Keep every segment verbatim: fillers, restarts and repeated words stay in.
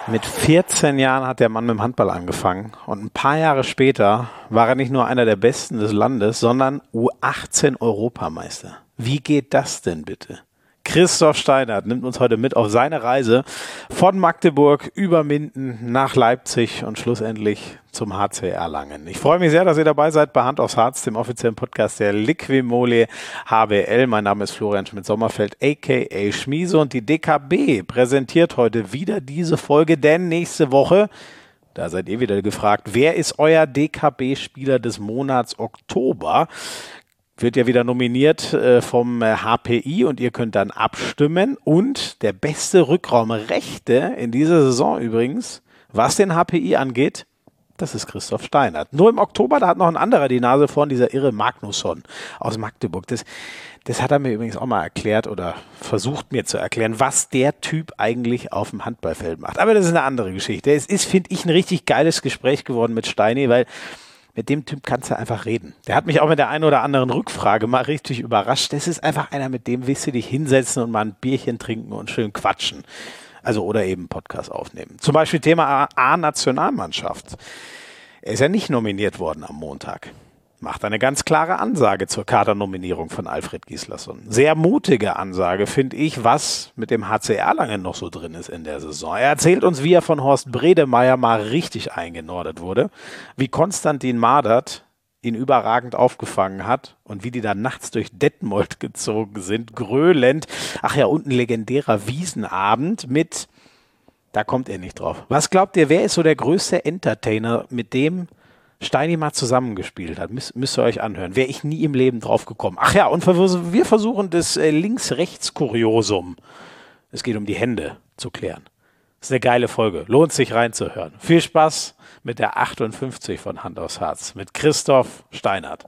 Mit vierzehn Jahren hat der Mann mit dem Handball angefangen und ein paar Jahre später war er nicht nur einer der Besten des Landes, sondern U achtzehn Europameister. Wie geht das denn bitte? Christoph Steinert nimmt uns heute mit auf seine Reise von Magdeburg über Minden nach Leipzig und schlussendlich zum H C Erlangen. Ich freue mich sehr, dass ihr dabei seid bei Hand aufs Harz, dem offiziellen Podcast der Liquimole H B L. Mein Name ist Florian Schmidt-Sommerfeld, aka Schmiese, und die D K B präsentiert heute wieder diese Folge, denn nächste Woche, da seid ihr wieder gefragt, wer ist euer D K B-Spieler des Monats Oktober? Wird ja wieder nominiert äh, vom äh, H P I und ihr könnt dann abstimmen. Und der beste Rückraumrechte in dieser Saison übrigens, was den H P I angeht, das ist Christoph Steinert. Nur im Oktober, da hat noch ein anderer die Nase vorn, dieser irre Magnusson aus Magdeburg. Das, das hat er mir übrigens auch mal erklärt oder versucht mir zu erklären, was der Typ eigentlich auf dem Handballfeld macht. Aber das ist eine andere Geschichte. Es ist, finde ich, ein richtig geiles Gespräch geworden mit Steini, weil mit dem Typ kannst du einfach reden. Der hat mich auch mit der einen oder anderen Rückfrage mal richtig überrascht. Das ist einfach einer, mit dem willst du dich hinsetzen und mal ein Bierchen trinken und schön quatschen. Also oder eben Podcast aufnehmen. Zum Beispiel Thema A-Nationalmannschaft. Er ist ja nicht nominiert worden am Montag. Macht eine ganz klare Ansage zur Kadernominierung von Alfred Gislason. Sehr mutige Ansage, finde ich, was mit dem H C Erlangen noch so drin ist in der Saison. Er erzählt uns, wie er von Horst Bredemeier mal richtig eingenordet wurde, wie Konstantin Mardert ihn überragend aufgefangen hat und wie die dann nachts durch Detmold gezogen sind, gröhlend. Ach ja, und ein legendärer Wiesenabend mit, da kommt er nicht drauf. Was glaubt ihr, wer ist so der größte Entertainer, mit dem Steini mal zusammengespielt hat? Müsst, müsst ihr euch anhören. Wäre ich nie im Leben drauf gekommen. Ach ja, und wir versuchen das äh, Links-Rechts-Kuriosum, es geht um die Hände, zu klären. Das ist eine geile Folge. Lohnt sich reinzuhören. Viel Spaß mit der achtundfünfzig von Hand aufs Harz mit Christoph Steinert.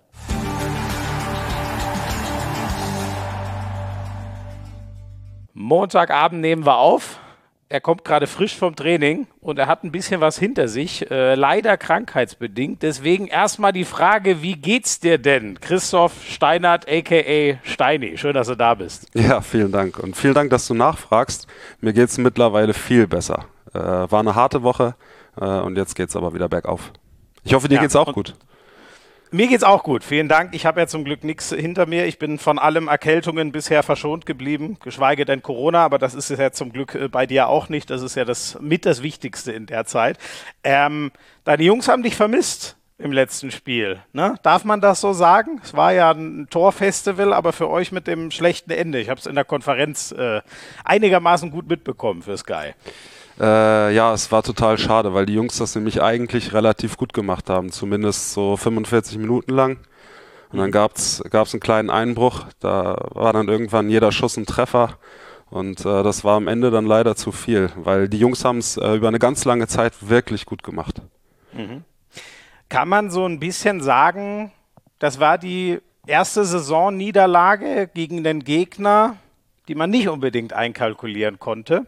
Montagabend nehmen wir auf. Er kommt gerade frisch vom Training und er hat ein bisschen was hinter sich, äh, leider krankheitsbedingt. Deswegen erstmal die Frage, wie geht's dir denn? Christoph Steinert, aka Steini, schön, dass du da bist. Ja, vielen Dank und vielen Dank, dass du nachfragst. Mir geht's mittlerweile viel besser. Äh, war eine harte Woche äh, und jetzt geht's aber wieder bergauf. Ich hoffe, dir ja, geht's auch gut. Mir geht's auch gut, vielen Dank. Ich habe ja zum Glück nichts hinter mir. Ich bin von allem Erkältungen bisher verschont geblieben, geschweige denn Corona, aber das ist ja zum Glück bei dir auch nicht. Das ist ja das mit das Wichtigste in der Zeit. Ähm, deine Jungs haben dich vermisst im letzten Spiel, ne? Darf man das so sagen? Es war ja ein Torfestival, aber für euch mit dem schlechten Ende. Ich habe es in der Konferenz äh, einigermaßen gut mitbekommen für Sky. Äh, ja, es war total schade, weil die Jungs das nämlich eigentlich relativ gut gemacht haben, zumindest so fünfundvierzig Minuten lang. Und dann gab es einen kleinen Einbruch, da war dann irgendwann jeder Schuss ein Treffer und äh, das war am Ende dann leider zu viel, weil die Jungs haben es äh, über eine ganz lange Zeit wirklich gut gemacht. Mhm. Kann man so ein bisschen sagen, das war die erste Saisonniederlage gegen den Gegner, die man nicht unbedingt einkalkulieren konnte?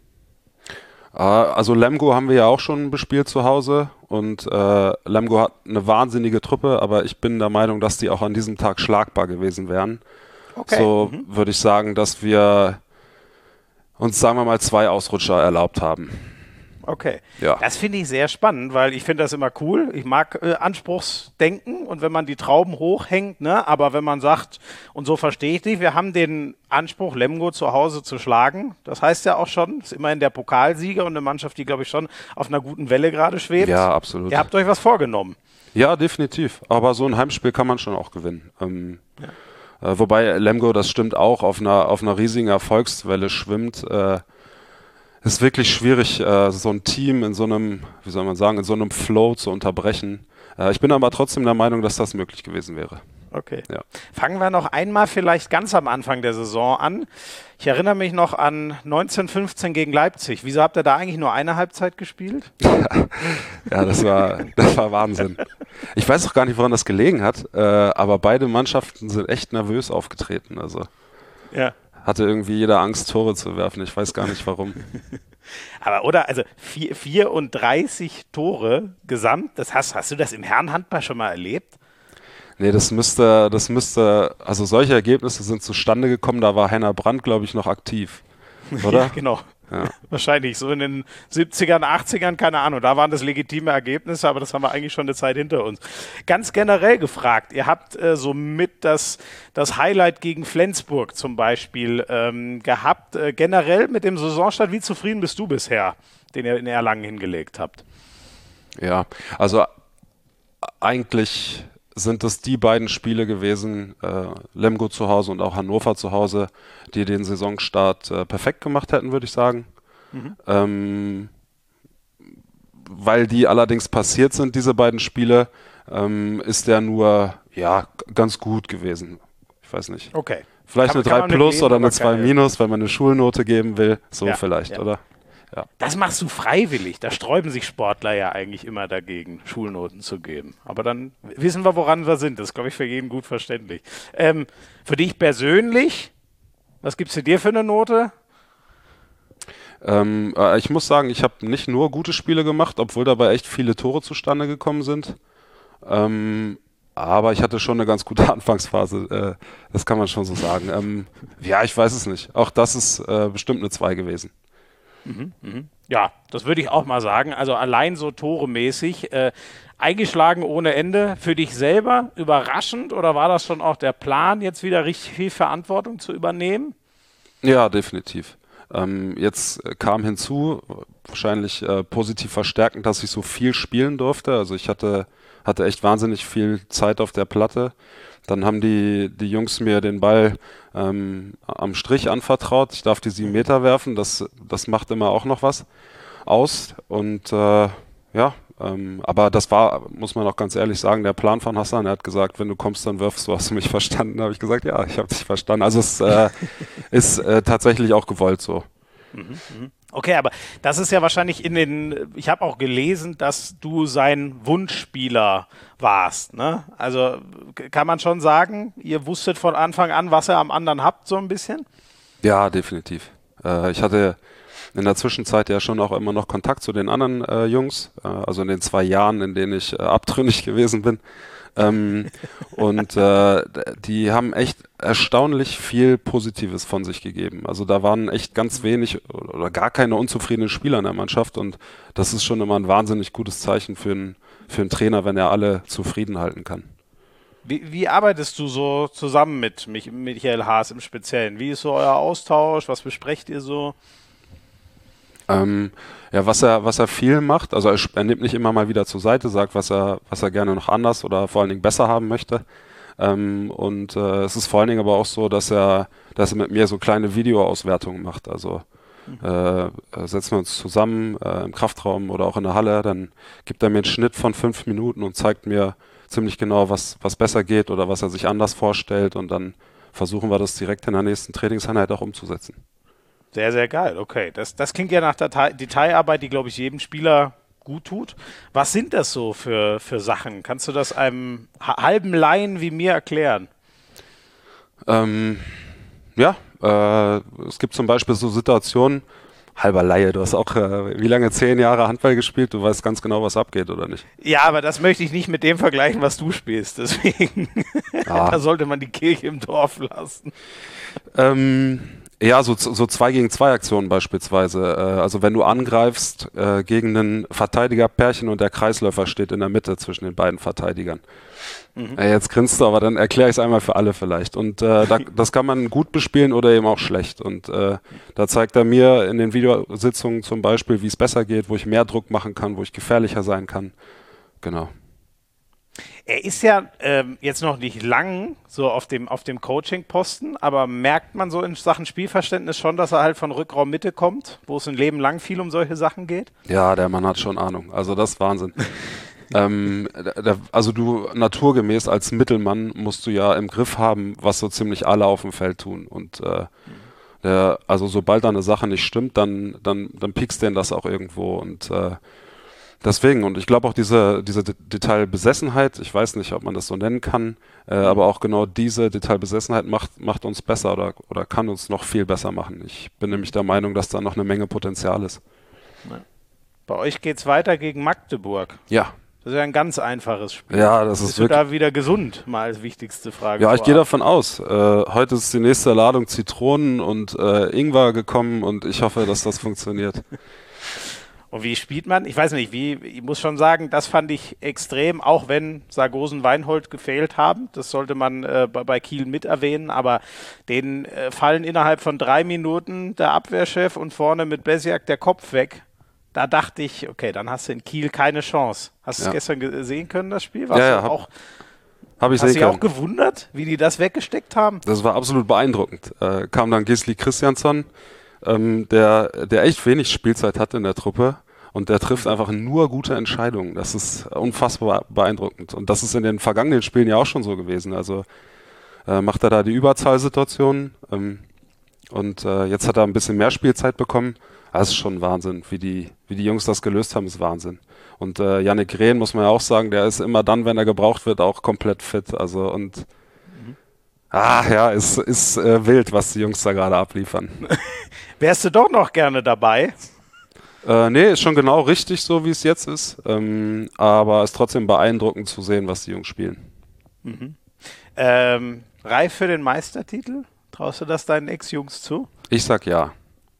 Also Lemgo haben wir ja auch schon bespielt zu Hause und äh, Lemgo hat eine wahnsinnige Truppe, aber ich bin der Meinung, dass die auch an diesem Tag schlagbar gewesen wären. Okay. So mhm. würde ich sagen, dass wir uns, sagen wir mal, zwei Ausrutscher erlaubt haben. Okay, ja. Das finde ich sehr spannend, weil ich finde das immer cool. Ich mag äh, Anspruchsdenken und wenn man die Trauben hochhängt, ne, aber wenn man sagt, und so verstehe ich dich, wir haben den Anspruch, Lemgo zu Hause zu schlagen. Das heißt ja auch schon, ist immerhin der Pokalsieger und eine Mannschaft, die, glaube ich, schon auf einer guten Welle gerade schwebt. Ja, absolut. Ihr habt euch was vorgenommen. Ja, definitiv. Aber so ein Heimspiel kann man schon auch gewinnen. Ähm, ja. äh, wobei Lemgo, das stimmt auch, auf einer, auf einer riesigen Erfolgswelle schwimmt. Äh, Es ist wirklich schwierig, äh, so ein Team in so einem, wie soll man sagen, in so einem Flow zu unterbrechen. Äh, ich bin aber trotzdem der Meinung, dass das möglich gewesen wäre. Okay. Ja. Fangen wir noch einmal vielleicht ganz am Anfang der Saison an. Ich erinnere mich noch an neunzehn fünfzehn gegen Leipzig. Wieso habt ihr da eigentlich nur eine Halbzeit gespielt? Ja, das war, das war Wahnsinn. Ich weiß auch gar nicht, woran das gelegen hat, äh, aber beide Mannschaften sind echt nervös aufgetreten. Also. Ja. Hatte irgendwie jeder Angst, Tore zu werfen. Ich weiß gar nicht, warum. Aber oder, also vierunddreißig Tore gesamt, das hast, hast du das im Herrenhandball schon mal erlebt? Nee, das müsste, das müsste, also solche Ergebnisse sind zustande gekommen, da war Heiner Brandt, glaube ich, noch aktiv, oder? Ja, genau. Ja. Wahrscheinlich so in den siebzigern, achtzigern, keine Ahnung. Da waren das legitime Ergebnisse, aber das haben wir eigentlich schon eine Zeit hinter uns. Ganz generell gefragt, ihr habt äh, so mit das, das Highlight gegen Flensburg zum Beispiel ähm, gehabt. Äh, generell mit dem Saisonstart, wie zufrieden bist du bisher, den ihr in Erlangen hingelegt habt? Ja, also eigentlich sind es die beiden Spiele gewesen, äh, Lemgo zu Hause und auch Hannover zu Hause, die den Saisonstart äh, perfekt gemacht hätten, würde ich sagen. Mhm. Ähm, weil die allerdings passiert sind, diese beiden Spiele, ähm, ist der nur ja ganz gut gewesen. Ich weiß nicht. Okay. Vielleicht kann, eine drei plus leben, oder eine zwei keine... minus, wenn man eine Schulnote geben will. So ja, vielleicht, ja. oder? Ja. Das machst du freiwillig. Da sträuben sich Sportler ja eigentlich immer dagegen, Schulnoten zu geben. Aber dann wissen wir, woran wir sind. Das ist, glaube ich, für jeden gut verständlich. Ähm, für dich persönlich, was gibst du dir für eine Note? Ähm, äh, ich muss sagen, ich habe nicht nur gute Spiele gemacht, obwohl dabei echt viele Tore zustande gekommen sind. Ähm, aber ich hatte schon eine ganz gute Anfangsphase. Äh, das kann man schon so sagen. Ähm, ja, ich weiß es nicht. Auch das ist äh, bestimmt eine zwei gewesen. Mhm, mh. Ja, das würde ich auch mal sagen. Also allein so toremäßig, äh, eingeschlagen ohne Ende. Für dich selber überraschend oder war das schon auch der Plan, jetzt wieder richtig viel Verantwortung zu übernehmen? Ja, definitiv. Ähm, jetzt kam hinzu, wahrscheinlich äh, positiv verstärkend, dass ich so viel spielen durfte. Also ich hatte, hatte echt wahnsinnig viel Zeit auf der Platte. Dann haben die, die Jungs mir den Ball ähm, am Strich anvertraut. Ich darf die sieben Meter werfen. Das, das macht immer auch noch was aus. Und äh, ja, ähm, aber das war, muss man auch ganz ehrlich sagen, der Plan von Hassan. Er hat gesagt, wenn du kommst, dann wirfst du. Hast du mich verstanden? Da habe ich gesagt, ja, ich habe dich verstanden. Also es äh, ist äh, tatsächlich auch gewollt so. Mhm, okay, aber das ist ja wahrscheinlich in den, ich habe auch gelesen, dass du sein Wunschspieler warst, ne? Also kann man schon sagen, ihr wusstet von Anfang an, was ihr am anderen habt, so ein bisschen? Ja, definitiv. Äh, ich hatte in der Zwischenzeit ja schon auch immer noch Kontakt zu den anderen äh, Jungs, äh, also in den zwei Jahren, in denen ich äh, abtrünnig gewesen bin. ähm, und äh, die haben echt erstaunlich viel Positives von sich gegeben. Also da waren echt ganz wenig oder gar keine unzufriedenen Spieler in der Mannschaft und das ist schon immer ein wahnsinnig gutes Zeichen für einen, für einen Trainer, wenn er alle zufrieden halten kann. Wie, wie arbeitest du so zusammen mit Mich- Michael Haas im Speziellen? Wie ist so euer Austausch? Was besprecht ihr so? Ähm, ja, was er, was er viel macht, also er, er nimmt nicht immer mal wieder zur Seite, sagt, was er, was er gerne noch anders oder vor allen Dingen besser haben möchte. Ähm, und äh, es ist vor allen Dingen aber auch so, dass er, dass er mit mir so kleine Videoauswertungen macht. Also äh, setzen wir uns zusammen äh, im Kraftraum oder auch in der Halle, dann gibt er mir einen Schnitt von fünf Minuten und zeigt mir ziemlich genau, was, was besser geht oder was er sich anders vorstellt und dann versuchen wir das direkt in der nächsten Trainingseinheit auch umzusetzen. Sehr, sehr geil, okay. Das, das klingt ja nach Deta- Detailarbeit, die, glaube ich, jedem Spieler gut tut. Was sind das so für, für Sachen? Kannst du das einem halben Laien wie mir erklären? Ähm, ja, äh, es gibt zum Beispiel so Situationen, halber Laie, du hast auch, äh, wie lange, zehn Jahre Handball gespielt, du weißt ganz genau, was abgeht, oder nicht? Ja, aber das möchte ich nicht mit dem vergleichen, was du spielst, deswegen, ah. Da sollte man die Kirche im Dorf lassen. Ähm, ja, so, so zwei gegen zwei Aktionen beispielsweise, äh, also wenn du angreifst äh, gegen einen Verteidigerpärchen und der Kreisläufer steht in der Mitte zwischen den beiden Verteidigern. Mhm. Äh, jetzt grinst du, aber dann erkläre ich es einmal für alle vielleicht. Und äh, da, das kann man gut bespielen oder eben auch schlecht. Und äh, da zeigt er mir in den Videositzungen zum Beispiel, wie es besser geht, wo ich mehr Druck machen kann, wo ich gefährlicher sein kann. Genau. Er ist ja ähm, jetzt noch nicht lang so auf dem, auf dem Coaching-Posten, aber merkt man so in Sachen Spielverständnis schon, dass er halt von Rückraum Mitte kommt, wo es ein Leben lang viel um solche Sachen geht? Ja, der Mann hat schon Ahnung. Also das ist Wahnsinn. ähm, der, also du naturgemäß als Mittelmann musst du ja im Griff haben, was so ziemlich alle auf dem Feld tun. Und äh, der, also sobald da eine Sache nicht stimmt, dann, dann, dann piekst den das auch irgendwo. Und äh, deswegen, und ich glaube auch diese, diese Detailbesessenheit, ich weiß nicht, ob man das so nennen kann, äh, aber auch genau diese Detailbesessenheit macht, macht uns besser oder, oder kann uns noch viel besser machen. Ich bin nämlich der Meinung, dass da noch eine Menge Potenzial ist. Bei euch geht es weiter gegen Magdeburg. Ja, Das ist ja ein ganz einfaches Spiel. Ja, das ist Bist du wirklich... da wieder gesund? Mal als wichtigste Frage. Ja, ich vorab. gehe davon aus. Äh, heute ist die nächste Ladung Zitronen und äh, Ingwer gekommen und ich hoffe, dass das funktioniert. Und wie spielt man? Ich weiß nicht, wie, ich muss schon sagen, das fand ich extrem, auch wenn Sargosen Weinhold gefehlt haben. Das sollte man äh, bei, bei Kiel mit erwähnen, aber denen äh, fallen innerhalb von drei Minuten der Abwehrchef und vorne mit Besiak der Kopf weg. Da dachte ich, okay, dann hast du in Kiel keine Chance. Hast du Ja. es gestern ge- sehen können, das Spiel? Warst Ja, ja, du hab- auch, Habe ich hast du sehen dich auch können. gewundert, wie die das weggesteckt haben? Das war absolut beeindruckend. Äh, kam dann Gisli Christiansson, ähm, der, der echt wenig Spielzeit hatte in der Truppe und der trifft einfach nur gute Entscheidungen. Das ist unfassbar beeindruckend. Und das ist in den vergangenen Spielen ja auch schon so gewesen. Also äh, macht er da die Überzahlsituationen ähm, und äh, jetzt hat er ein bisschen mehr Spielzeit bekommen. Das ist schon Wahnsinn, wie die, wie die Jungs das gelöst haben, ist Wahnsinn. Und äh, Yannick Rehn, muss man ja auch sagen, der ist immer dann, wenn er gebraucht wird, auch komplett fit. Also und mhm. ah ja, ist, ist äh, wild, was die Jungs da gerade abliefern. Wärst du doch noch gerne dabei? Äh, nee, ist schon genau richtig, so wie es jetzt ist. Ähm, aber ist trotzdem beeindruckend zu sehen, was die Jungs spielen. Mhm. Ähm, reif für den Meistertitel? Traust du das deinen Ex-Jungs zu? Ich sag ja.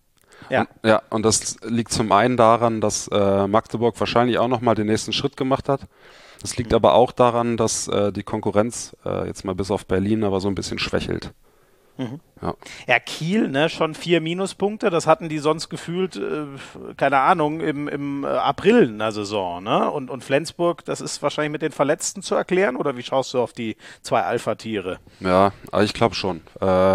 Ja. Und, ja, und das liegt zum einen daran, dass äh, Magdeburg wahrscheinlich auch nochmal den nächsten Schritt gemacht hat. Das liegt mhm. aber auch daran, dass äh, die Konkurrenz, äh, jetzt mal bis auf Berlin, aber so ein bisschen schwächelt. Mhm. Ja. Ja, Kiel, ne, schon vier Minuspunkte, das hatten die sonst gefühlt, äh, keine Ahnung, im, im äh, April in der Saison, ne? Und, und Flensburg, das ist wahrscheinlich mit den Verletzten zu erklären, oder wie schaust du auf die zwei Alpha-Tiere? Ja, aber ich glaube schon. Äh,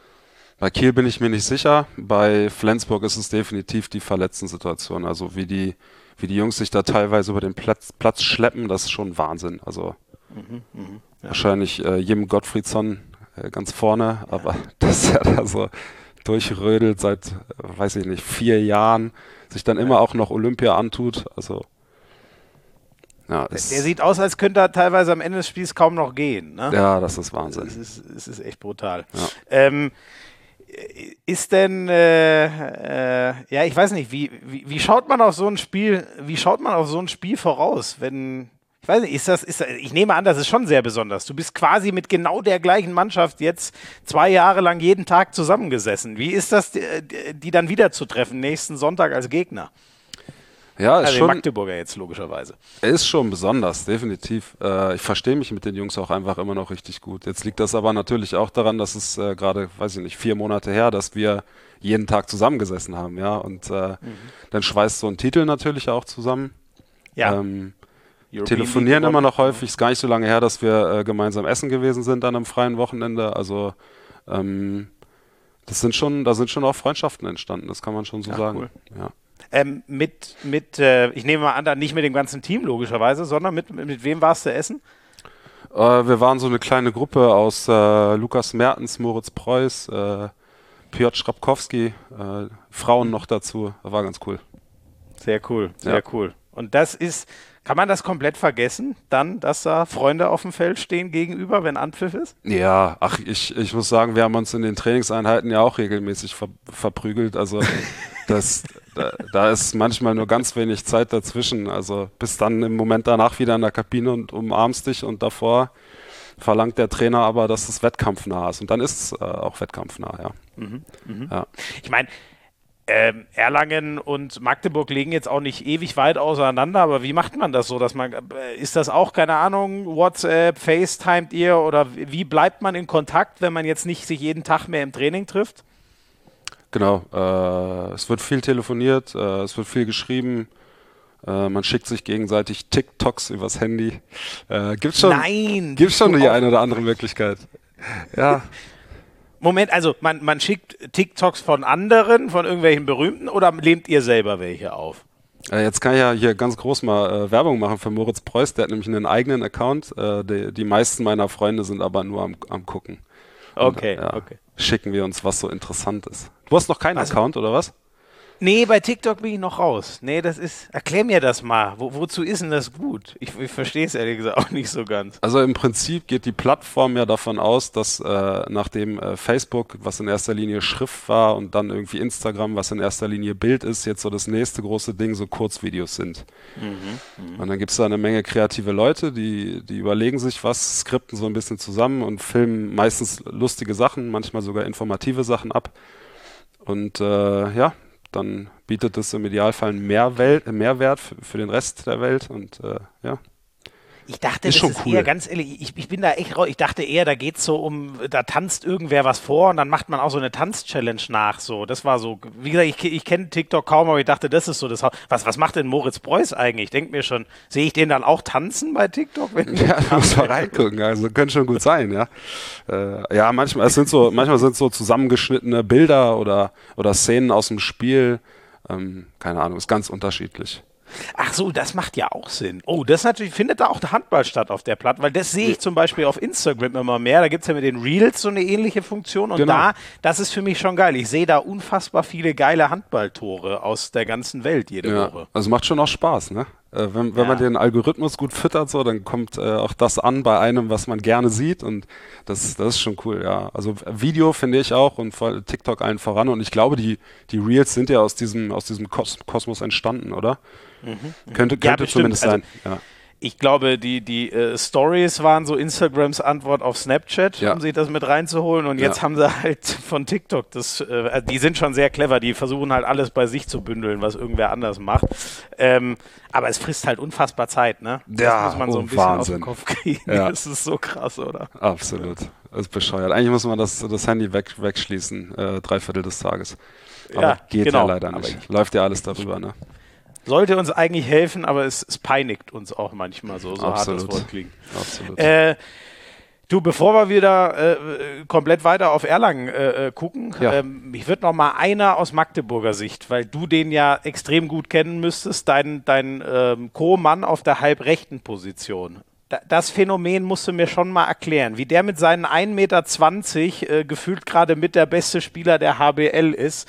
Bei Kiel bin ich mir nicht sicher. Bei Flensburg ist es definitiv die Verletzten-Situation. Also wie die, wie die Jungs sich da teilweise über den Platz, Platz schleppen, das ist schon Wahnsinn. Also Mhm, mh, ja. wahrscheinlich äh, Jim Gottfriedson äh, ganz vorne, ja. aber dass er da so durchrödelt seit, äh, weiß ich nicht, vier Jahren, sich dann ja. immer auch noch Olympia antut. Also ja, der, der sieht aus, als könnte er teilweise am Ende des Spiels kaum noch gehen. Ne? Ja, das ist Wahnsinn. Es ist, es ist echt brutal. Ja. Ähm, Ist denn, äh, äh, ja, ich weiß nicht, wie, wie, wie schaut man auf so ein Spiel, wie schaut man auf so ein Spiel voraus, wenn, ich weiß nicht, ist das, ist das, ich nehme an, das ist schon sehr besonders. Du bist quasi mit genau der gleichen Mannschaft jetzt zwei Jahre lang jeden Tag zusammengesessen. Wie ist das, die, die dann wieder zu treffen, nächsten Sonntag als Gegner? Ja, ist also schon, die Magdeburger jetzt logischerweise. Er ist schon besonders, definitiv. Äh, ich verstehe mich mit den Jungs auch einfach immer noch richtig gut. Jetzt liegt das aber natürlich auch daran, dass es äh, gerade, weiß ich nicht, vier Monate her, dass wir jeden Tag zusammengesessen haben, ja. Und äh, mhm. dann schweißt so ein Titel natürlich auch zusammen. Ja. Ähm, telefonieren immer noch häufig. Ist gar nicht so lange her, dass wir äh, gemeinsam essen gewesen sind an einem freien Wochenende. Also ähm, das sind schon, da sind schon auch Freundschaften entstanden. Das kann man schon so ja, sagen. Cool. Ja. Ähm, mit, mit äh, ich nehme mal an, nicht mit dem ganzen Team logischerweise, sondern mit, mit, mit wem warst du essen? Äh, wir waren so eine kleine Gruppe aus äh, Lukas Mertens, Moritz Preuß, äh, Piotr Schrapkowski, äh, Frauen noch dazu. Das war ganz cool. Sehr cool, sehr ja. cool. Und das ist, kann man das komplett vergessen, dann, dass da Freunde auf dem Feld stehen gegenüber, wenn Anpfiff ist? Ja, ach, ich, ich muss sagen, wir haben uns in den Trainingseinheiten ja auch regelmäßig ver verprügelt. Also das, da, da ist manchmal nur ganz wenig Zeit dazwischen. Also bis dann im Moment danach wieder in der Kabine und umarmst dich und davor verlangt der Trainer aber, dass es wettkampfnah ist. Und dann ist es äh, auch wettkampfnah, ja. Mhm, mh. ja. Ich meine, Ähm, Erlangen und Magdeburg liegen jetzt auch nicht ewig weit auseinander, aber wie macht man das so, dass man, äh, ist das auch, keine Ahnung, WhatsApp, FaceTimet ihr oder wie bleibt man in Kontakt, wenn man jetzt nicht sich jeden Tag mehr im Training trifft? Genau, äh, es wird viel telefoniert, äh, es wird viel geschrieben, äh, man schickt sich gegenseitig TikToks übers Handy. Äh, gibt's schon, Nein! Gibt's schon die eine oder andere Möglichkeit. Ja. Moment, also man, man schickt TikToks von anderen, von irgendwelchen Berühmten oder nehmt ihr selber welche auf? Äh, jetzt kann ich ja hier ganz groß mal äh, Werbung machen für Moritz Preuß, der hat nämlich einen eigenen Account. Äh, die, die meisten meiner Freunde sind aber nur am, am Gucken. Okay, Und, ja, okay. Schicken wir uns, was so interessant ist. Du hast noch keinen also, Account, oder was? Nee, bei TikTok bin ich noch raus. Nee, das ist, erklär mir das mal. Wo, wozu ist denn das gut? Ich, ich verstehe es ehrlich gesagt auch nicht so ganz. Also im Prinzip geht die Plattform ja davon aus, dass äh, nachdem äh, Facebook, was in erster Linie Schrift war, und dann irgendwie Instagram, was in erster Linie Bild ist, jetzt so das nächste große Ding so Kurzvideos sind. Mhm, mh. Und dann gibt es da eine Menge kreative Leute, die, die überlegen sich was, skripten so ein bisschen zusammen und filmen meistens lustige Sachen, manchmal sogar informative Sachen ab. Und äh, ja, dann bietet es im Idealfall einen Mehrwelt, Mehrwert für, für den Rest der Welt und äh, ja. Ich dachte, ist das schon ist cool. eher ganz ehrlich, ich, ich bin da echt raus. Ich dachte eher, da geht's so um, da tanzt irgendwer was vor und dann macht man auch so eine Tanz-Challenge nach. So, das war so, wie gesagt, ich, ich kenne TikTok kaum, aber ich dachte, das ist so das. Was, was macht denn Moritz Preuß eigentlich? Ich denke mir schon, sehe ich den dann auch tanzen bei TikTok? Wenn ja, du musst mal reingucken, also könnte schon gut sein, ja. Äh, ja, manchmal, es sind so, manchmal sind so zusammengeschnittene Bilder oder, oder Szenen aus dem Spiel. Ähm, keine Ahnung, ist ganz unterschiedlich. Ach so, das macht ja auch Sinn. Oh, das natürlich, findet da auch der Handball statt auf der Platte, weil das sehe ich zum Beispiel auf Instagram immer mehr. Da gibt es ja mit den Reels so eine ähnliche Funktion und genau. da, das ist für mich schon geil. Ich sehe da unfassbar viele geile Handballtore aus der ganzen Welt jede ja, Woche. also macht schon auch Spaß, ne? Äh, wenn wenn ja. man den Algorithmus gut füttert, so, dann kommt äh, auch das an bei einem, was man gerne sieht und das, das ist schon cool, ja. Also Video finde ich auch und vor TikTok allen voran und ich glaube, die, die Reels sind ja aus diesem, aus diesem Kos- Kosmos entstanden, oder? Mhm. Könnte, könnte ja, zumindest sein. Also, ja. Ich glaube, die, die äh, Stories waren so Instagrams Antwort auf Snapchat, ja. um sich das mit reinzuholen. Und jetzt ja. haben sie halt von TikTok, das, äh, die sind schon sehr clever, die versuchen halt alles bei sich zu bündeln, was irgendwer anders macht. Ähm, aber es frisst halt unfassbar Zeit, ne? Das ja, muss man so ein oh, bisschen Wahnsinn. aus dem Kopf kriegen. Ja. Das ist so krass, oder? Absolut. Das ist bescheuert. Eigentlich muss man das, das Handy weg, wegschließen, äh, drei Viertel des Tages. Aber ja, geht genau. ja leider nicht. Läuft ja alles darüber, ne? Sollte uns eigentlich helfen, aber es, es peinigt uns auch manchmal so, so hart das Wort klingt. Absolut. Äh, du, bevor wir wieder äh, komplett weiter auf Erlangen äh, gucken, ja. ähm, mich würde noch mal einer aus Magdeburger Sicht, weil du den ja extrem gut kennen müsstest, dein, dein ähm, Co-Mann auf der halbrechten Position. Das Phänomen musst du mir schon mal erklären, wie der mit seinen ein Meter zwanzig äh, gefühlt gerade mit der beste Spieler der H B L ist.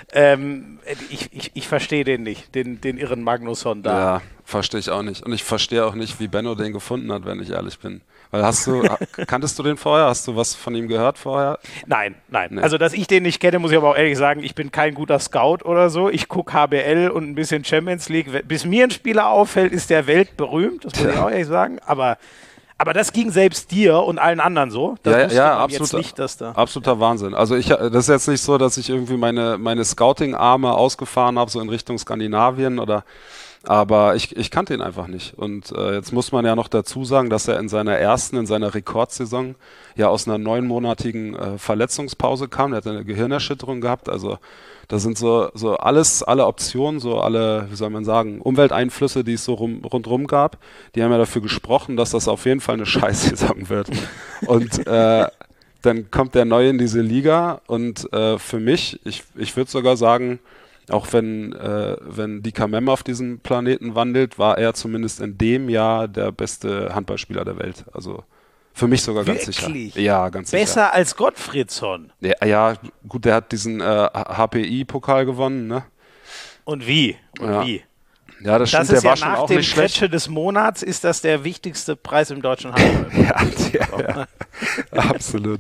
Ähm, ich ich, ich verstehe den nicht, den, den irren Magnusson da. Ja, verstehe ich auch nicht. Und ich verstehe auch nicht, wie Benno den gefunden hat, wenn ich ehrlich bin. Weil hast du, kanntest du den vorher? Hast du was von ihm gehört vorher? Nein, nein. Nee. Also, dass ich den nicht kenne, muss ich aber auch ehrlich sagen, ich bin kein guter Scout oder so. Ich gucke H B L und ein bisschen Champions League. Bis mir ein Spieler auffällt, ist der weltberühmt. Das muss ich auch ehrlich sagen. Aber, aber das ging selbst dir und allen anderen so. Das ja, wusste ja, man absolut, jetzt nicht, dass da absoluter Wahnsinn. Also ich, das ist jetzt nicht so, dass ich irgendwie meine, meine Scouting-Arme ausgefahren habe, so in Richtung Skandinavien oder aber ich, ich kannte ihn einfach nicht. Und äh, jetzt muss man ja noch dazu sagen, dass er in seiner ersten, in seiner Rekordsaison ja aus einer neunmonatigen äh, Verletzungspause kam. Er hat eine Gehirnerschütterung gehabt. Also da sind so, so alles, alle Optionen, so alle, wie soll man sagen, Umwelteinflüsse, die es so rum, rundherum gab, die haben ja dafür gesprochen, dass das auf jeden Fall eine Scheißsaison wird. Und äh, dann kommt der neu in diese Liga und äh, für mich, ich, ich würde sogar sagen, auch wenn, äh, wenn Dika Mem auf diesem Planeten wandelt, war er zumindest in dem Jahr der beste Handballspieler der Welt. Also für mich sogar ganz Wirklich? sicher. Ja, ganz Besser sicher. Besser als Gottfriedsson? Ja, ja, gut, der hat diesen äh, H P I-Pokal gewonnen, ne? Und wie? Und ja. wie? Ja, das stimmt, das der ist war ja schon nach auch dem nicht schlecht. Kretsche des Monats ist das der wichtigste Preis im deutschen Handball. ja, ja, ja. Absolut.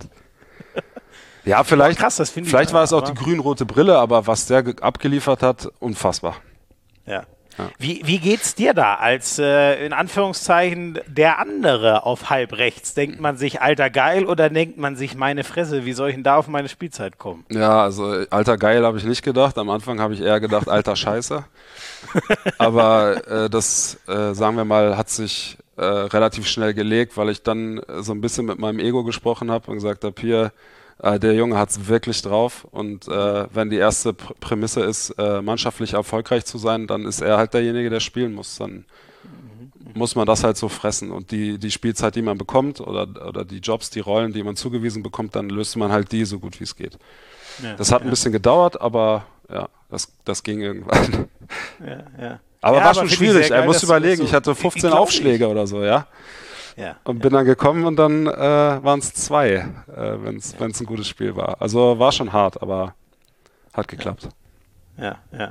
Ja, vielleicht, krass, das finde ich vielleicht ja, war es auch die grün-rote Brille, aber was der ge- abgeliefert hat, unfassbar. Ja. ja. Wie, wie geht's dir da als, äh, in Anführungszeichen, der andere auf halb rechts? Denkt man sich, alter geil, oder denkt man sich, meine Fresse, wie soll ich denn da auf meine Spielzeit kommen? Ja, also alter geil habe ich nicht gedacht. Am Anfang habe ich eher gedacht, alter Scheiße. Aber äh, das, äh, sagen wir mal, hat sich äh, relativ schnell gelegt, weil ich dann äh, so ein bisschen mit meinem Ego gesprochen habe und gesagt habe, hier, Äh, der Junge hat es wirklich drauf und äh, wenn die erste Pr- Prämisse ist, äh, mannschaftlich erfolgreich zu sein, dann ist er halt derjenige, der spielen muss. Dann mhm. muss man das halt so fressen und die, die Spielzeit, die man bekommt oder, oder die Jobs, die Rollen, die man zugewiesen bekommt, dann löst man halt die so gut wie es geht. Ja, das hat ja. ein bisschen gedauert, aber ja, das, das ging irgendwann. Ja, ja. Aber ja, war aber schon schwierig, er muss überlegen, so, ich hatte fünfzehn Aufschläge ich. oder so, ja. Ja, und ja. bin dann gekommen und dann äh, waren es zwei, äh, wenn es ja. ein gutes Spiel war. Also war schon hart, aber hat geklappt. Ja, ja.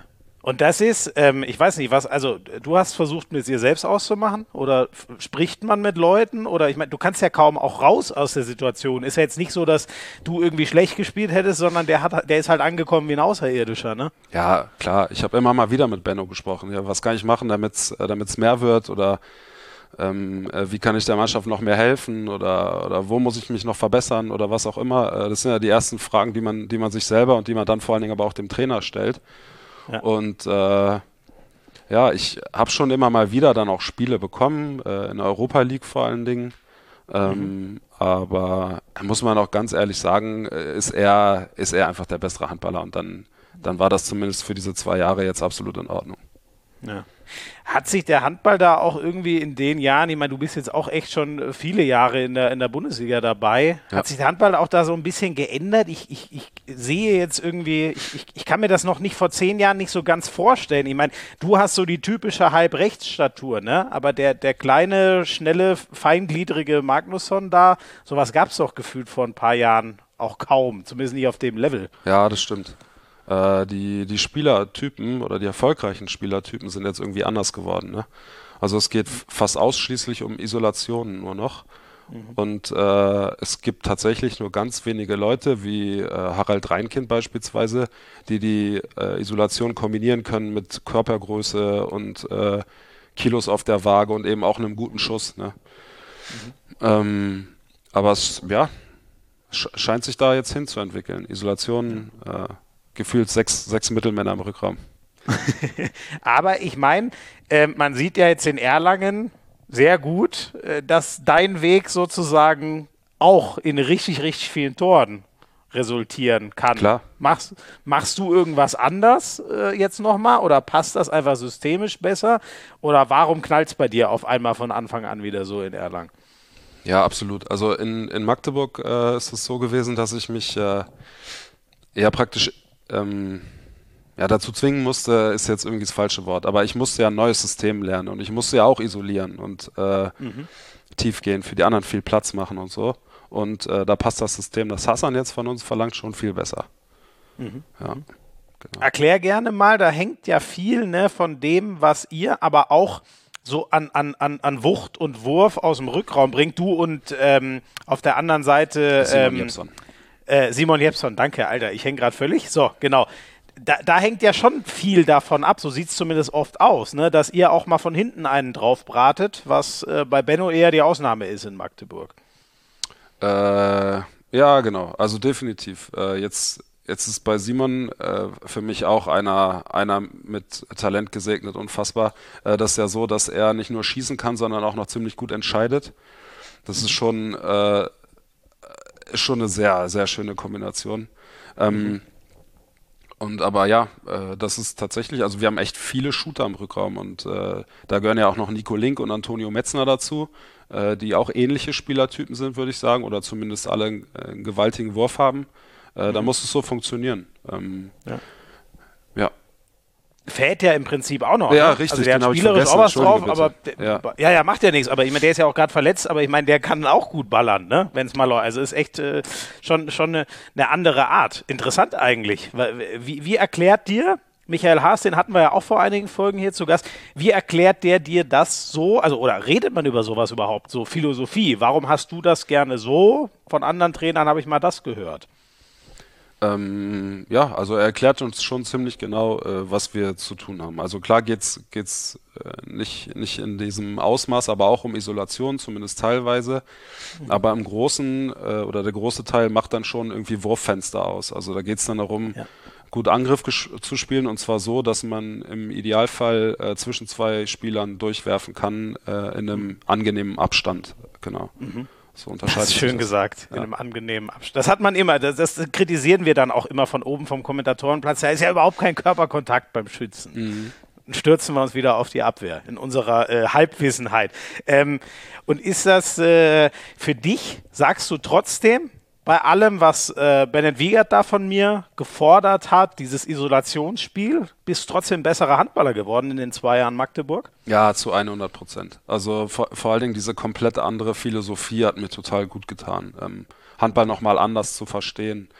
Und das ist, ähm, ich weiß nicht, was, also du hast versucht, mit dir selbst auszumachen oder f- spricht man mit Leuten oder ich meine, du kannst ja kaum auch raus aus der Situation. Ist ja jetzt nicht so, dass du irgendwie schlecht gespielt hättest, sondern der hat, der ist halt angekommen wie ein Außerirdischer, ne? Ja, klar. Ich habe immer mal wieder mit Benno gesprochen. Ja, was kann ich machen, damit es mehr wird oder ähm, äh, wie kann ich der Mannschaft noch mehr helfen oder, oder wo muss ich mich noch verbessern oder was auch immer. Äh, das sind ja die ersten Fragen, die man, die man sich selber und die man dann vor allen Dingen aber auch dem Trainer stellt. Ja. Und äh, ja, ich habe schon immer mal wieder dann auch Spiele bekommen, äh, in der Europa League vor allen Dingen. Ähm, mhm. Aber da muss man auch ganz ehrlich sagen, äh, ist er, ist er einfach der bessere Handballer und dann, dann war das zumindest für diese zwei Jahre jetzt absolut in Ordnung. Ja. Hat sich der Handball da auch irgendwie in den Jahren, ich meine, du bist jetzt auch echt schon viele Jahre in der, in der Bundesliga dabei, ja. Hat sich der Handball auch da so ein bisschen geändert? Ich, ich, ich sehe jetzt irgendwie, ich, ich, ich kann mir das noch nicht vor zehn Jahren nicht so ganz vorstellen. Ich meine, du hast so die typische Halbrechtsstatur, ne? Aber der, der kleine, schnelle, feingliedrige Magnusson da, sowas gab es doch gefühlt vor ein paar Jahren auch kaum, zumindest nicht auf dem Level. Ja, das stimmt. Äh, die, die Spielertypen oder die erfolgreichen Spielertypen sind jetzt irgendwie anders geworden. Ne? Also es geht f- fast ausschließlich um Isolationen nur noch. Mhm. Und äh, es gibt tatsächlich nur ganz wenige Leute, wie äh, Harald Reinkind beispielsweise, die die äh, Isolation kombinieren können mit Körpergröße und äh, Kilos auf der Waage und eben auch einem guten Schuss. Ne? Mhm. Ähm, aber es ja, sch- scheint sich da jetzt hinzuentwickeln. Isolation, äh, gefühlt sechs, sechs Mittelmänner im Rückraum. Aber ich meine, äh, man sieht ja jetzt in Erlangen sehr gut, äh, dass dein Weg sozusagen auch in richtig, richtig vielen Toren resultieren kann. Klar. Machst, machst du irgendwas anders äh, jetzt nochmal oder passt das einfach systemisch besser? Oder warum knallt es bei dir auf einmal von Anfang an wieder so in Erlangen? Ja, absolut. Also in, in Magdeburg äh, ist es so gewesen, dass ich mich äh, eher praktisch ähm, ja, dazu zwingen musste, ist jetzt irgendwie das falsche Wort, aber ich musste ja ein neues System lernen und ich musste ja auch isolieren und äh, mhm. tief gehen, für die anderen viel Platz machen und so. Und äh, da passt das System, das Hassan jetzt von uns verlangt, schon viel besser. Mhm. Ja, genau. Erklär gerne mal, da hängt ja viel, ne, von dem, was ihr aber auch so an, an, an, an Wucht und Wurf aus dem Rückraum bringt. Du und ähm, auf der anderen Seite Simon ähm, Jepson. Äh, Simon Jepson, danke, Alter, ich hänge gerade völlig. So, genau. Da, da hängt ja schon viel davon ab, so sieht es zumindest oft aus, ne, dass ihr auch mal von hinten einen drauf bratet, was äh, bei Benno eher die Ausnahme ist in Magdeburg. Äh, ja, genau, also definitiv. Äh, jetzt, jetzt ist bei Simon äh, für mich auch einer, einer mit Talent gesegnet, unfassbar. Äh, das ist ja so, dass er nicht nur schießen kann, sondern auch noch ziemlich gut entscheidet. Das ist schon äh, ist schon eine sehr, sehr schöne Kombination. Ähm, mhm. Und aber ja, äh, das ist tatsächlich, also wir haben echt viele Shooter im Rückraum und äh, da gehören ja auch noch Nico Link und Antonio Metzner dazu, äh, die auch ähnliche Spielertypen sind, würde ich sagen, oder zumindest alle einen, einen gewaltigen Wurf haben. Äh, mhm. Da muss es so funktionieren. Ähm, ja. ja. Fällt ja im Prinzip auch noch. Ja, ne? richtig. Also der genau, hat spielerisch auch was drauf, bitte. aber ja. ja, ja, macht ja nichts. Aber ich meine, der ist ja auch gerade verletzt, aber ich meine, der kann auch gut ballern, ne? Wenn es mal läuft. Also ist echt äh, schon, schon eine, eine andere Art. Interessant eigentlich. Wie, wie erklärt dir Michael Haas, den hatten wir ja auch vor einigen Folgen hier zu Gast, wie erklärt der dir das so, also oder redet man über sowas überhaupt, so Philosophie? Warum hast du das gerne so? Von anderen Trainern habe ich mal das gehört. Ähm, ja, also er erklärt uns schon ziemlich genau, äh, was wir zu tun haben. Also klar geht's geht's äh, nicht nicht in diesem Ausmaß, aber auch um Isolation, zumindest teilweise. Mhm. Aber im Großen äh, oder der große Teil macht dann schon irgendwie Wurffenster aus. Also da geht's dann darum, ja. gut Angriff zu spielen und zwar so, dass man im Idealfall äh, zwischen zwei Spielern durchwerfen kann äh, in einem angenehmen Abstand. Genau. Mhm. So unterscheidet das ist schön das. gesagt, ja. in einem angenehmen Abstand. Das hat man immer, das, das kritisieren wir dann auch immer von oben vom Kommentatorenplatz. Da ist ja überhaupt kein Körperkontakt beim Schützen. Mhm. Dann stürzen wir uns wieder auf die Abwehr, in unserer äh, Halbwissenheit. Ähm, und ist das äh, für dich, sagst du trotzdem, bei allem, was äh, Bennett Wiegert da von mir gefordert hat, dieses Isolationsspiel, bist du trotzdem besserer Handballer geworden in den zwei Jahren Magdeburg? Ja, zu hundert Prozent. Also vor, vor allen Dingen diese komplett andere Philosophie hat mir total gut getan. Ähm, Handball nochmal anders zu verstehen.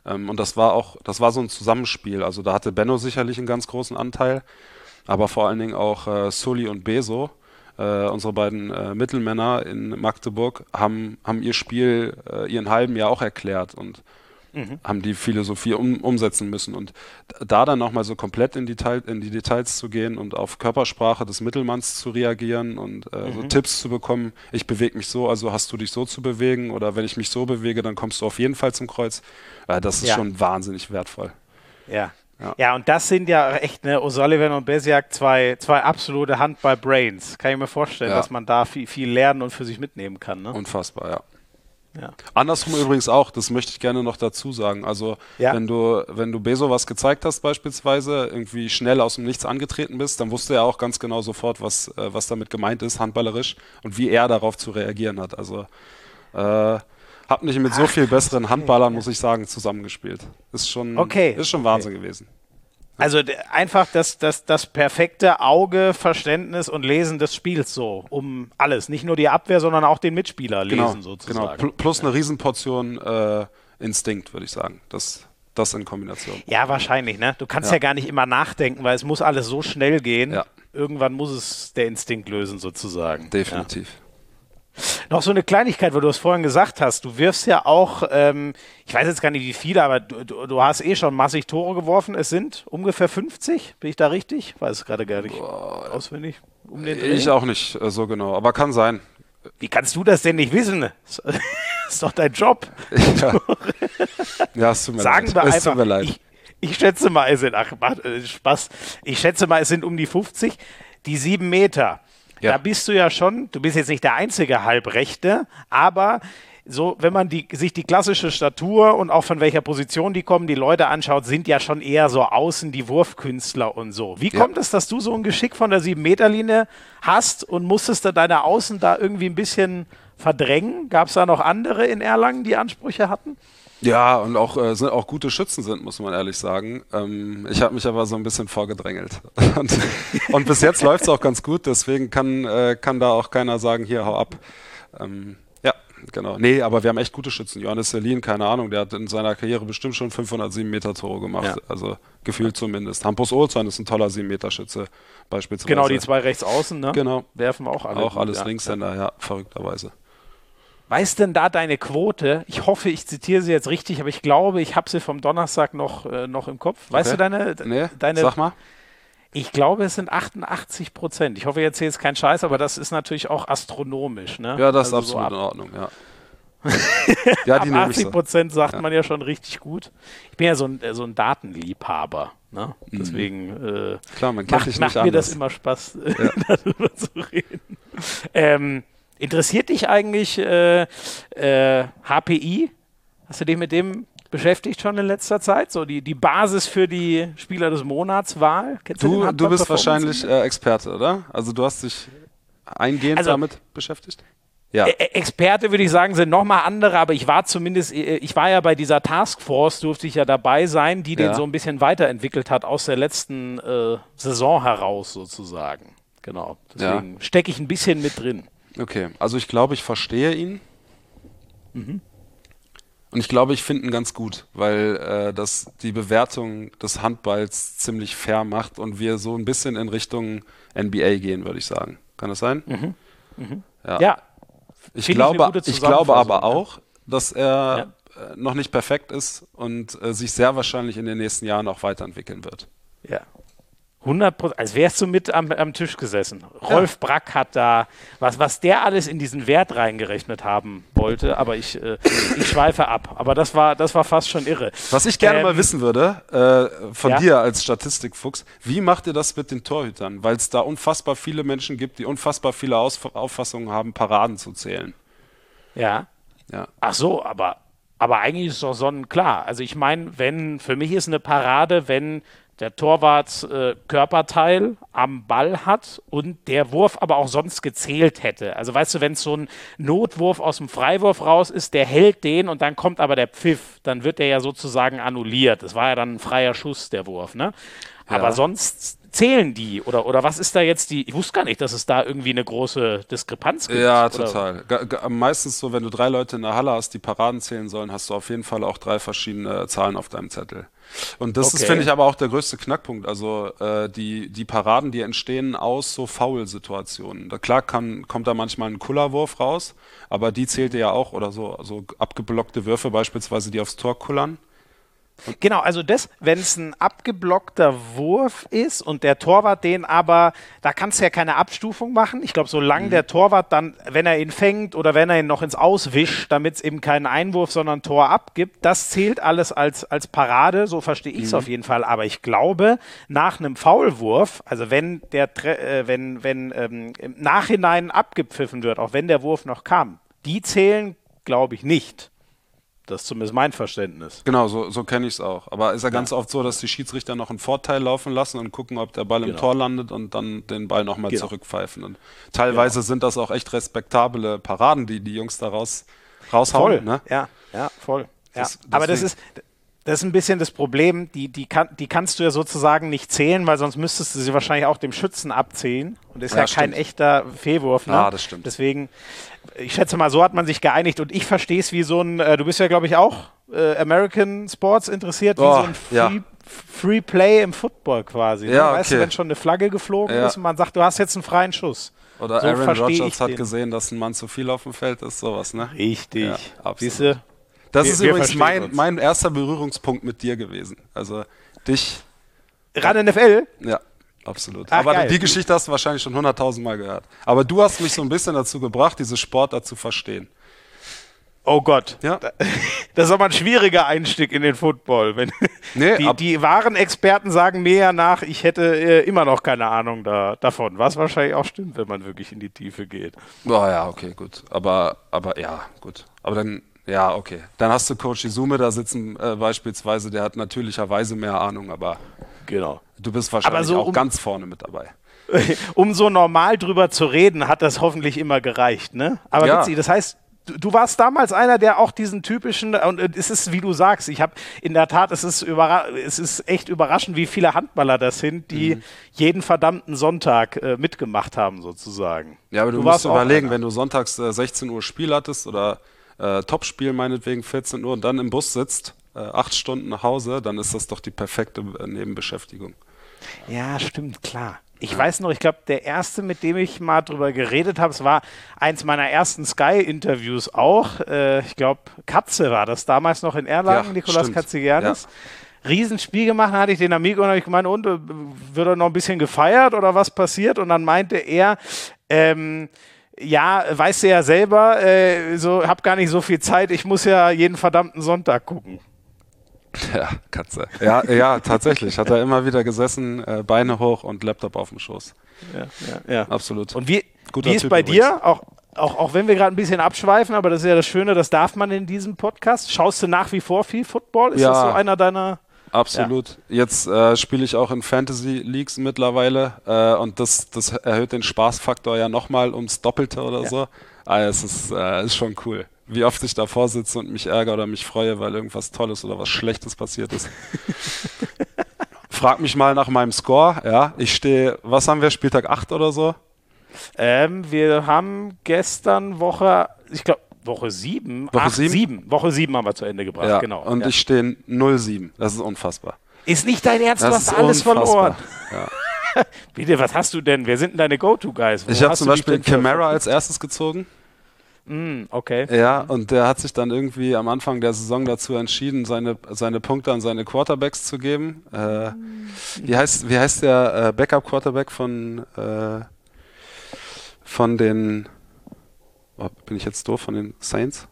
Ähm, und das war auch, das war so ein Zusammenspiel. Also da hatte Benno sicherlich einen ganz großen Anteil, aber vor allen Dingen auch äh, Sully und Beso, äh, unsere beiden äh, Mittelmänner in Magdeburg, haben, haben ihr Spiel äh, ihren halben Jahr auch erklärt und Mhm. haben die Philosophie um, umsetzen müssen. Und da dann nochmal so komplett in die, Teil, in die Details zu gehen und auf Körpersprache des Mittelmanns zu reagieren und äh, mhm. so Tipps zu bekommen, ich bewege mich so, also hast du dich so zu bewegen, oder wenn ich mich so bewege, dann kommst du auf jeden Fall zum Kreuz. Äh, das ist ja. schon wahnsinnig wertvoll. Ja. Ja. ja, und das sind ja echt, ne, O'Sullivan und Besiak, zwei, zwei absolute Handball-Brains. Kann ich mir vorstellen, ja. dass man da viel, viel lernen und für sich mitnehmen kann. Ne? Unfassbar, ja. Ja. Andersrum übrigens auch, das möchte ich gerne noch dazu sagen. Also ja. wenn du wenn du Beso was gezeigt hast beispielsweise, irgendwie schnell aus dem Nichts angetreten bist, dann wusste er auch ganz genau sofort, was, äh, was damit gemeint ist, handballerisch, und wie er darauf zu reagieren hat. Also äh, hab nicht mit Ach, so viel besseren Handballern, okay. muss ich sagen, zusammengespielt. Ist schon, okay. ist schon okay. Wahnsinn gewesen. Also einfach das, das, das perfekte Auge, Verständnis und Lesen des Spiels so, um alles. Nicht nur die Abwehr, sondern auch den Mitspieler genau, lesen sozusagen. Genau, plus eine Riesenportion äh, Instinkt, würde ich sagen. Das, das in Kombination. Ja, wahrscheinlich. Ne? Du kannst ja. ja gar nicht immer nachdenken, weil es muss alles so schnell gehen. Ja. Irgendwann muss es der Instinkt lösen sozusagen. Definitiv. Ja. Noch so eine Kleinigkeit, weil du es vorhin gesagt hast, du wirfst ja auch, ähm, ich weiß jetzt gar nicht wie viele, aber du, du, du hast eh schon massig Tore geworfen. Es sind ungefähr fünfzig, bin ich da richtig? Weiß es gerade gar nicht Boah. auswendig. Um den ich auch nicht äh, so genau, aber kann sein. Wie kannst du das denn nicht wissen? Ist doch dein Job. Ja, ja es tut mir Sagen leid. wir Es einfach, tut mir leid. Ich, ich schätze mal, es sind, ach, Spaß, ich schätze mal, es sind um die fünfzig, die sieben Meter. Ja. Da bist du ja schon, du bist jetzt nicht der einzige Halbrechte, aber so, wenn man die, sich die klassische Statur und auch von welcher Position die kommen, die Leute anschaut, sind ja schon eher so außen die Wurfkünstler und so. Wie ja. kommt es, dass du so ein Geschick von der sieben-Meter-Linie hast und musstest du deine Außen da irgendwie ein bisschen verdrängen? Gab es da noch andere in Erlangen, die Ansprüche hatten? Ja, und auch, äh, sind auch gute Schützen sind, muss man ehrlich sagen. Ähm, ich habe mich aber so ein bisschen vorgedrängelt. und, und bis jetzt läuft es auch ganz gut, deswegen kann, äh, kann da auch keiner sagen, hier, hau ab. Ähm, ja, genau. Nee, aber wir haben echt gute Schützen. Johannes Selin, keine Ahnung, der hat in seiner Karriere bestimmt schon fünfhundertsieben Meter Tore gemacht. Ja. Also gefühlt zumindest. Hampus Olsson ist ein toller sieben Meter Schütze beispielsweise. Genau, die zwei rechts außen, ne? Genau. Werfen auch alle. Auch gut, alles ja. Linkshänder, ja, verrückterweise. Weißt denn da deine Quote? Ich hoffe, ich zitiere sie jetzt richtig, aber ich glaube, ich habe sie vom Donnerstag noch, äh, noch im Kopf. Weißt okay. du deine, nee, deine... Sag mal. Ich glaube, es sind achtundachtzig Prozent. Ich hoffe, ich erzähle jetzt keinen Scheiß, aber das ist natürlich auch astronomisch. Ne? Ja, das also ist absolut so in Ordnung, ja. ja, die ab achtzig Prozent so. sagt ja. man ja schon richtig gut. Ich bin ja so ein, so ein Datenliebhaber. Ne? Mhm. Deswegen äh, Klar, man kennt macht, dich macht nicht mir anders. das immer Spaß, ja. darüber zu reden. Ähm, interessiert dich eigentlich äh, äh, H P I? Hast du dich mit dem beschäftigt schon in letzter Zeit? So die, die Basis für die Spieler des Monats Wahl? Kennst du, du, du bist wahrscheinlich äh, Experte, oder? Also du hast dich eingehend also, damit beschäftigt? Ja. Experte, würde ich sagen, sind nochmal andere, aber ich war zumindest, ich war ja bei dieser Taskforce, durfte ich ja dabei sein, die ja. den so ein bisschen weiterentwickelt hat aus der letzten äh, Saison heraus sozusagen. Genau, deswegen ja. stecke ich ein bisschen mit drin. Okay, also ich glaube, ich verstehe ihn. Mhm. Und ich glaube, ich finde ihn ganz gut, weil äh, das die Bewertung des Handballs ziemlich fair macht und wir so ein bisschen in Richtung N B A gehen, würde ich sagen. Kann das sein? Mhm. Mhm. Ja. ja. Ich glaube, ich glaube aber auch, dass er ja. äh, noch nicht perfekt ist und äh, sich sehr wahrscheinlich in den nächsten Jahren auch weiterentwickeln wird. Ja. hundert Prozent, als wärst du mit am, am Tisch gesessen. Rolf ja. Brack hat da, was, was der alles in diesen Wert reingerechnet haben wollte, aber ich, äh, ich schweife ab. Aber das war, das war fast schon irre. Was ich gerne ähm, mal wissen würde, äh, von ja? dir als Statistikfuchs, wie macht ihr das mit den Torhütern? Weil es da unfassbar viele Menschen gibt, die unfassbar viele Aus- Auffassungen haben, Paraden zu zählen. Ja. ja. Ach so, aber, aber eigentlich ist doch sonnenklar. Also ich meine, wenn, für mich ist eine Parade, wenn der Torwart äh, Körperteil am Ball hat und der Wurf aber auch sonst gezählt hätte. Also weißt du, wenn es so ein Notwurf aus dem Freiwurf raus ist, der hält den und dann kommt aber der Pfiff, dann wird der ja sozusagen annulliert. Das war ja dann ein freier Schuss, der Wurf, ne? Ja. Aber sonst zählen die? Oder, oder was ist da jetzt die, ich wusste gar nicht, dass es da irgendwie eine große Diskrepanz gibt. Ja, oder? total. Ga- ga- Meistens so, wenn du drei Leute in der Halle hast, die Paraden zählen sollen, hast du auf jeden Fall auch drei verschiedene Zahlen auf deinem Zettel. Und das Okay. ist, finde ich, aber auch der größte Knackpunkt. Also äh, die, die Paraden, die entstehen aus so Foul-Situationen. Da, klar kann, kommt da manchmal ein Kullerwurf raus, aber die zählt ihr ja auch, oder so, so abgeblockte Würfe beispielsweise, die aufs Tor kullern. Genau, also das, wenn es ein abgeblockter Wurf ist und der Torwart den aber, da kannst du ja keine Abstufung machen. Ich glaube, solange mhm. der Torwart dann, wenn er ihn fängt oder wenn er ihn noch ins Auswischt, damit es eben keinen Einwurf, sondern Tor abgibt, das zählt alles als, als Parade, so verstehe ich es mhm. auf jeden Fall. Aber ich glaube, nach einem Foulwurf, also wenn der äh, wenn, wenn ähm, im Nachhinein abgepfiffen wird, auch wenn der Wurf noch kam, die zählen, glaube ich, nicht. Das ist zumindest mein Verständnis. Genau, so, so kenne ich es auch. Aber ist ja ganz ja. oft so, dass die Schiedsrichter noch einen Vorteil laufen lassen und gucken, ob der Ball im genau. Tor landet und dann den Ball nochmal genau. zurückpfeifen. Und teilweise genau. sind das auch echt respektable Paraden, die die Jungs da raus, raushauen. Voll, ne? ja, ja, voll. Ja. Das, Aber das ist, das ist ein bisschen das Problem, die, die, kann, die kannst du ja sozusagen nicht zählen, weil sonst müsstest du sie wahrscheinlich auch dem Schützen abzählen. Und das ist ja, ja kein echter Fehlwurf. Ne? Ja, das stimmt. Deswegen, ich schätze mal, so hat man sich geeinigt und ich verstehe es wie so ein, äh, du bist ja, glaube ich, auch äh, American Sports interessiert, wie oh, so ein Free, ja. Free Play im Football quasi. Ne? Ja, weißt okay. du, wenn schon eine Flagge geflogen ja. ist und man sagt, du hast jetzt einen freien Schuss. Oder so Aaron Rodgers hat den. gesehen, dass ein Mann zu viel auf dem Feld ist, sowas, ne? Richtig. Ja, absolut. Siehste? Das wir, ist wir übrigens mein, uns. mein erster Berührungspunkt mit dir gewesen. Also dich. Ran N F L? Ja. Absolut. Ach, aber geil. die Geschichte hast du wahrscheinlich schon hunderttausend Mal gehört. Aber du hast mich so ein bisschen dazu gebracht, diese Sportart zu verstehen. Oh Gott. Ja. Das ist aber ein schwieriger Einstieg in den Football. Wenn Nee, die, die wahren Experten sagen mir ja nach, ich hätte äh, immer noch keine Ahnung da, davon. Was wahrscheinlich auch stimmt, wenn man wirklich in die Tiefe geht. Oh ja, okay, gut. Aber, aber ja, gut. Aber dann, ja, okay. Dann hast du Coach Izume da sitzen äh, beispielsweise, der hat natürlicherweise mehr Ahnung, aber genau. Du bist wahrscheinlich so auch um, ganz vorne mit dabei. Um so normal drüber zu reden, hat das hoffentlich immer gereicht, ne? Aber ja. witzig, das heißt, du, du warst damals einer, der auch diesen typischen, und es ist, wie du sagst, ich habe in der Tat, es ist, überra- es ist echt überraschend, wie viele Handballer das sind, die mhm. jeden verdammten Sonntag äh, mitgemacht haben, sozusagen. Ja, aber du, du musst überlegen, einer. wenn du sonntags äh, sechzehn Uhr Spiel hattest oder äh, Topspiel meinetwegen vierzehn Uhr und dann im Bus sitzt, äh, acht Stunden nach Hause, dann ist das doch die perfekte äh, Nebenbeschäftigung. Ja, stimmt, klar. Ich ja. weiß noch, ich glaube, der erste, mit dem ich mal drüber geredet habe, es war eins meiner ersten Sky-Interviews auch. Äh, ich glaube, Katze war das damals noch in Erlangen, ja, Nikolaus Katzigiannis. Ja. Riesenspiel gemacht, dann hatte ich den Amigo und habe ich gemeint, und wird er noch ein bisschen gefeiert oder was passiert? Und dann meinte er, ähm, ja, weißt du ja selber, äh, so, hab gar nicht so viel Zeit, ich muss ja jeden verdammten Sonntag gucken. Ja, Katze. Ja, ja, tatsächlich. Hat er immer wieder gesessen, äh, Beine hoch und Laptop auf dem Schoß. Ja, ja, ja. Absolut. Und wie, Guter wie ist Typ bei übrigens. dir, auch, auch, auch wenn wir gerade ein bisschen abschweifen, aber das ist ja das Schöne, das darf man in diesem Podcast. Schaust du nach wie vor viel Football? Ist ja, das so einer deiner... Absolut. Ja. Jetzt äh, spiele ich auch in Fantasy Leagues mittlerweile äh, und das, das erhöht den Spaßfaktor ja nochmal ums Doppelte oder ja. so. Also es ist, äh, ist schon cool. Wie oft ich davor sitze und mich ärgere oder mich freue, weil irgendwas Tolles oder was Schlechtes passiert ist. Frag mich mal nach meinem Score. Ja, ich stehe, was haben wir, Spieltag acht oder so? Ähm, wir haben gestern Woche, ich glaube, Woche sieben? Woche acht, sieben? sieben. Woche sieben haben wir zu Ende gebracht, ja. genau. Und ja. ich stehe null sieben. Das ist unfassbar. Ist nicht dein Ernst, das du hast ist alles unfassbar. verloren. Ja. Bitte, was hast du denn? Wer sind denn deine Go-To-Guys? Wo ich habe hast zum du dich Beispiel denn Camara als erstes gezogen. Mm, okay. Ja, und der hat sich dann irgendwie am Anfang der Saison dazu entschieden, seine, seine Punkte an seine Quarterbacks zu geben. Äh, wie, heißt, wie heißt der äh, Backup-Quarterback von, äh, von den, oh, bin ich jetzt doof, von den Saints?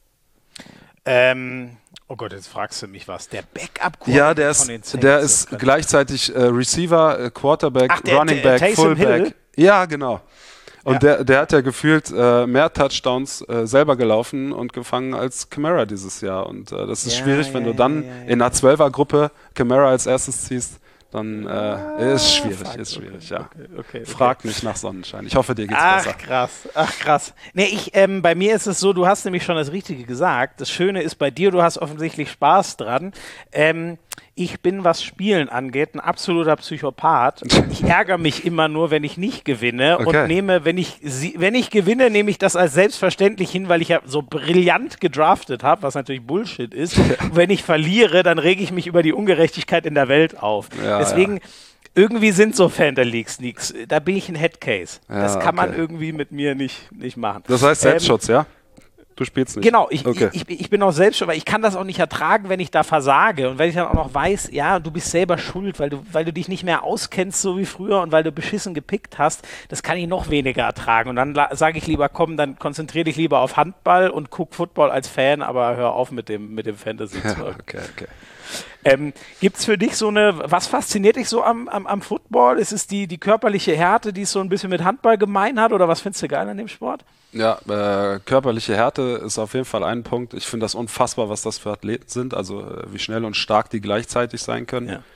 Ähm, oh Gott, jetzt fragst du mich was. Der Backup-Quarterback ja, der von ist, den Saints. der ist gleichzeitig äh, Receiver, äh, Quarterback, Ach, der, Running der, Back, Taysom Fullback. Hill? Ja, genau. Und ja. der, der hat ja gefühlt äh, mehr Touchdowns äh, selber gelaufen und gefangen als Camara dieses Jahr. Und äh, das ist ja, schwierig, ja, wenn du ja, dann ja, ja. in einer Zwölfer-Gruppe Camara als erstes ziehst. Dann äh, ist schwierig, fuck, ist schwierig, okay, ja. Okay, okay, okay. Frag mich nach Sonnenschein. Ich hoffe, dir geht's Ach, besser. krass, ach krass. Nee, ich, ähm, bei mir ist es so, du hast nämlich schon das Richtige gesagt. Das Schöne ist bei dir, du hast offensichtlich Spaß dran. Ähm, Ich bin, was Spielen angeht, ein absoluter Psychopath. Ich ärgere mich immer nur, wenn ich nicht gewinne Okay. und nehme, wenn ich, sie- wenn ich gewinne, nehme ich das als selbstverständlich hin, weil ich ja so brillant gedraftet habe, was natürlich Bullshit ist. Und wenn ich verliere, dann rege ich mich über die Ungerechtigkeit in der Welt auf. Ja, Deswegen, irgendwie sind so Fantasy Leagues, da bin ich ein Headcase. Ja, das kann man okay. irgendwie mit mir nicht, nicht machen. Das heißt Ähm, Selbstschutz, ja? Du spielst nicht. Genau, ich, Okay. ich, ich, ich bin auch selbst schon, weil ich kann das auch nicht ertragen, wenn ich da versage. Und wenn ich dann auch noch weiß, ja, du bist selber schuld, weil du, weil du dich nicht mehr auskennst, so wie früher, und weil du beschissen gepickt hast, das kann ich noch weniger ertragen. Und dann sage ich lieber, komm, dann konzentriere dich lieber auf Handball und guck Football als Fan, aber hör auf mit dem, mit dem Fantasy-Zeug. okay, okay. Ähm, Gibt es für dich so eine, was fasziniert dich so am, am, am Football? Ist es die, die körperliche Härte, die es so ein bisschen mit Handball gemein hat, oder was findest du geil an dem Sport? Ja, äh, körperliche Härte ist auf jeden Fall ein Punkt. Ich finde das unfassbar, was das für Athleten sind, also äh, wie schnell und stark die gleichzeitig sein können. Ja.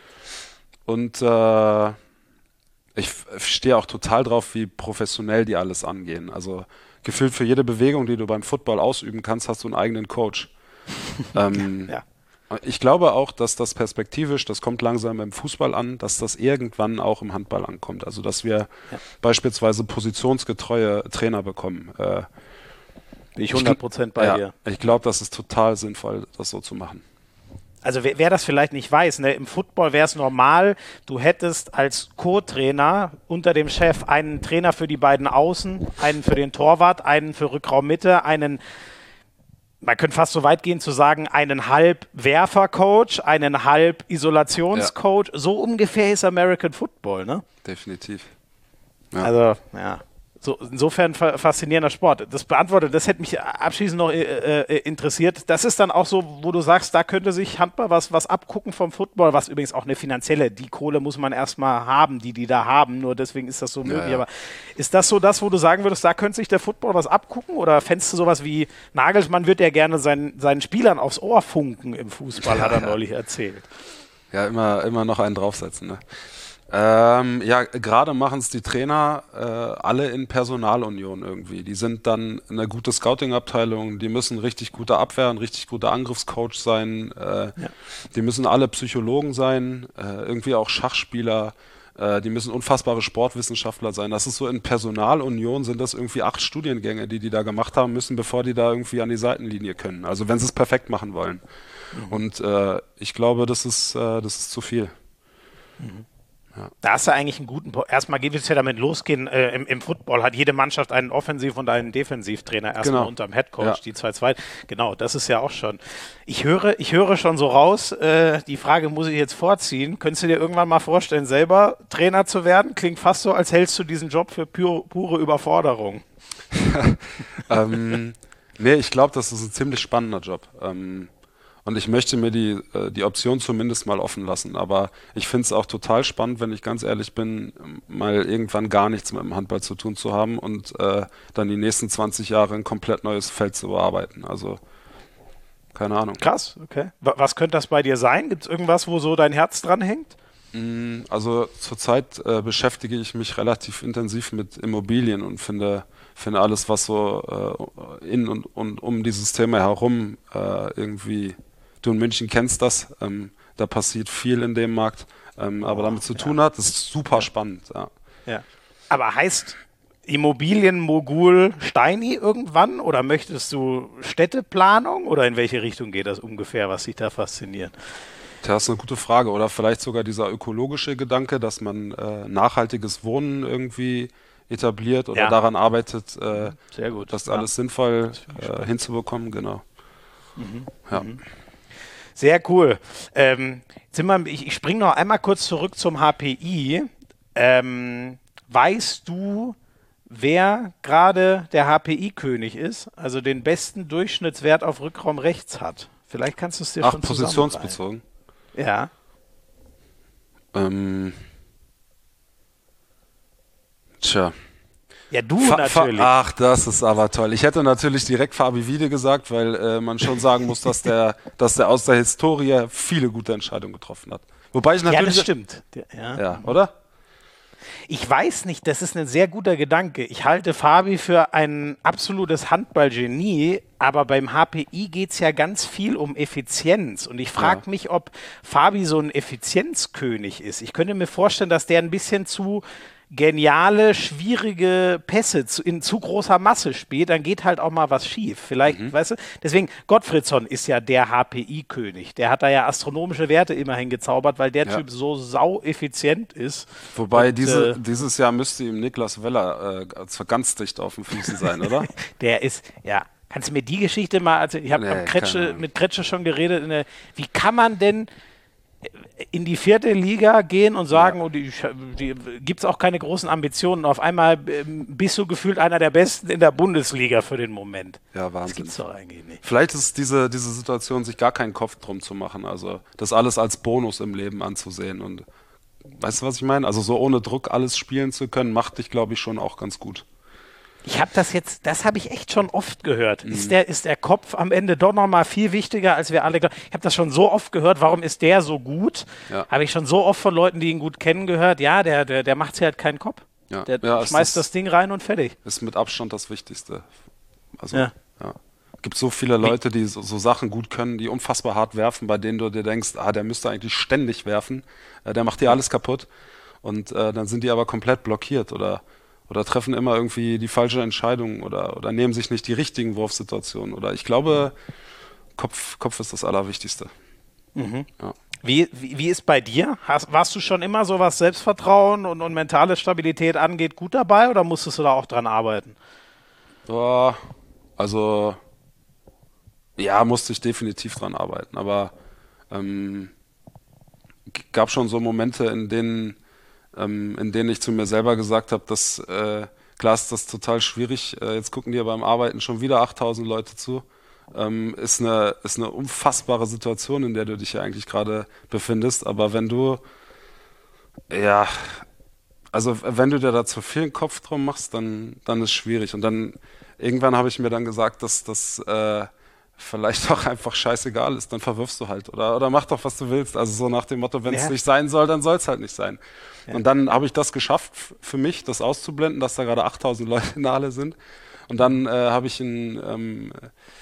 Und äh, ich f- stehe auch total drauf, wie professionell die alles angehen. Also gefühlt für jede Bewegung, die du beim Football ausüben kannst, hast du einen eigenen Coach. ähm, Ja. Ich glaube auch, dass das perspektivisch, das kommt langsam im Fußball an, dass das irgendwann auch im Handball ankommt. Also dass wir Ja. beispielsweise positionsgetreue Trainer bekommen. Äh, Bin ich hundert Prozent bei ja, dir. Ich glaube, das ist total sinnvoll, das so zu machen. Also wer, wer das vielleicht nicht weiß, ne, im Football wäre es normal, du hättest als Co-Trainer unter dem Chef einen Trainer für die beiden Außen, einen für den Torwart, einen für Rückraummitte, einen, man könnte fast so weit gehen zu sagen, einen Halb-Werfer-Coach, einen Halb-Isolationscoach. So ungefähr ist American Football, ne? Definitiv. Ja. Also, ja. So, insofern fa faszinierender Sport. Das beantwortet, das hätte mich abschließend noch äh, äh, interessiert. Das ist dann auch so, wo du sagst, da könnte sich Handball was, was abgucken vom Football, was übrigens auch eine finanzielle, die Kohle muss man erstmal haben, die die da haben, nur deswegen ist das so möglich. ja. Aber ist das so das, wo du sagen würdest, da könnte sich der Football was abgucken? Oder fändest du sowas wie, Nagelsmann wird ja gerne seinen, seinen Spielern aufs Ohr funken im Fußball, hat er neulich erzählt. Ja, immer, immer noch einen draufsetzen. Ne? Ähm, ja, gerade machen es die Trainer äh, alle in Personalunion irgendwie. Die sind dann eine gute Scouting-Abteilung, die müssen richtig guter Abwehr, ein richtig guter Angriffscoach sein, äh, Ja. die müssen alle Psychologen sein, äh, irgendwie auch Schachspieler, äh, die müssen unfassbare Sportwissenschaftler sein. Das ist so in Personalunion, sind das irgendwie acht Studiengänge, die die da gemacht haben müssen, bevor die da irgendwie an die Seitenlinie können. Also wenn sie es perfekt machen wollen. Mhm. Und äh, ich glaube, das ist, äh, das ist zu viel. Mhm. Da hast du eigentlich einen guten Po- Erstmal geht es ja damit losgehen. Äh, im, Im Football hat jede Mannschaft einen Offensiv- und einen Defensivtrainer erstmal Genau. unterm Headcoach, Ja. die zwei zwei. Genau, das ist ja auch schon. Ich höre, ich höre schon so raus, äh, die Frage muss ich jetzt vorziehen. Könntest du dir irgendwann mal vorstellen, selber Trainer zu werden? Klingt fast so, als hältst du diesen Job für pure, pure Überforderung. ähm, nee, ich glaube, das ist ein ziemlich spannender Job. Ähm, und ich möchte mir die, äh, die Option zumindest mal offen lassen. Aber ich finde es auch total spannend, wenn ich ganz ehrlich bin, mal irgendwann gar nichts mit dem Handball zu tun zu haben und äh, dann die nächsten zwanzig Jahre ein komplett neues Feld zu bearbeiten. Also, keine Ahnung. Krass, okay. Wa- Was könnte das bei dir sein? Gibt es irgendwas, wo so dein Herz dran hängt? Mm, Also zurzeit äh, beschäftige ich mich relativ intensiv mit Immobilien und finde, finde alles, was so äh, in und, und um dieses Thema herum äh, irgendwie, du in München kennst das, ähm, da passiert viel in dem Markt, ähm, aber Oh, damit zu ja. tun hat, ist super spannend. Ja. Ja. Aber heißt Immobilienmogul Steini irgendwann oder möchtest du Städteplanung oder in welche Richtung geht das ungefähr, was dich da fasziniert? Das ist eine gute Frage. Oder vielleicht sogar dieser ökologische Gedanke, dass man äh, nachhaltiges Wohnen irgendwie etabliert oder Ja. daran arbeitet, äh, Sehr gut. das Ja. alles sinnvoll Das finde ich äh, spannend. hinzubekommen. Genau. Ja. Sehr cool. Ähm, jetzt sind wir, ich ich springe noch einmal kurz zurück zum H P I. Ähm, weißt du, wer gerade der H P I-König ist? Also den besten Durchschnittswert auf Rückraum rechts hat. Vielleicht kannst du es dir Ach, schon positionsbezogen. zusammenreimen. Ja. Ähm, tja. Ja, du Fa Fa natürlich. Ach, das ist aber toll. Ich hätte natürlich direkt Fabi Wiede gesagt, weil äh, man schon sagen muss, dass der, dass der aus der Historie viele gute Entscheidungen getroffen hat. Wobei ich Ja, natürlich. das stimmt. Ja. Ja, oder? Ich weiß nicht, das ist ein sehr guter Gedanke. Ich halte Fabi für ein absolutes Handballgenie, aber beim H P I geht es ja ganz viel um Effizienz. Und ich frage Ja. mich, ob Fabi so ein Effizienzkönig ist. Ich könnte mir vorstellen, dass der ein bisschen zu geniale, schwierige Pässe zu, in zu großer Masse spielt, dann geht halt auch mal was schief. Vielleicht, Mhm. weißt du, deswegen, Gottfriedson ist ja der H P I-König. Der hat da ja astronomische Werte immerhin gezaubert, weil der Ja. Typ so sau effizient ist. Wobei Und, diese, äh, dieses Jahr müsste ihm Niklas Weller äh, zwar ganz dicht auf den Füßen sein, oder? Der ist, ja, kannst du mir die Geschichte mal erzählen? Ich habe Nee, keine Kretsche, Ahnung. mit Kretsche schon geredet. In der, wie kann man denn in die vierte Liga gehen und sagen, Ja. oh, die, die gibt es auch keine großen Ambitionen. Auf einmal ähm, bist du gefühlt einer der Besten in der Bundesliga für den Moment. Ja, Das Wahnsinn. gibt's doch eigentlich nicht. Vielleicht ist diese, diese Situation, sich gar keinen Kopf drum zu machen, also das alles als Bonus im Leben anzusehen und weißt du, was ich meine? Also so ohne Druck alles spielen zu können, macht dich, glaube ich, schon auch ganz gut. Ich habe das jetzt, das habe ich echt schon oft gehört. Mhm. Ist, der, ist der Kopf am Ende doch nochmal viel wichtiger, als wir alle glauben? Ich habe das schon so oft gehört, warum ist der so gut? Ja. Habe ich schon so oft von Leuten, die ihn gut kennen, gehört, ja, der, der, der macht sich halt keinen Kopf. Ja. Der Ja, es schmeißt ist- das Ding rein und fertig. Ist mit Abstand das Wichtigste. Also, Ja. ja. Gibt so viele Leute, die so, so Sachen gut können, die unfassbar hart werfen, bei denen du dir denkst, ah, der müsste eigentlich ständig werfen, äh, der macht dir alles kaputt und äh, dann sind die aber komplett blockiert oder oder treffen immer irgendwie die falsche Entscheidung oder oder nehmen sich nicht die richtigen Wurfsituationen oder ich glaube, Kopf Kopf ist das Allerwichtigste. Ja. Wie, wie, wie ist bei dir? Hast, warst du schon immer so, was Selbstvertrauen und, und mentale Stabilität angeht, gut dabei oder musstest du da auch dran arbeiten? Ja, also ja, musste ich definitiv dran arbeiten, aber ähm, g- gab schon so Momente, in denen, ähm, in denen ich zu mir selber gesagt habe, dass äh, klar ist das total schwierig, äh, jetzt gucken dir beim Arbeiten schon wieder achttausend Leute zu. Ähm, ist eine, ist eine unfassbare Situation, in der du dich ja eigentlich gerade befindest, aber wenn du ja, also wenn du dir da zu viel Kopf drum machst, dann, dann ist es schwierig. Und dann irgendwann habe ich mir dann gesagt, dass das äh, vielleicht auch einfach scheißegal ist. Dann verwirfst du halt oder, oder mach doch, was du willst. Also so nach dem Motto, wenn es Ja. nicht sein soll, dann soll es halt nicht sein. Und dann habe ich das geschafft f- für mich, das auszublenden, dass da gerade achttausend Leute in der Halle sind. Und dann äh, habe ich ein, ähm,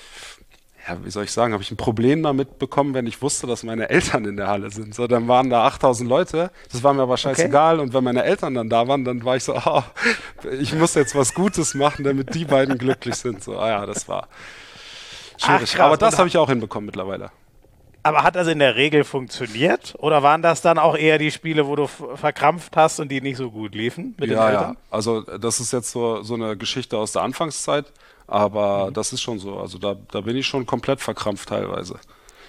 ja, wie soll ich sagen, habe ich ein Problem damit bekommen, wenn ich wusste, dass meine Eltern in der Halle sind. So, dann waren da achttausend Leute, das war mir aber scheißegal. Und wenn meine Eltern dann da waren, dann war ich so, oh, ich muss jetzt was Gutes machen, damit die beiden glücklich sind. So, ah ja, das war schwierig. Ach, krass. aber das Und- habe ich auch hinbekommen mittlerweile. Aber hat das in der Regel funktioniert? Oder waren das dann auch eher die Spiele, wo du f- verkrampft hast und die nicht so gut liefen mit den Ja, Eltern? ja. Also das ist jetzt so, so eine Geschichte aus der Anfangszeit, aber das ist schon so. Also da, da bin ich schon komplett verkrampft teilweise.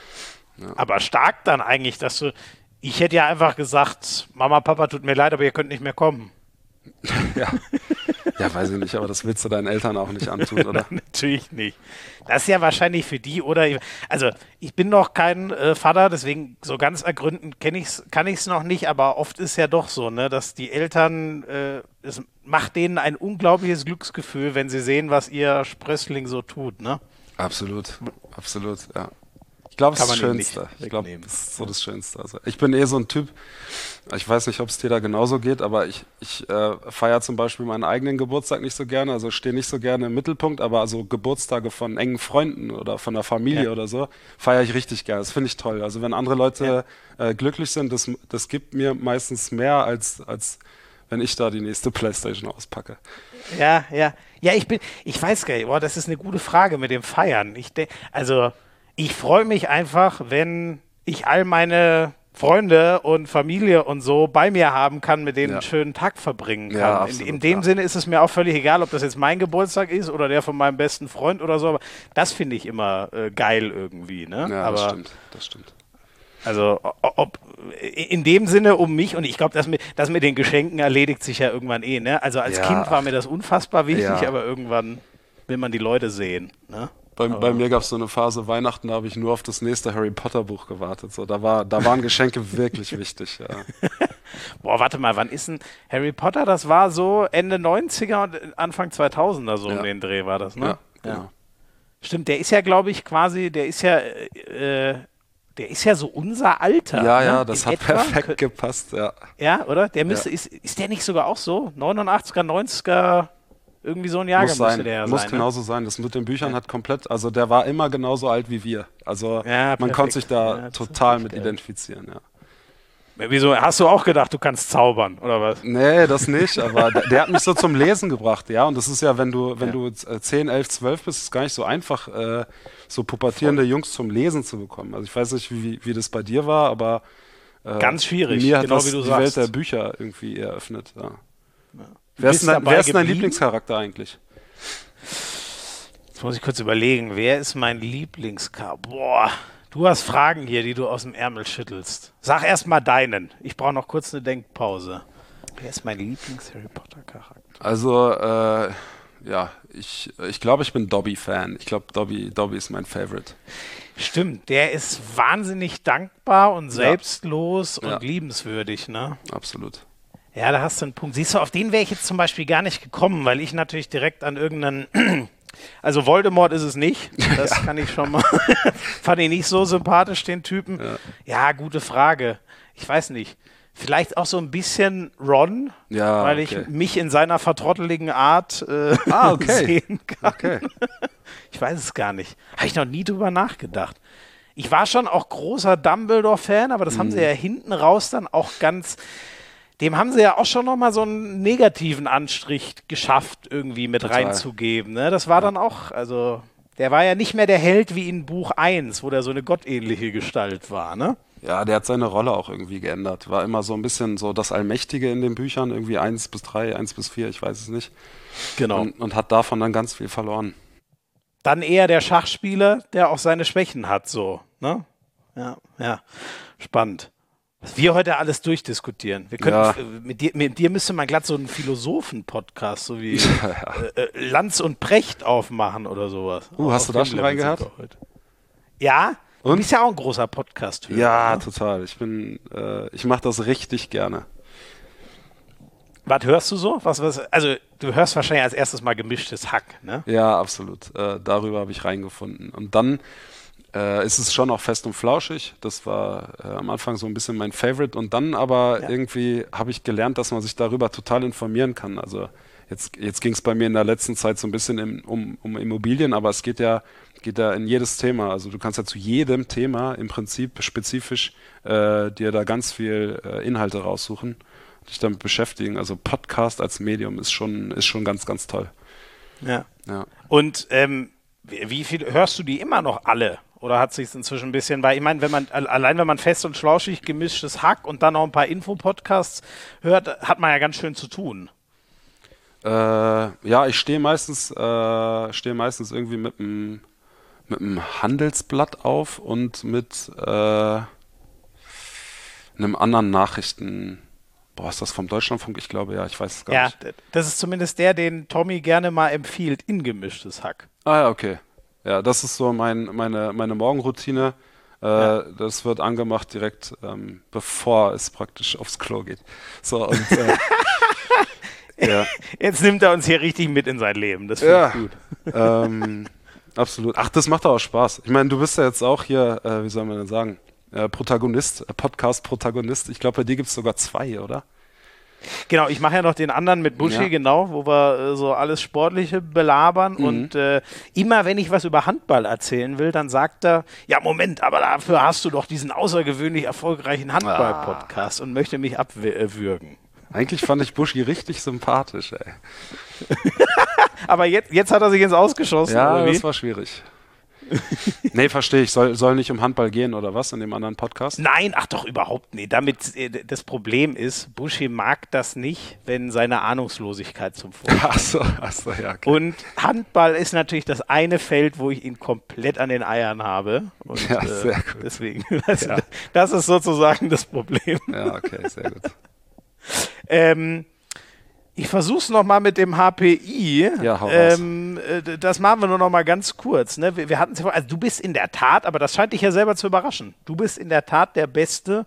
Aber stark dann eigentlich, dass du. Ich hätte ja einfach gesagt, Mama, Papa, tut mir leid, aber ihr könnt nicht mehr kommen. Ja. Ja, weiß ich nicht, aber das willst du deinen Eltern auch nicht antun, oder? Natürlich nicht. Das ist ja wahrscheinlich für die, oder? Also, ich bin noch kein äh, Vater, deswegen so ganz ergründen kenn ich's, kann ich es noch nicht, aber oft ist ja doch so, ne, dass die Eltern, äh, es macht denen ein unglaubliches Glücksgefühl, wenn sie sehen, was ihr Sprössling so tut, ne? Absolut, absolut, ja. Ich glaube, es Kann ist das man ihnen Schönste. nicht Ich glaube, wegnehmen. das ist so das Schönste. Also ich bin eh so ein Typ, ich weiß nicht, ob es dir da genauso geht, aber ich, ich äh, feiere zum Beispiel meinen eigenen Geburtstag nicht so gerne, also stehe nicht so gerne im Mittelpunkt, aber also Geburtstage von engen Freunden oder von der Familie Ja. oder so, feiere ich richtig gerne. Das finde ich toll. Also wenn andere Leute äh, glücklich sind, das, das gibt mir meistens mehr, als, als wenn ich da die nächste Playstation auspacke. Ja, ja. Ja, ich bin, ich weiß gar nicht, boah, das ist eine gute Frage mit dem Feiern. Ich denk, also, ich freue mich einfach, wenn ich all meine Freunde und Familie und so bei mir haben kann, mit denen Ja. einen schönen Tag verbringen kann. Ja, in, absolut, in dem ja. Sinne ist es mir auch völlig egal, ob das jetzt mein Geburtstag ist oder der von meinem besten Freund oder so, aber das finde ich immer äh, geil irgendwie, ne? Ja, aber das stimmt, das stimmt. also o- ob in dem Sinne um mich, und ich glaube, das mit, das mit den Geschenken erledigt sich ja irgendwann eh, ne? Also als Ja. Kind war mir das unfassbar wichtig, Ja. aber irgendwann will man die Leute sehen, ne? Bei, bei mir gab es so eine Phase Weihnachten, da habe ich nur auf das nächste Harry Potter Buch gewartet. So, da, war, da waren Geschenke wirklich wichtig. Ja. Boah, warte mal, wann ist denn Harry Potter? Das war so Ende neunziger und Anfang zweitausender, so um Ja. den Dreh war das, ne? Ja, genau. Stimmt, der ist ja, glaube ich, quasi, der ist ja äh, der ist ja so unser Alter. Ja, ne? ja, das In hat etwa. perfekt gepasst, ja. Ja, oder? Der müsste, Ja. ist, ist der nicht sogar auch so? neunundachtziger, neunziger, irgendwie so ein Jahrgang Muss müsste sein, der ja muss sein. genauso sein. Das mit den Büchern hat komplett, also der war immer genauso alt wie wir. Also Ja, man perfekt. konnte sich da Ja, das ist total richtig mit geil. identifizieren, ja. Ne? Wieso? Hast du auch gedacht, du kannst zaubern, oder was? Nee, das nicht, aber der, der hat mich so zum Lesen gebracht, ja. Und das ist ja, wenn du, wenn Ja. du äh, zehn, elf, zwölf bist, ist es gar nicht so einfach, äh, so pubertierende Jungs zum Lesen zu bekommen. Also ich weiß nicht, wie, wie das bei dir war, aber äh, Ganz schwierig, mir hat genau das wie du die sagst. Welt der Bücher irgendwie eröffnet. Ja. Du Wer ist bist denn dein, dabei wer ist denn dein geblieben? Lieblingscharakter eigentlich? Jetzt muss ich kurz überlegen, wer ist mein Lieblingscharakter? Boah, du hast Fragen hier, die du aus dem Ärmel schüttelst. Sag erst mal deinen. Ich brauche noch kurz eine Denkpause. Wer ist mein Lieblings-Harry Potter-Charakter? Also, äh, ja, ich, ich glaube, ich bin Dobby-Fan. Ich glaube, Dobby, Dobby ist mein Favorite. Stimmt, der ist wahnsinnig dankbar und selbstlos und Ja. liebenswürdig, ne? Absolut. Ja, da hast du einen Punkt. Siehst du, auf den wäre ich jetzt zum Beispiel gar nicht gekommen, weil ich natürlich direkt an irgendeinen. Also Voldemort ist es nicht. Das kann ich schon mal. Fand ich nicht so sympathisch, den Typen. Ja. Ja, gute Frage. Ich weiß nicht. Vielleicht auch so ein bisschen Ron, Ja, weil okay. ich mich in seiner vertrotteligen Art äh, Ah, okay. sehen kann. Okay. Ich weiß es gar nicht. Habe ich noch nie drüber nachgedacht. Ich war schon auch großer Dumbledore-Fan, aber das haben Mhm. sie ja hinten raus dann auch ganz. Dem haben sie ja auch schon nochmal so einen negativen Anstrich geschafft, irgendwie mit Total. reinzugeben. Ne? Das war dann auch, also, der war ja nicht mehr der Held wie in Buch eins, wo der so eine gottähnliche Gestalt war, ne? Ja, der hat seine Rolle auch irgendwie geändert. War immer so ein bisschen so das Allmächtige in den Büchern, irgendwie eins bis drei, eins bis vier, ich weiß es nicht. Genau. Und, und hat davon dann ganz viel verloren. Dann eher der Schachspieler, der auch seine Schwächen hat, so, ne? Ja, ja, spannend. Was wir heute alles durchdiskutieren. Wir können, Ja. äh, mit, dir, mit dir müsste man glatt so einen Philosophen-Podcast, so wie äh, äh, Lanz und Precht aufmachen oder sowas. Uh, hast Auf du da dem schon Level reingehört? sind wir heute. Ja, du Und? bist ja auch ein großer Podcast-Hörer. Ja, ne? total. Ich bin, äh, ich mache das richtig gerne. Was hörst du so? Was, was, also, du hörst wahrscheinlich als erstes mal gemischtes Hack, ne? Ja, absolut. Äh, darüber habe ich reingefunden. Und dann äh, ist es schon auch fest und flauschig. Das war äh, am Anfang so ein bisschen mein Favorite. Und dann aber Ja. irgendwie habe ich gelernt, dass man sich darüber total informieren kann. Also jetzt, jetzt ging es bei mir in der letzten Zeit so ein bisschen im, um, um Immobilien, aber es geht ja, geht ja in jedes Thema. Also du kannst ja zu jedem Thema im Prinzip spezifisch äh, dir da ganz viel äh, Inhalte raussuchen, dich damit beschäftigen. Also Podcast als Medium ist schon, ist schon ganz, ganz toll. Ja. Ja. Und ähm, wie wie viel hörst du die immer noch alle? Oder hat sich inzwischen ein bisschen, weil ich meine, wenn man allein wenn man fest und flauschig gemischtes Hack und dann noch ein paar Infopodcasts hört, hat man ja ganz schön zu tun. Äh, ja, ich stehe meistens, äh, stehe meistens irgendwie mit einem mit einem Handelsblatt auf und mit äh, einem anderen Nachrichten. Boah, ist das vom Deutschlandfunk? Ich glaube, ja, ich weiß es gar Ja, nicht. d- das ist zumindest der, den Tommy gerne mal empfiehlt, in gemischtes Hack. Ah ja, okay. Ja, das ist so mein, meine, meine Morgenroutine. Äh, Ja. Das wird angemacht direkt, ähm, bevor es praktisch aufs Klo geht. So, und äh, ja. Jetzt nimmt er uns hier richtig mit in sein Leben. Das finde Ja, ich gut. ähm, absolut. Ach, das macht auch Spaß. Ich meine, du bist ja jetzt auch hier, äh, wie soll man denn sagen, äh, Protagonist, äh, Podcast-Protagonist. Ich glaube, bei dir gibt es sogar zwei, oder? Genau, ich mache ja noch den anderen mit Buschi, Ja. genau, wo wir äh, so alles Sportliche belabern. Mhm. Und äh, immer, wenn ich was über Handball erzählen will, dann sagt er, ja, Moment, aber dafür hast du doch diesen außergewöhnlich erfolgreichen Handball-Podcast und möchte mich abwürgen. Eigentlich fand ich Buschi richtig sympathisch, ey. Aber jetzt, jetzt hat er sich ins Ausgeschossen, Ja, oder wie? das war schwierig. Nee, verstehe ich. Soll, soll nicht um Handball gehen oder was in dem anderen Podcast? Nein, ach doch, überhaupt nicht. Damit, äh, das Problem ist, Buschi mag das nicht, wenn seine Ahnungslosigkeit zum Vorschein kommt. Ach so, ach so, ja. Okay. Und Handball ist natürlich das eine Feld, wo ich ihn komplett an den Eiern habe. Und, Ja, sehr gut. Deswegen, das, Ja. das ist sozusagen das Problem. Ja, okay, sehr gut. Ähm, Ich versuch's noch mal mit dem H P I. Ja, hau ähm, äh, das machen wir nur noch mal ganz kurz. Ne? Wir, wir hatten's ja, also du bist in der Tat, aber das scheint dich ja selber zu überraschen. Du bist in der Tat der beste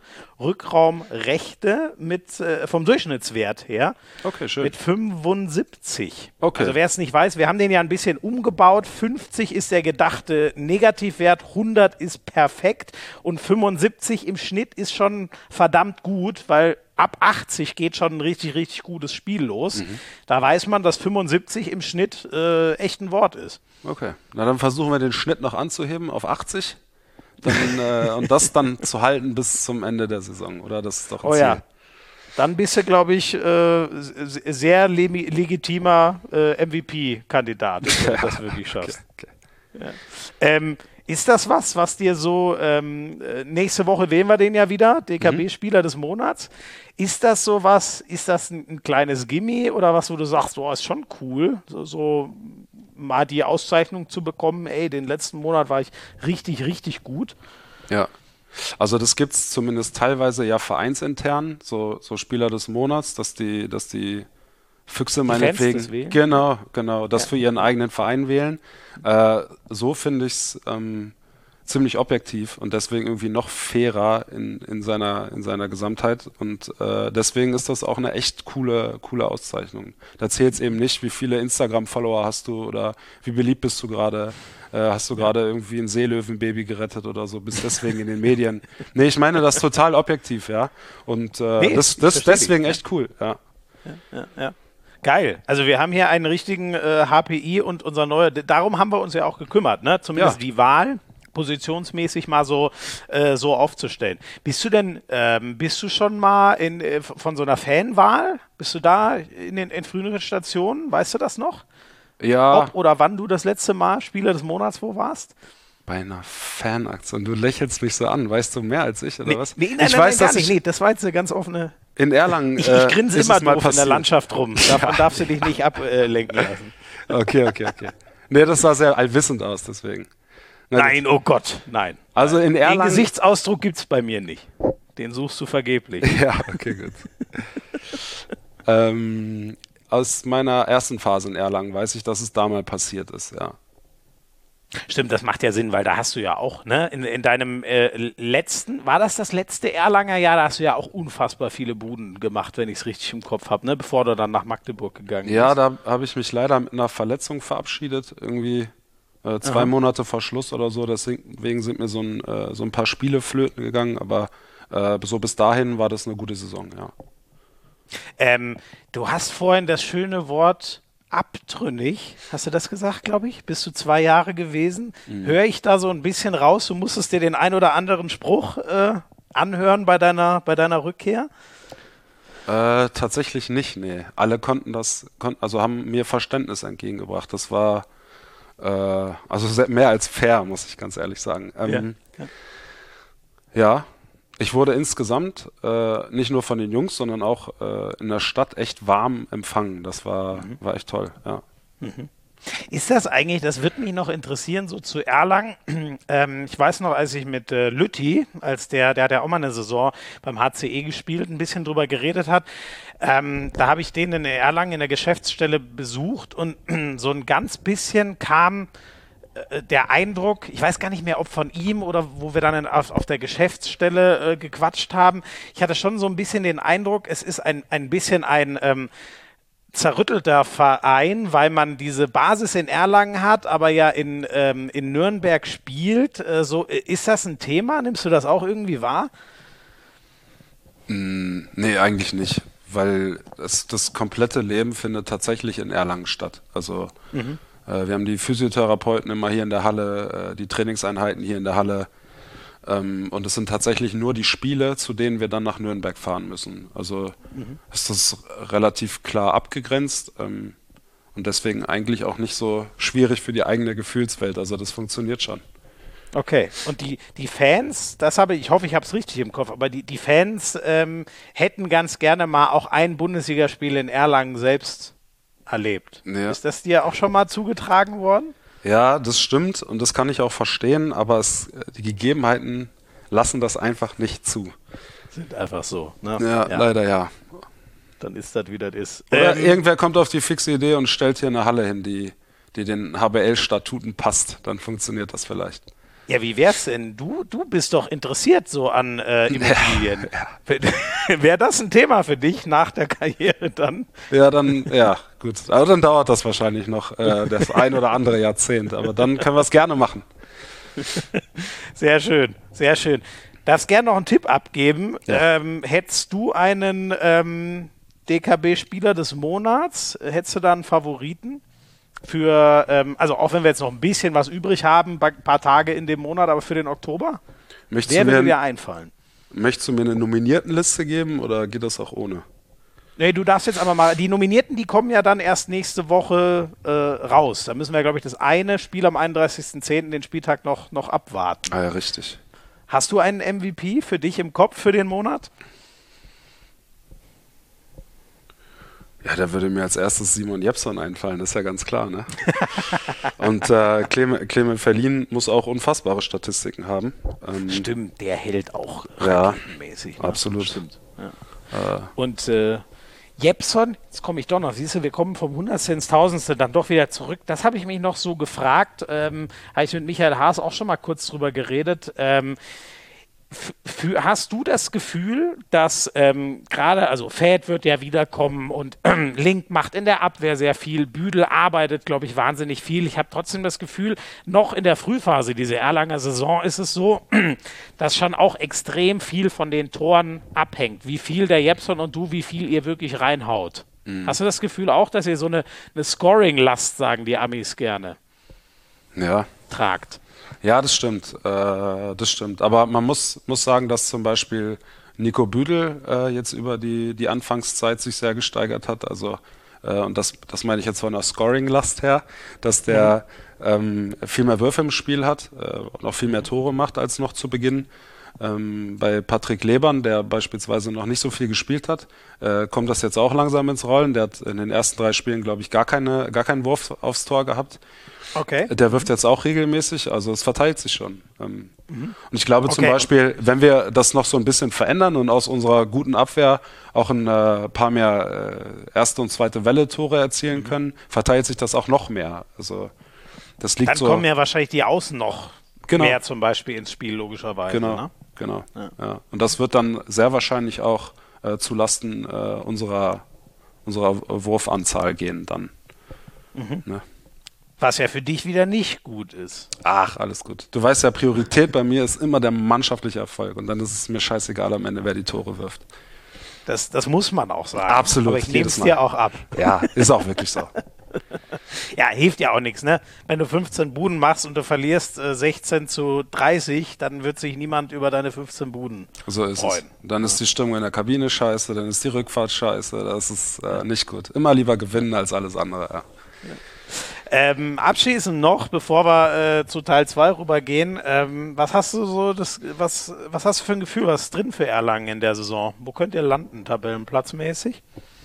Rückraumrechte mit äh, vom Durchschnittswert her. Okay, schön. Mit fünfundsiebzig. Okay. Also wer es nicht weiß, wir haben den ja ein bisschen umgebaut. fünfzig ist der gedachte Negativwert, hundert ist perfekt und fünfundsiebzig im Schnitt ist schon verdammt gut, weil ab achtzig geht schon ein richtig, richtig gutes Spiel los. Mhm. Da weiß man, dass fünfundsiebzig im Schnitt äh, echt ein Wort ist. Okay, na dann versuchen wir den Schnitt noch anzuheben auf achtzig dann, äh, und das dann zu halten bis zum Ende der Saison, oder? Das ist doch ein Oh Ziel. ja. Dann bist du, glaube ich, äh, sehr le legitimer äh, M V P-Kandidat, wenn du das wirklich schaffst. Okay, okay. Ja. Ähm, Ist das was, was dir so, ähm, nächste Woche wählen wir den ja wieder, D K B-Spieler mhm. des Monats. Ist das so was, ist das ein, ein kleines Gimme oder was, wo du sagst, boah, ist schon cool, so, so mal die Auszeichnung zu bekommen, ey, den letzten Monat war ich richtig, richtig gut? Ja, also das gibt es zumindest teilweise ja vereinsintern, so, so Spieler des Monats, dass die, dass die Füchse meinetwegen, genau, genau, das ja. für ihren eigenen Verein wählen. Äh, so finde ich es ähm, ziemlich objektiv und deswegen irgendwie noch fairer in, in, seiner, in seiner Gesamtheit. Und äh, deswegen ist das auch eine echt coole, coole Auszeichnung. Da zählt es eben nicht, wie viele Instagram-Follower hast du oder wie beliebt bist du gerade. Äh, hast du gerade irgendwie ein Seelöwenbaby gerettet oder so, bist deswegen in den Medien. Nee, ich meine das total objektiv, ja. Und äh, nee, das, das deswegen echt cool, ja. Ja, ja, ja. Geil. Also wir haben hier einen richtigen äh, H P I und unser neuer, darum haben wir uns ja auch gekümmert, ne? Zumindest ja. die Wahl positionsmäßig mal so, äh, so aufzustellen. Bist du denn, ähm, bist du schon mal in, äh, von so einer Fanwahl? Bist du da in den in früheren Stationen? Weißt du das noch? Ja. Ob oder wann du das letzte Mal Spieler des Monats wo warst? Bei einer Fanaktion. Du lächelst mich so an. Weißt du mehr als ich, oder nee, was? Nee, nein, ich nein, weiß, nein, dass gar ich nicht. Nee, das war jetzt eine ganz offene... In Erlangen Ich, äh, ich grinse ist immer es mal doof passiert. in der Landschaft rum. Davon ja. darfst du dich nicht ablenken lassen. Okay, okay, okay. Nee, das sah sehr allwissend aus, deswegen. Na, nein, oh Gott, nein. Also in Erlangen... Den Gesichtsausdruck gibt es bei mir nicht. Den suchst du vergeblich. Ja, okay, gut. ähm, aus meiner ersten Phase in Erlangen weiß ich, dass es da mal passiert ist, ja. Stimmt, das macht ja Sinn, weil da hast du ja auch, ne, in, in deinem äh, letzten, war das das letzte Erlanger Jahr, da hast du ja auch unfassbar viele Buden gemacht, wenn ich es richtig im Kopf habe, ne, bevor du dann nach Magdeburg gegangen bist. Ja, da habe ich mich leider mit einer Verletzung verabschiedet, irgendwie äh, zwei Aha. Monate vor Schluss oder so, deswegen sind mir so ein, äh, so ein paar Spiele flöten gegangen, aber äh, so bis dahin war das eine gute Saison, ja. Ähm, du hast vorhin das schöne Wort abtrünnig, hast du das gesagt, glaube ich? Bist du zwei Jahre gewesen? Mhm. Höre ich da so ein bisschen raus, du musstest dir den ein oder anderen Spruch äh, anhören bei deiner, bei deiner Rückkehr? Äh, tatsächlich nicht, nee. Alle konnten das, konnten, also haben mir Verständnis entgegengebracht. Das war äh, also mehr als fair, muss ich ganz ehrlich sagen. Ähm, ja. ja. ja. Ich wurde insgesamt äh, nicht nur von den Jungs, sondern auch äh, in der Stadt echt warm empfangen. Das war, mhm. war echt toll, ja. Mhm. Ist das eigentlich, das wird mich noch interessieren, so zu Erlangen. ähm, ich weiß noch, als ich mit äh, Lütti, als der, der hat ja auch mal eine Saison beim H C E gespielt, ein bisschen drüber geredet hat. Ähm, da habe ich den in Erlangen in der Geschäftsstelle besucht und so ein ganz bisschen kam der Eindruck, ich weiß gar nicht mehr, ob von ihm oder wo wir dann in, auf, auf der Geschäftsstelle äh, gequatscht haben, ich hatte schon so ein bisschen den Eindruck, es ist ein, ein bisschen ein ähm, zerrüttelter Verein, weil man diese Basis in Erlangen hat, aber ja in, ähm, in Nürnberg spielt. Äh, so, ist das ein Thema? Nimmst du das auch irgendwie wahr? Mm, nee, eigentlich nicht, weil das, das komplette Leben findet tatsächlich in Erlangen statt. Also mhm. Wir haben die Physiotherapeuten immer hier in der Halle, die Trainingseinheiten hier in der Halle. Und es sind tatsächlich nur die Spiele, zu denen wir dann nach Nürnberg fahren müssen. Also mhm. ist das relativ klar abgegrenzt und deswegen eigentlich auch nicht so schwierig für die eigene Gefühlswelt. Also das funktioniert schon. Okay, und die, die Fans, das habe ich, ich hoffe, ich habe es richtig im Kopf, aber die, die Fans ähm, hätten ganz gerne mal auch ein Bundesligaspiel in Erlangen selbst erlebt. Ja. Ist das dir auch schon mal zugetragen worden? Ja, das stimmt und das kann ich auch verstehen, aber es, die Gegebenheiten lassen das einfach nicht zu. Sind einfach so, ne? Ja, ja. Leider ja. dann ist das, wie das ist. Oder Ähm, irgendwer kommt auf die fixe Idee und stellt hier eine Halle hin, die, die den H B L-Statuten passt. Dann funktioniert das vielleicht. Ja, wie wär's denn? Du, du bist doch interessiert so an äh, Immobilien. Ja, ja. Wäre das ein Thema für dich nach der Karriere dann? Ja, dann, ja, gut. Aber dann dauert das wahrscheinlich noch äh, das ein oder andere Jahrzehnt. Aber dann können wir es gerne machen. Sehr schön, sehr schön. Darfst gerne noch einen Tipp abgeben. Ja. Ähm, hättest du einen ähm, D K B-Spieler des Monats? Hättest du da einen Favoriten? Für, ähm, also auch wenn wir jetzt noch ein bisschen was übrig haben, ein paar Tage in dem Monat, aber für den Oktober? Möchtest Wer du würde mir, dir einfallen? Möchtest du mir eine Nominiertenliste geben oder geht das auch ohne? Nee, du darfst jetzt aber mal, die Nominierten, die kommen ja dann erst nächste Woche äh, raus. Da müssen wir, glaube ich, das eine Spiel am einunddreißigsten zehnten den Spieltag noch, noch abwarten. Ah ja, richtig. Hast du einen M V P für dich im Kopf für den Monat? Ja, da würde mir als erstes Simon Jepson einfallen, das ist ja ganz klar, ne? Und äh, Clement, Clement Verlin muss auch unfassbare Statistiken haben. Ähm, Stimmt, der hält auch ja, raketenmäßig. Ne? absolut. Stimmt. Ja. Äh. Und äh, Jepson, jetzt komme ich doch noch, siehst du, wir kommen vom Hundertste ins Tausendste dann doch wieder zurück. Das habe ich mich noch so gefragt, ähm, habe ich mit Michael Haas auch schon mal kurz drüber geredet. Ähm, Für, hast du das Gefühl, dass ähm, gerade, also Fäth wird ja wiederkommen und ähm, Link macht in der Abwehr sehr viel, Büdel arbeitet, glaube ich, wahnsinnig viel. Ich habe trotzdem das Gefühl, noch in der Frühphase dieser Erlanger Saison ist es so, dass schon auch extrem viel von den Toren abhängt. Wie viel der Jepson und du, wie viel ihr wirklich reinhaut. Mhm. Hast du das Gefühl auch, dass ihr so eine, eine Scoring-Last, sagen die Amis gerne, ja. tragt? Ja, das stimmt. Äh, das stimmt. Aber man muss, muss sagen, dass zum Beispiel Nico Büdel äh, jetzt über die, die Anfangszeit sich sehr gesteigert hat. Also, äh, und das, das meine ich jetzt von der Scoring-Last her, dass der mhm. ähm, viel mehr Würfe im Spiel hat äh, und auch viel mehr Tore macht als noch zu Beginn. Ähm, bei Patrick Lebern, der beispielsweise noch nicht so viel gespielt hat, äh, kommt das jetzt auch langsam ins Rollen. Der hat in den ersten drei Spielen, glaube ich, gar, keine, gar keinen Wurf aufs Tor gehabt. Okay. Der wirft jetzt auch regelmäßig, also es verteilt sich schon. Ähm, mhm. Und ich glaube okay. zum Beispiel, wenn wir das noch so ein bisschen verändern und aus unserer guten Abwehr auch ein äh, paar mehr äh, erste und zweite Welle-Tore erzielen mhm. können, verteilt sich das auch noch mehr. Also das liegt Dann so. kommen ja wahrscheinlich die Außen noch genau. mehr zum Beispiel ins Spiel, logischerweise. Genau, ne? genau. Ja. Ja. Und das wird dann sehr wahrscheinlich auch äh, zulasten äh, unserer, unserer Wurfanzahl gehen dann. Mhm. Ne? Was ja für dich wieder nicht gut ist. Ach, alles gut. Du weißt ja, Priorität bei mir ist immer der mannschaftliche Erfolg. Und dann ist es mir scheißegal am Ende, wer die Tore wirft. Das, das muss man auch sagen. Absolut. Aber ich nehme es dir auch ab. Ja, ist auch wirklich so. Ja, hilft ja auch nichts, ne? Wenn du fünfzehn Buden machst und du verlierst äh, sechzehn zu dreißig, dann wird sich niemand über deine fünfzehn Buden so ist freuen. Es. Dann ist die Stimmung in der Kabine scheiße, dann ist die Rückfahrt scheiße. Das ist äh, nicht gut. Immer lieber gewinnen als alles andere, ja. Ja. Ähm, abschließend noch, bevor wir äh, zu Teil zwei rübergehen, ähm, was hast du so das, was, was hast du für ein Gefühl, was ist drin für Erlangen in der Saison? Wo könnt ihr landen, tabellenplatzmäßig?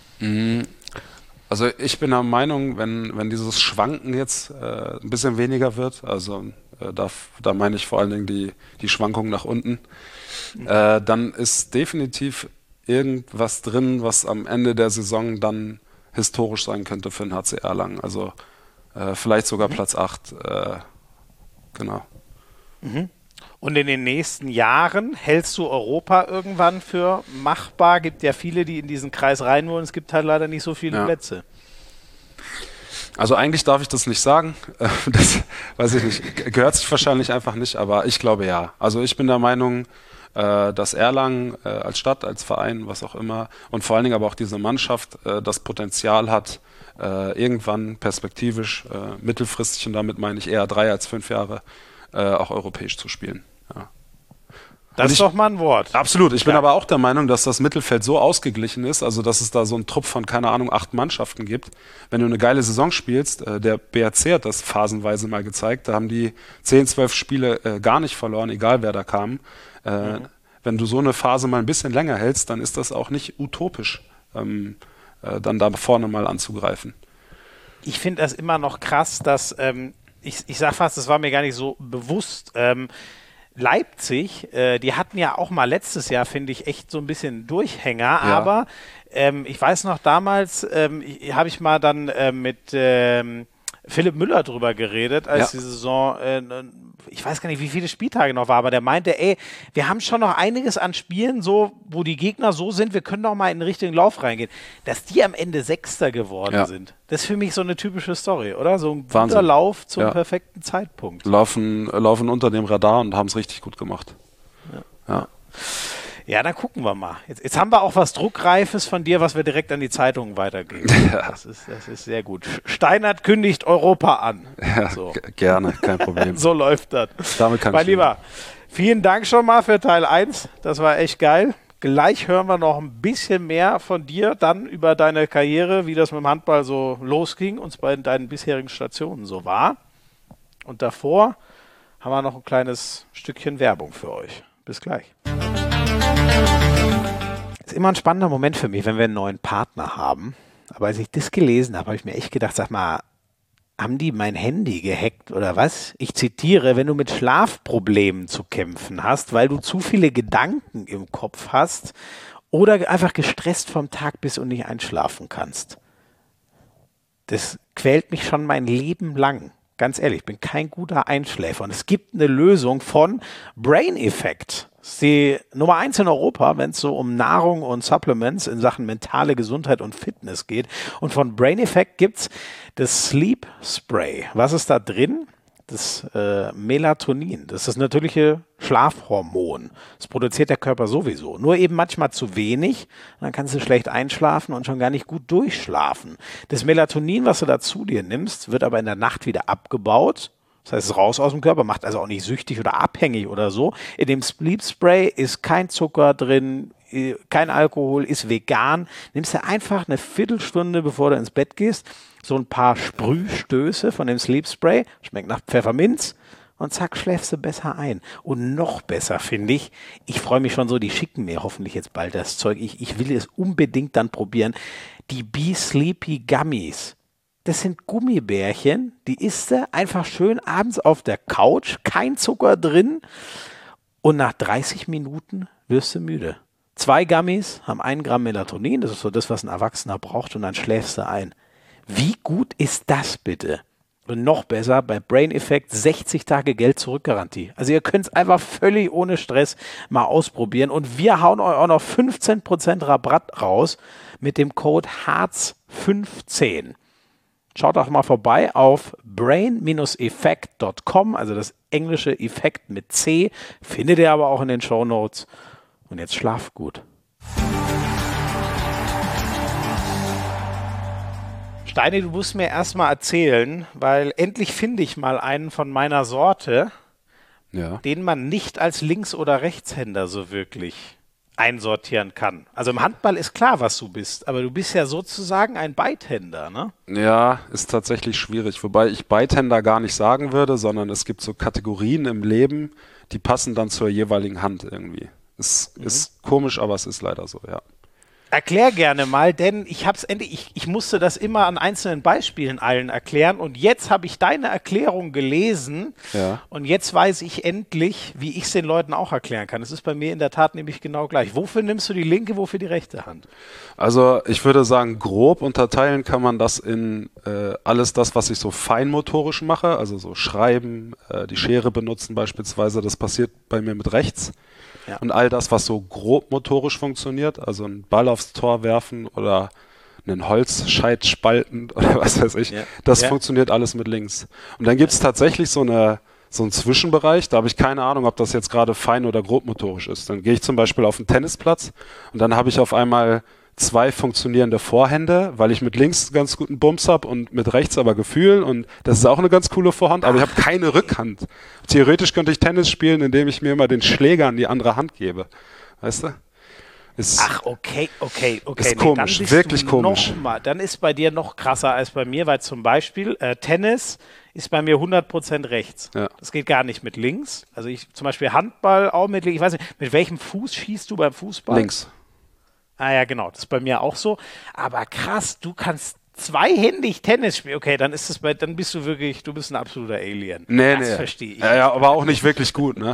Also ich bin der Meinung, wenn, wenn dieses Schwanken jetzt äh, ein bisschen weniger wird, also äh, da, da meine ich vor allen Dingen die, die Schwankungen nach unten, mhm. äh, dann ist definitiv irgendwas drin, was am Ende der Saison dann historisch sein könnte für den H C Erlangen. Also äh, vielleicht sogar mhm. Platz acht. Äh, genau. Mhm. Und in den nächsten Jahren hältst du Europa irgendwann für machbar? Gibt ja viele, die in diesen Kreis rein wollen. Es gibt halt leider nicht so viele ja. Plätze. Also eigentlich darf ich das nicht sagen. Das weiß ich nicht. Gehört sich wahrscheinlich einfach nicht, aber ich glaube ja. Also ich bin der Meinung, dass Erlangen äh, als Stadt, als Verein, was auch immer und vor allen Dingen aber auch diese Mannschaft äh, das Potenzial hat, äh, irgendwann perspektivisch, äh, mittelfristig und damit meine ich eher drei als fünf Jahre, äh, auch europäisch zu spielen. Ja. Das ich, ist doch mal ein Wort. Absolut. Ich bin ja. aber auch der Meinung, dass das Mittelfeld so ausgeglichen ist, also dass es da so einen Trupp von, keine Ahnung, acht Mannschaften gibt. Wenn du eine geile Saison spielst, äh, der B R C hat das phasenweise mal gezeigt, da haben die zehn, zwölf Spiele äh, gar nicht verloren, egal wer da kam. Äh, mhm. Wenn du so eine Phase mal ein bisschen länger hältst, dann ist das auch nicht utopisch, ähm, äh, dann da vorne mal anzugreifen. Ich finde das immer noch krass, dass, ähm, ich, ich sage fast, das war mir gar nicht so bewusst, ähm, Leipzig, äh, die hatten ja auch mal letztes Jahr, finde ich, echt so ein bisschen Durchhänger, ja. aber ähm, ich weiß noch damals, ähm, habe ich mal dann äh, mit ähm, Philipp Müller drüber geredet, als ja. die Saison, äh, ich weiß gar nicht, wie viele Spieltage noch war, aber der meinte, ey, wir haben schon noch einiges an Spielen, so, wo die Gegner so sind, wir können doch mal in den richtigen Lauf reingehen. Dass die am Ende Sechster geworden ja. sind, das ist für mich so eine typische Story, oder? So ein guter Wahnsinn. Lauf zum ja. perfekten Zeitpunkt. Laufen, laufen unter dem Radar und haben es richtig gut gemacht. Ja. ja. Ja, dann gucken wir mal. Jetzt, jetzt haben wir auch was Druckreifes von dir, was wir direkt an die Zeitungen weitergeben. Ja. Das ist, das ist sehr gut. Steinert kündigt Europa an. Ja, so. g- gerne, kein Problem. So läuft das. Damit kann mein ich Lieber, vielen Dank schon mal für Teil eins. Das war echt geil. Gleich hören wir noch ein bisschen mehr von dir, dann über deine Karriere, wie das mit dem Handball so losging und es bei deinen bisherigen Stationen so war. Und davor haben wir noch ein kleines Stückchen Werbung für euch. Bis gleich. Ist immer ein spannender Moment für mich, wenn wir einen neuen Partner haben. Aber als ich das gelesen habe, habe ich mir echt gedacht, sag mal, haben die mein Handy gehackt oder was? Ich zitiere, wenn du mit Schlafproblemen zu kämpfen hast, weil du zu viele Gedanken im Kopf hast oder einfach gestresst vom Tag bist und nicht einschlafen kannst. Das quält mich schon mein Leben lang. Ganz ehrlich, ich bin kein guter Einschläfer. Und es gibt eine Lösung von Brain Effect. Das ist die Nummer eins in Europa, wenn es so um Nahrung und Supplements in Sachen mentale Gesundheit und Fitness geht. Und von Brain Effect gibt es das Sleep Spray. Was ist da drin? Das äh, Melatonin. Das ist das natürliche Schlafhormon. Das produziert der Körper sowieso. Nur eben manchmal zu wenig. Dann kannst du schlecht einschlafen und schon gar nicht gut durchschlafen. Das Melatonin, was du da zu dir nimmst, wird aber in der Nacht wieder abgebaut. Das heißt, es ist raus aus dem Körper, macht also auch nicht süchtig oder abhängig oder so. In dem Sleep Spray ist kein Zucker drin, kein Alkohol, ist vegan. Nimmst du einfach eine Viertelstunde, bevor du ins Bett gehst, so ein paar Sprühstöße von dem Sleep Spray, schmeckt nach Pfefferminz und zack, schläfst du besser ein. Und noch besser finde ich, ich freue mich schon so, die schicken mir hoffentlich jetzt bald das Zeug, ich, ich will es unbedingt dann probieren, die Be Sleepy Gummies. Das sind Gummibärchen, die isst du einfach schön abends auf der Couch, kein Zucker drin und nach dreißig Minuten wirst du müde. Zwei Gummies haben ein Gramm Melatonin, das ist so das, was ein Erwachsener braucht und dann schläfst du ein. Wie gut ist das bitte? Und noch besser, bei Brain Effect sechzig Tage Geld-Zurück-Garantie. Also ihr könnt es einfach völlig ohne Stress mal ausprobieren und wir hauen euch auch noch fünfzehn Prozent Rabatt raus mit dem Code H A R Z fünfzehn. Schaut auch mal vorbei auf brain effect dot com, also das englische Effekt mit C, findet ihr aber auch in den Shownotes. Und jetzt schlaft gut. Steini, du musst mir erstmal erzählen, weil endlich finde ich mal einen von meiner Sorte, ja. den man nicht als Links- oder Rechtshänder so wirklich einsortieren kann. Also im Handball ist klar, was du bist, aber du bist ja sozusagen ein Beidhänder, ne? Ja, ist tatsächlich schwierig, wobei ich Beidhänder gar nicht sagen würde, sondern es gibt so Kategorien im Leben, die passen dann zur jeweiligen Hand irgendwie. Es mhm. ist komisch, aber es ist leider so, ja. Erklär gerne mal, denn ich hab's endlich, ich, ich musste das immer an einzelnen Beispielen allen erklären und jetzt habe ich deine Erklärung gelesen ja. und jetzt weiß ich endlich, wie ich es den Leuten auch erklären kann. Es ist bei mir in der Tat nämlich genau gleich. Wofür nimmst du die linke, wofür die rechte Hand? Also ich würde sagen, grob unterteilen kann man das in äh, alles das, was ich so feinmotorisch mache, also so schreiben, äh, die Schere benutzen beispielsweise, das passiert bei mir mit rechts. Ja. Und all das, was so grob motorisch funktioniert, also einen Ball aufs Tor werfen oder einen Holzscheit spalten oder was weiß ich, ja. das ja. funktioniert alles mit links. Und dann gibt es tatsächlich so, eine, so einen Zwischenbereich, da habe ich keine Ahnung, ob das jetzt gerade fein oder grob motorisch ist. Dann gehe ich zum Beispiel auf den Tennisplatz und dann habe ich auf einmal zwei funktionierende Vorhände, weil ich mit links ganz guten Bums habe und mit rechts aber Gefühl und das ist auch eine ganz coole Vorhand, aber ich habe keine Rückhand. Theoretisch könnte ich Tennis spielen, indem ich mir immer den Schläger an die andere Hand gebe. Weißt du? Ist, Ach, okay, okay, okay. Ist komisch, nee, wirklich komisch. Mal, dann ist bei dir noch krasser als bei mir, weil zum Beispiel äh, Tennis ist bei mir hundert Prozent rechts. Ja. Das geht gar nicht mit links. Also ich zum Beispiel Handball auch mit links. Ich weiß nicht, mit welchem Fuß schießt du beim Fußball? Links. Ah ja, genau, das ist bei mir auch so. Aber krass, du kannst zweihändig Tennis spielen. Okay, dann ist es bei, dann bist du wirklich, du bist ein absoluter Alien. Nee, das nee. verstehe ich. Ja, ja, aber auch nicht wirklich gut, ne?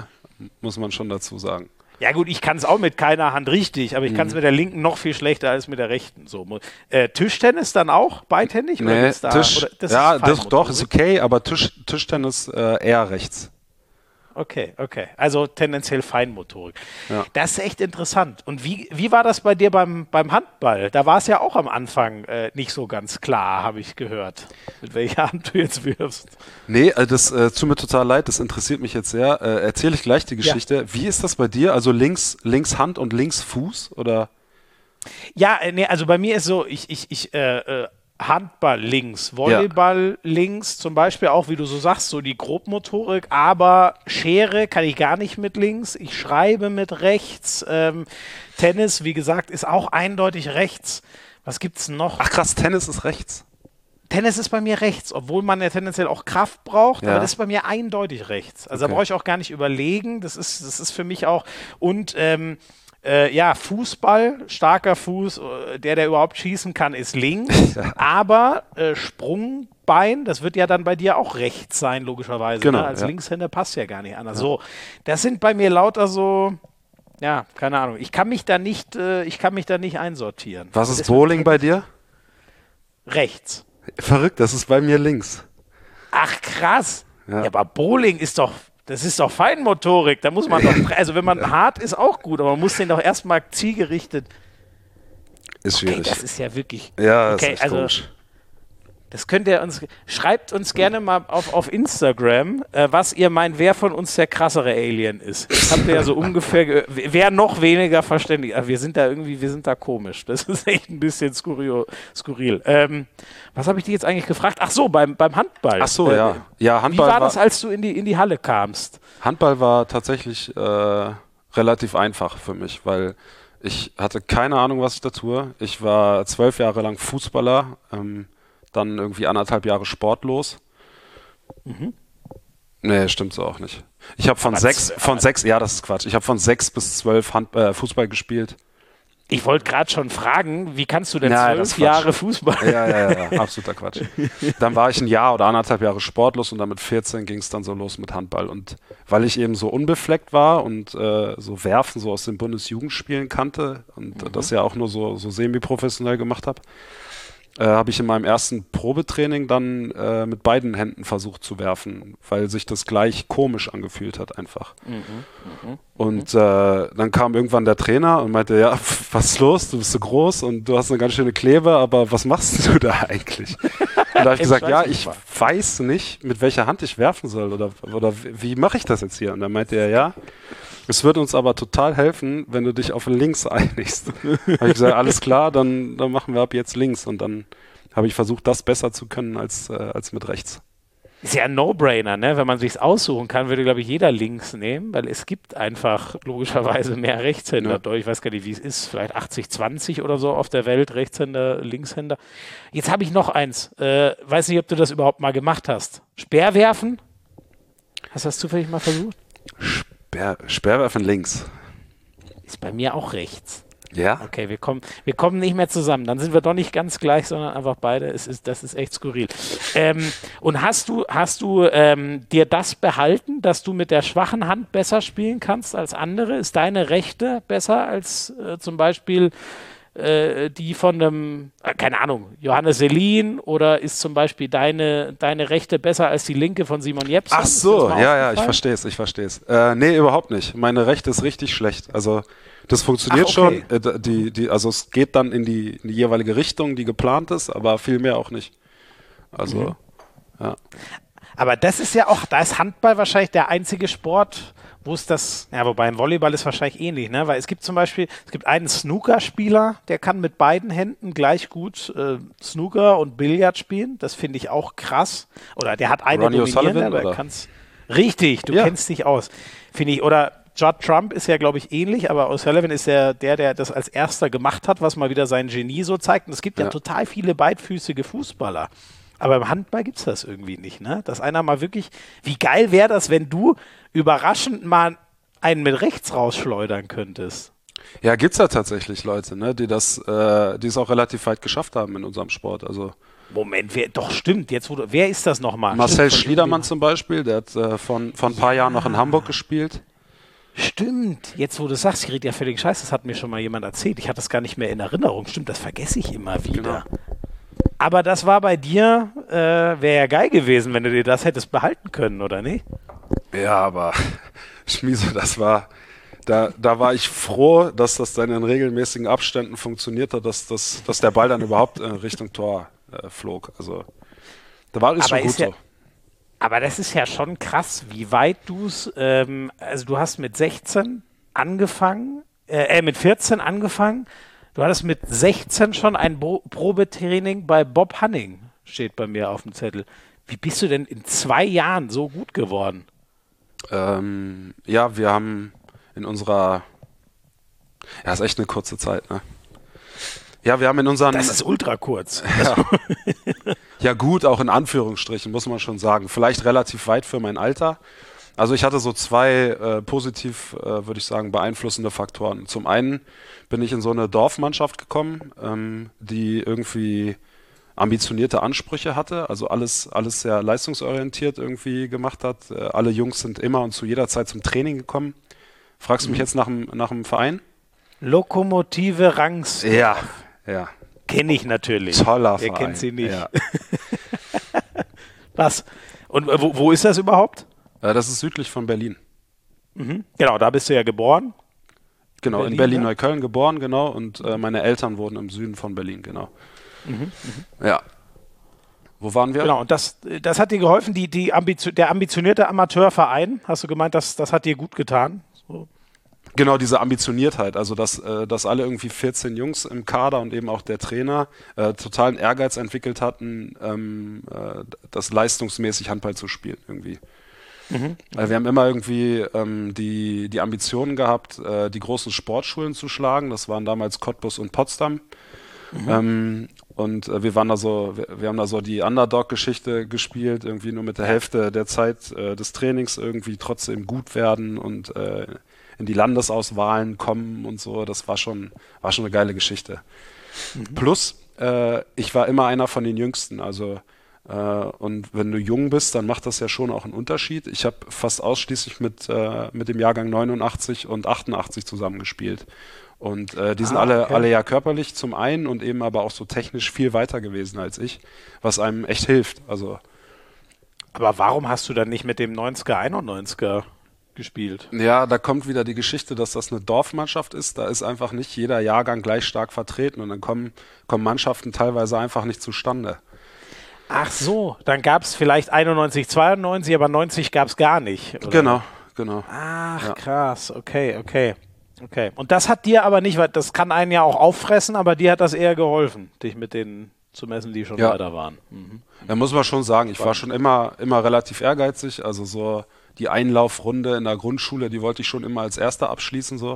muss man schon dazu sagen. Ja gut, ich kann es auch mit keiner Hand richtig, aber ich kann es mit der linken noch viel schlechter als mit der rechten. So. Äh, Tischtennis dann auch beidhändig? Nee, oder da, Tisch, oder das ja, ist das, doch, ist okay, aber Tisch, Tischtennis äh, eher rechts. Okay, okay. Also tendenziell Feinmotorik. Ja. Das ist echt interessant. Und wie, wie war das bei dir beim, beim Handball? Da war es ja auch am Anfang äh, nicht so ganz klar, habe ich gehört, mit welcher Hand du jetzt wirfst. Nee, äh, das äh, tut mir total leid, das interessiert mich jetzt sehr. Äh, Erzähle ich gleich die Geschichte. Ja. Wie ist das bei dir? Also links, links Hand und links Fuß? Oder? Ja, äh, nee, also bei mir ist so, ich, ich, ich, äh, äh, Handball links, Volleyball ja. links, zum Beispiel auch, wie du so sagst, so die Grobmotorik, aber Schere kann ich gar nicht mit links, ich schreibe mit rechts, ähm, Tennis, wie gesagt, ist auch eindeutig rechts. Was gibt's noch? Ach krass, Tennis ist rechts. Tennis ist bei mir rechts, obwohl man ja tendenziell auch Kraft braucht, ja. aber das ist bei mir eindeutig rechts. Also okay. Da brauche ich auch gar nicht überlegen, das ist, das ist für mich auch, und ähm, Äh, ja, Fußball, starker Fuß, der, der überhaupt schießen kann, ist links, ja. aber äh, Sprungbein, das wird ja dann bei dir auch rechts sein, logischerweise. Genau, ne? Als ja. Linkshänder passt ja gar nicht anders. Ja. So, das sind bei mir lauter so, ja, keine Ahnung. Ich kann mich da nicht, äh, ich kann mich da nicht einsortieren. Was ist Bowling bei dir? Rechts. Verrückt, das ist bei mir links. Ach, krass. Ja, ja aber Bowling ist doch... Das ist doch Feinmotorik, da muss man doch, also wenn man hart ist, auch gut, aber man muss den doch erstmal zielgerichtet. Ist schwierig. Okay, das ist ja wirklich. Ja, okay, ist echt also, komisch. Das könnt ihr uns, schreibt uns gerne mal auf, auf Instagram, äh, was ihr meint, wer von uns der krassere Alien ist. Das habt ihr ja so ungefähr, wer noch weniger verständlich. Wir sind da irgendwie, wir sind da komisch. Das ist echt ein bisschen skurril. skurril. Ähm, was habe ich dich jetzt eigentlich gefragt? Ach so, beim, beim Handball. Ach so, äh, ja. ja Handball wie war, war das, als du in die, in die Halle kamst? Handball war tatsächlich äh, relativ einfach für mich, weil ich hatte keine Ahnung, was ich da tue. Ich war zwölf Jahre lang Fußballer, ähm, dann irgendwie anderthalb Jahre sportlos. Mhm. Nee, stimmt so auch nicht. Ich habe von sechs, von sechs, ja, das ist Quatsch. Ich habe von sechs bis zwölf Hand, äh, Fußball gespielt. Ich wollte gerade schon fragen, wie kannst du denn ja, zwölf Jahre Fußball? Ja, ja, ja, ja, absoluter Quatsch. Dann war ich ein Jahr oder anderthalb Jahre sportlos und dann mit vierzehn ging es dann so los mit Handball. Und weil ich eben so unbefleckt war und äh, so Werfen so aus den Bundesjugendspielen kannte und mhm. das ja auch nur so, so semi-professionell gemacht habe, Äh, habe ich in meinem ersten Probetraining dann äh, mit beiden Händen versucht zu werfen, weil sich das gleich komisch angefühlt hat einfach. Mhm, mh, und äh, dann kam irgendwann der Trainer und meinte, ja, was ist los, du bist so groß und du hast eine ganz schöne Klebe, aber was machst du da eigentlich? Und da habe ich gesagt, ja, ich weiß nicht, mit welcher Hand ich werfen soll oder, oder wie mache ich das jetzt hier? Und dann meinte er, ja, es wird uns aber total helfen, wenn du dich auf links einigst. Habe ich gesagt, alles klar, dann, dann machen wir ab jetzt links. Und dann habe ich versucht, das besser zu können als, äh, als mit rechts. Ist ja ein No-Brainer, ne? Wenn man sich's aussuchen kann, würde, glaube ich, jeder links nehmen, weil es gibt einfach logischerweise mehr Rechtshänder. Ja. Ich weiß gar nicht, wie es ist, vielleicht achtzig zwanzig oder so auf der Welt, Rechtshänder, Linkshänder. Jetzt habe ich noch eins. Äh, weiß nicht, ob du das überhaupt mal gemacht hast. Speerwerfen? Hast du das zufällig mal versucht? Speer, Speerwerfen links. Ist bei mir auch rechts. Ja? Okay, wir kommen, wir kommen nicht mehr zusammen. Dann sind wir doch nicht ganz gleich, sondern einfach beide. Es ist, das ist echt skurril. Ähm, und hast du, hast du ähm, dir das behalten, dass du mit der schwachen Hand besser spielen kannst als andere? Ist deine rechte besser als äh, zum Beispiel äh, die von einem, äh, keine Ahnung, Johannes Selin, oder ist zum Beispiel deine, deine rechte besser als die linke von Simon Jepsen? Ach so, ja, ja, ich verstehe es, ich verstehe es. Äh, nee, überhaupt nicht. Meine rechte ist richtig schlecht. Also das funktioniert Ach, okay. schon. Äh, die, die, also es geht dann in die, in die jeweilige Richtung, die geplant ist, aber viel mehr auch nicht. Also, mhm. ja. Aber das ist ja auch, da ist Handball wahrscheinlich der einzige Sport, wo es das, ja, wobei im Volleyball ist wahrscheinlich ähnlich, ne? Weil es gibt zum Beispiel, es gibt einen Snookerspieler, der kann mit beiden Händen gleich gut äh, Snooker und Billard spielen. Das finde ich auch krass. Oder der hat eine Ronnie dominierende, aber er kann's. Richtig, du ja. kennst dich aus. Finde ich, oder Judd Trump ist ja, glaube ich, ähnlich, aber O'Sullivan ist ja der, der das als erster gemacht hat, was mal wieder sein Genie so zeigt. Und es gibt ja, ja total viele beidfüßige Fußballer. Aber im Handball gibt es das irgendwie nicht, ne? Dass einer mal wirklich, wie geil wäre das, wenn du überraschend mal einen mit rechts rausschleudern könntest? Ja, gibt's ja tatsächlich Leute, ne, die das, äh, die es auch relativ weit geschafft haben in unserem Sport. Also Moment, wer, doch stimmt, jetzt wo du, wer ist das nochmal? Marcel Schliedermann zum Beispiel, der hat äh, von, von ein paar Jahren noch in Hamburg gespielt. Stimmt, jetzt wo du sagst, ich rede ja völlig scheiße, das hat mir schon mal jemand erzählt. Ich hatte das gar nicht mehr in Erinnerung. Stimmt, das vergesse ich immer wieder. Genau. Aber das war bei dir, äh, wäre ja geil gewesen, wenn du dir das hättest behalten können, oder nicht? Ja, aber Schmiese, das war, da, da war ich froh, dass das dann in regelmäßigen Abständen funktioniert hat, dass, dass, dass der Ball dann überhaupt in Richtung Tor äh, flog. Also, da war es schon gut ist ja, so. aber das ist ja schon krass, wie weit du es, ähm, also du hast mit sechzehn angefangen, äh, äh, mit vierzehn angefangen, du hattest mit sechzehn schon ein Bo- Probetraining bei Bob Hanning, steht bei mir auf dem Zettel. Wie bist du denn in zwei Jahren so gut geworden? Ähm, ja, wir haben in unserer, ja, ist echt eine kurze Zeit, ne? Ja, wir haben in unseren, Das ist ultra kurz. ja, ja gut, auch in Anführungsstrichen, muss man schon sagen, vielleicht relativ weit für mein Alter. Also ich hatte so zwei äh, positiv, äh, würde ich sagen, beeinflussende Faktoren. Zum einen bin ich in so eine Dorfmannschaft gekommen, ähm, die irgendwie ambitionierte Ansprüche hatte, also alles, alles sehr leistungsorientiert irgendwie gemacht hat. Äh, alle Jungs sind immer und zu jeder Zeit zum Training gekommen. Fragst du mich jetzt nach dem, nach dem Verein? Lokomotive Rangs. Ja, ja. Kenne ich natürlich. Toller Wer Verein. kennt sie nicht? Ja. Was? Und äh, wo, wo ist das überhaupt? Äh, das ist südlich von Berlin. Mhm. Genau, da bist du ja geboren. Genau, Berlin, in ne? Berlin-Neukölln geboren, genau. Und äh, meine Eltern wohnen im Süden von Berlin, genau. Mhm, Ja. Wo waren wir? Genau, und das, das hat dir geholfen, die, die Ambition, der ambitionierte Amateurverein, hast du gemeint, das, das hat dir gut getan? So. Genau, diese Ambitioniertheit, also dass, äh, dass alle irgendwie vierzehn Jungs im Kader und eben auch der Trainer äh, totalen Ehrgeiz entwickelt hatten, ähm, äh, das leistungsmäßig Handball zu spielen irgendwie. Mhm. Äh, wir haben immer irgendwie ähm, die, die Ambitionen gehabt, äh, die großen Sportschulen zu schlagen. Das waren damals Cottbus und Potsdam. Mhm. Ähm, und äh, wir waren da so, wir, wir haben da so die Underdog-Geschichte gespielt, irgendwie nur mit der Hälfte der Zeit äh, des Trainings irgendwie trotzdem gut werden und äh, in die Landesauswahlen kommen und so. Das war schon, war schon eine geile Geschichte. Mhm. Plus, äh, ich war immer einer von den Jüngsten. Also äh, und wenn du jung bist, dann macht das ja schon auch einen Unterschied. Ich habe fast ausschließlich mit, äh, mit dem Jahrgang neunundachtzig und achtundachtzig zusammengespielt. Und äh, die sind ah, alle, okay. alle ja körperlich zum einen und eben aber auch so technisch viel weiter gewesen als ich, was einem echt hilft. Also, Aber warum hast du dann nicht mit dem neunziger, einundneunziger gespielt? ja, da kommt wieder die Geschichte, dass das eine Dorfmannschaft ist. Da ist einfach nicht jeder Jahrgang gleich stark vertreten und dann kommen, kommen Mannschaften teilweise einfach nicht zustande. Ach so, dann gab es vielleicht einundneunzig, zweiundneunzig, aber neunzig gab es gar nicht. Oder? Genau, genau. Ach, Ja. krass, okay, okay. Okay. Und das hat dir aber nicht, weil das kann einen ja auch auffressen, aber dir hat das eher geholfen, dich mit denen zu messen, die schon Ja. weiter waren. Mhm. Da muss man schon sagen, ich war schon immer, immer relativ ehrgeizig. Also so die Einlaufrunde in der Grundschule, die wollte ich schon immer als Erster abschließen. So.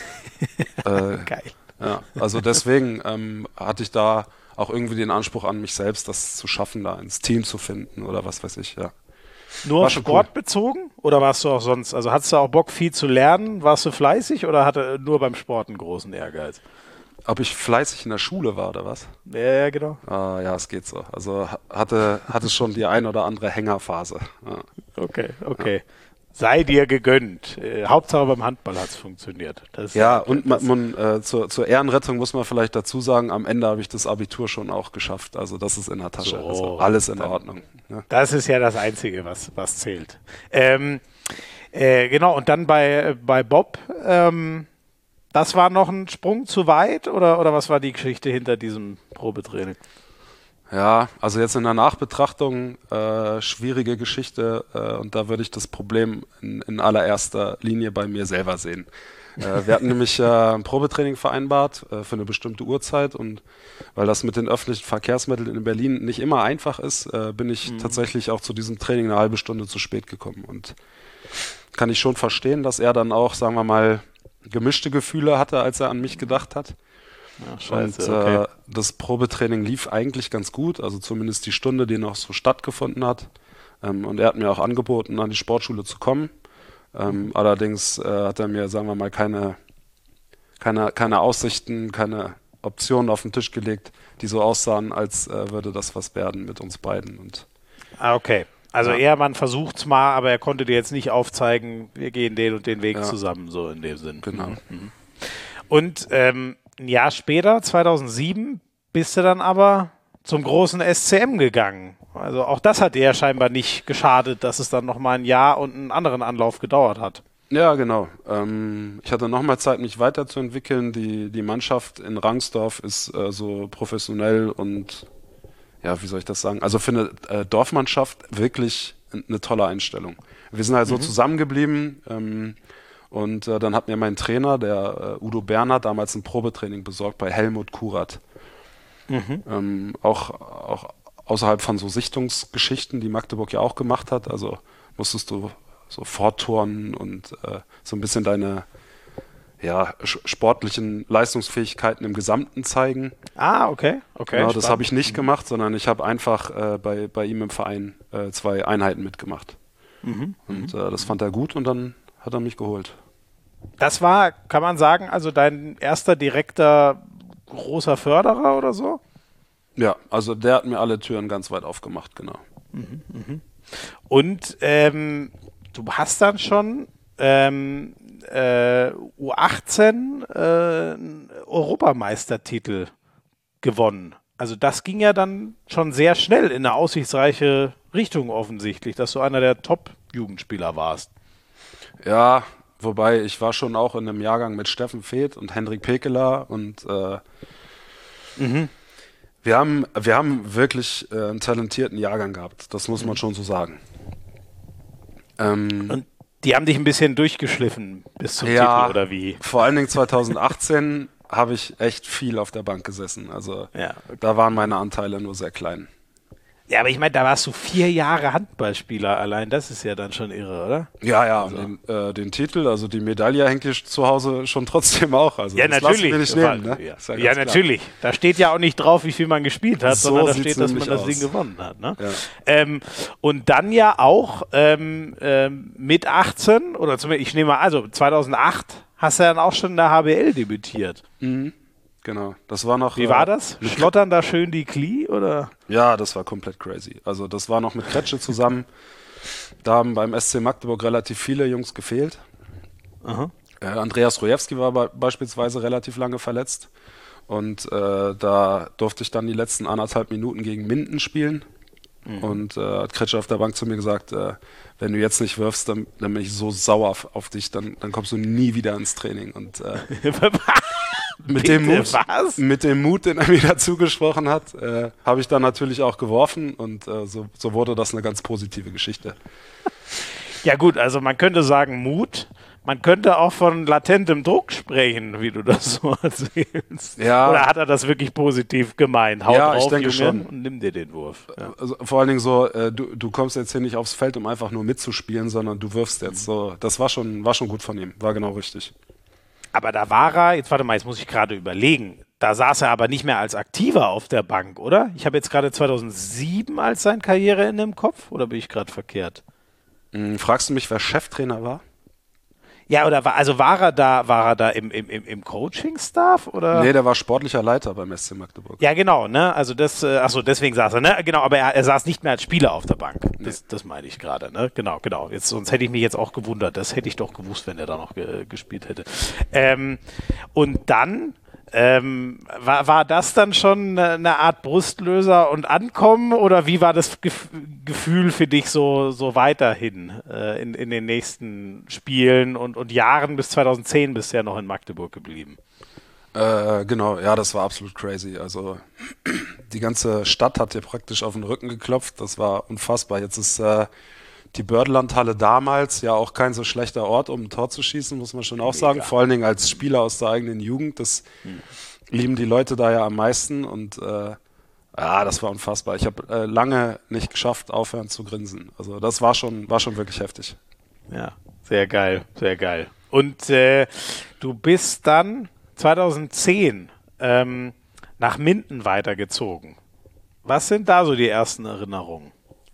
äh, Geil. ja, also deswegen ähm, hatte ich da auch irgendwie den Anspruch an mich selbst, das zu schaffen, da ins Team zu finden oder was weiß ich, ja. Nur War auf schon Sport cool. bezogen? Oder warst du auch sonst, also hattest du auch Bock viel zu lernen? Warst du fleißig oder hatte nur beim Sport einen großen Ehrgeiz? Ob ich fleißig in der Schule war oder was? Ja, ja, genau. Ah, ja, es geht so. Also ha- hatte, hatte schon die ein oder andere Hängerphase. Ja. Okay, okay. Sei dir gegönnt. Äh, Hauptsache beim Handball hat es funktioniert. Das ist Ja, das- und man, man, äh, zur, zur Ehrenrettung muss man vielleicht dazu sagen, am Ende habe ich das Abitur schon auch geschafft. Also das ist in der Tasche. So, also alles in dann- Ordnung. Ja. Das ist ja das Einzige, was, was zählt. Ähm, äh, genau, und dann bei, bei Bob, ähm, das war noch ein Sprung zu weit oder, oder was war die Geschichte hinter diesem Probetraining? Ja, also jetzt in der Nachbetrachtung äh, schwierige Geschichte äh, und da würde ich das Problem in, in allererster Linie bei mir selber sehen. Äh, wir hatten nämlich äh, ein Probetraining vereinbart äh, für eine bestimmte Uhrzeit und weil das mit den öffentlichen Verkehrsmitteln in Berlin nicht immer einfach ist, äh, bin ich Mhm. tatsächlich auch zu diesem Training eine halbe Stunde zu spät gekommen und kann ich schon verstehen, dass er dann auch, sagen wir mal, gemischte Gefühle hatte, als er an mich gedacht hat. Ja, Und äh, das Probetraining lief eigentlich ganz gut, also zumindest die Stunde, die noch so stattgefunden hat. Ähm, und er hat mir auch angeboten, an die Sportschule zu kommen. Ähm, allerdings äh, hat er mir, sagen wir mal, keine, keine, keine Aussichten, keine Optionen auf den Tisch gelegt, die so aussahen, als äh, würde das was werden mit uns beiden. Und Ah, okay. Also Ja. eher, man versucht's mal, aber er konnte dir jetzt nicht aufzeigen, wir gehen den und den Weg Ja. zusammen, so in dem Sinn. Genau. Mhm. Und ähm, ein Jahr später, zweitausendsieben, bist du dann aber zum großen S C M gegangen. Also auch das hat dir ja scheinbar nicht geschadet, dass es dann nochmal ein Jahr und einen anderen Anlauf gedauert hat. Ja, genau. Ähm, ich hatte nochmal Zeit, mich weiterzuentwickeln. Die, die Mannschaft in Rangsdorf ist äh, so professionell und, ja, wie soll ich das sagen? Also für eine äh, Dorfmannschaft wirklich eine tolle Einstellung. Wir sind halt so zusammengeblieben ähm, und äh, dann hat mir mein Trainer, der äh, Udo Berner, damals ein Probetraining besorgt bei Helmut Kurat. Ähm, auch, auch außerhalb von so Sichtungsgeschichten, die Magdeburg ja auch gemacht hat. Also musstest du so vorturnen und äh, so ein bisschen deine ja, sch- sportlichen Leistungsfähigkeiten im Gesamten zeigen. Ah, okay. okay Genau, das habe ich nicht gemacht, sondern ich habe einfach äh, bei, bei ihm im Verein äh, zwei Einheiten mitgemacht. Und äh, das fand er gut und dann hat er mich geholt. Das war, kann man sagen, also dein erster direkter großer Förderer oder so? Ja, also der hat mir alle Türen ganz weit aufgemacht, genau. Und ähm, du hast dann schon ähm, äh, U achtzehn äh, einen Europameistertitel gewonnen. Also das ging ja dann schon sehr schnell in eine aussichtsreiche Richtung offensichtlich, dass du einer der Top-Jugendspieler warst. Ja, wobei ich war schon auch in einem Jahrgang mit Steffen Feeth und Hendrik Pekeler und äh, wir haben, wir haben wirklich äh, einen talentierten Jahrgang gehabt. Das muss man schon so sagen. Ähm, Und die haben dich ein bisschen durchgeschliffen bis zum ja, Titel oder wie? vor allen Dingen zweitausendachtzehn habe ich echt viel auf der Bank gesessen. Also Ja, okay. da waren meine Anteile nur sehr klein. Ja, aber ich meine, da warst du vier Jahre Handballspieler allein. Das ist ja dann schon irre, oder? Ja, ja, den, äh, den Titel, also die Medaille hängt ich zu Hause schon trotzdem auch. Also Ja, das natürlich. lassen wir nicht nehmen, ne? Ja, Ist ja ja, ganz klar. natürlich. Da steht ja auch nicht drauf, wie viel man gespielt hat, So sondern da sieht's steht, dass man nämlich das aus. Ding gewonnen hat. Ne? Ja. Ähm, und dann ja auch ähm, ähm, mit achtzehn, oder zumindest, ich nehme mal, also zweitausendacht hast du dann auch schon in der H B L debütiert. Genau, das war noch. Wie äh, war das? Schlottern da schön die Knie, oder? Ja, das war komplett crazy. Also das war noch mit Kretsche zusammen. Da haben beim S C Magdeburg relativ viele Jungs gefehlt. Aha. Äh, Andreas Rojewski war be beispielsweise relativ lange verletzt. Und äh, da durfte ich dann die letzten anderthalb Minuten gegen Minden spielen. Und äh, hat Kretsche auf der Bank zu mir gesagt, äh, wenn du jetzt nicht wirfst, dann, dann bin ich so sauer auf, auf dich, dann, dann kommst du nie wieder ins Training. Und äh, mit, dem Bitte, Mut, was? mit dem Mut, den er mir dazu gesprochen hat, äh, habe ich dann natürlich auch geworfen. Und äh, so, so wurde das eine ganz positive Geschichte. Ja gut, also man könnte sagen Mut. Man könnte auch von latentem Druck sprechen, wie du das so erzählst. Ja. Oder hat er das wirklich positiv gemeint? Hau Ja, drauf, ich denke Junge, schon. und nimm dir den Wurf. Ja. Also vor allen Dingen so, äh, du, du kommst jetzt hier nicht aufs Feld, um einfach nur mitzuspielen, sondern du wirfst jetzt so. Das war schon, war schon gut von ihm, war genau richtig. Aber da war er, jetzt warte mal, jetzt muss ich gerade überlegen, da saß er aber nicht mehr als Aktiver auf der Bank, oder? Ich habe jetzt gerade zweitausendsieben als sein Karriereende im Kopf, oder bin ich gerade verkehrt? Hm, fragst du mich, wer Cheftrainer war? Ja, oder war, also war er da, war er da im, im, im im Coaching-Staff, oder? Nee, der war sportlicher Leiter beim S C Magdeburg. Ja, genau, ne? Also das, äh, achso, deswegen saß er, ne? Genau, aber er, er saß nicht mehr als Spieler auf der Bank. Das, das meine ich gerade, ne? Genau, genau. Jetzt, sonst hätte ich mich jetzt auch gewundert. Das hätte ich doch gewusst, wenn er da noch ge gespielt hätte. Ähm, und dann ähm, war, war das dann schon eine Art Brustlöser und Ankommen, oder wie war das Gef Gefühl für dich so, so weiterhin äh, in, in den nächsten Spielen und, und Jahren? Bis zweitausendzehn bist du ja noch in Magdeburg geblieben. Äh, genau, ja, das war absolut crazy. Also die ganze Stadt hat dir praktisch auf den Rücken geklopft. Das war unfassbar. Jetzt ist äh, die Bördelandhalle damals ja auch kein so schlechter Ort, um ein Tor zu schießen, muss man schon auch sagen. Vor allen Dingen als Spieler aus der eigenen Jugend. Das hm. lieben die Leute da ja am meisten. Und äh, ja, das war unfassbar. Ich habe äh, lange nicht geschafft, aufhören zu grinsen. Also das war schon, war schon wirklich heftig. Ja, sehr geil, sehr geil. Und äh, du bist dann zweitausendzehn ähm, nach Minden weitergezogen. Was sind da so die ersten Erinnerungen?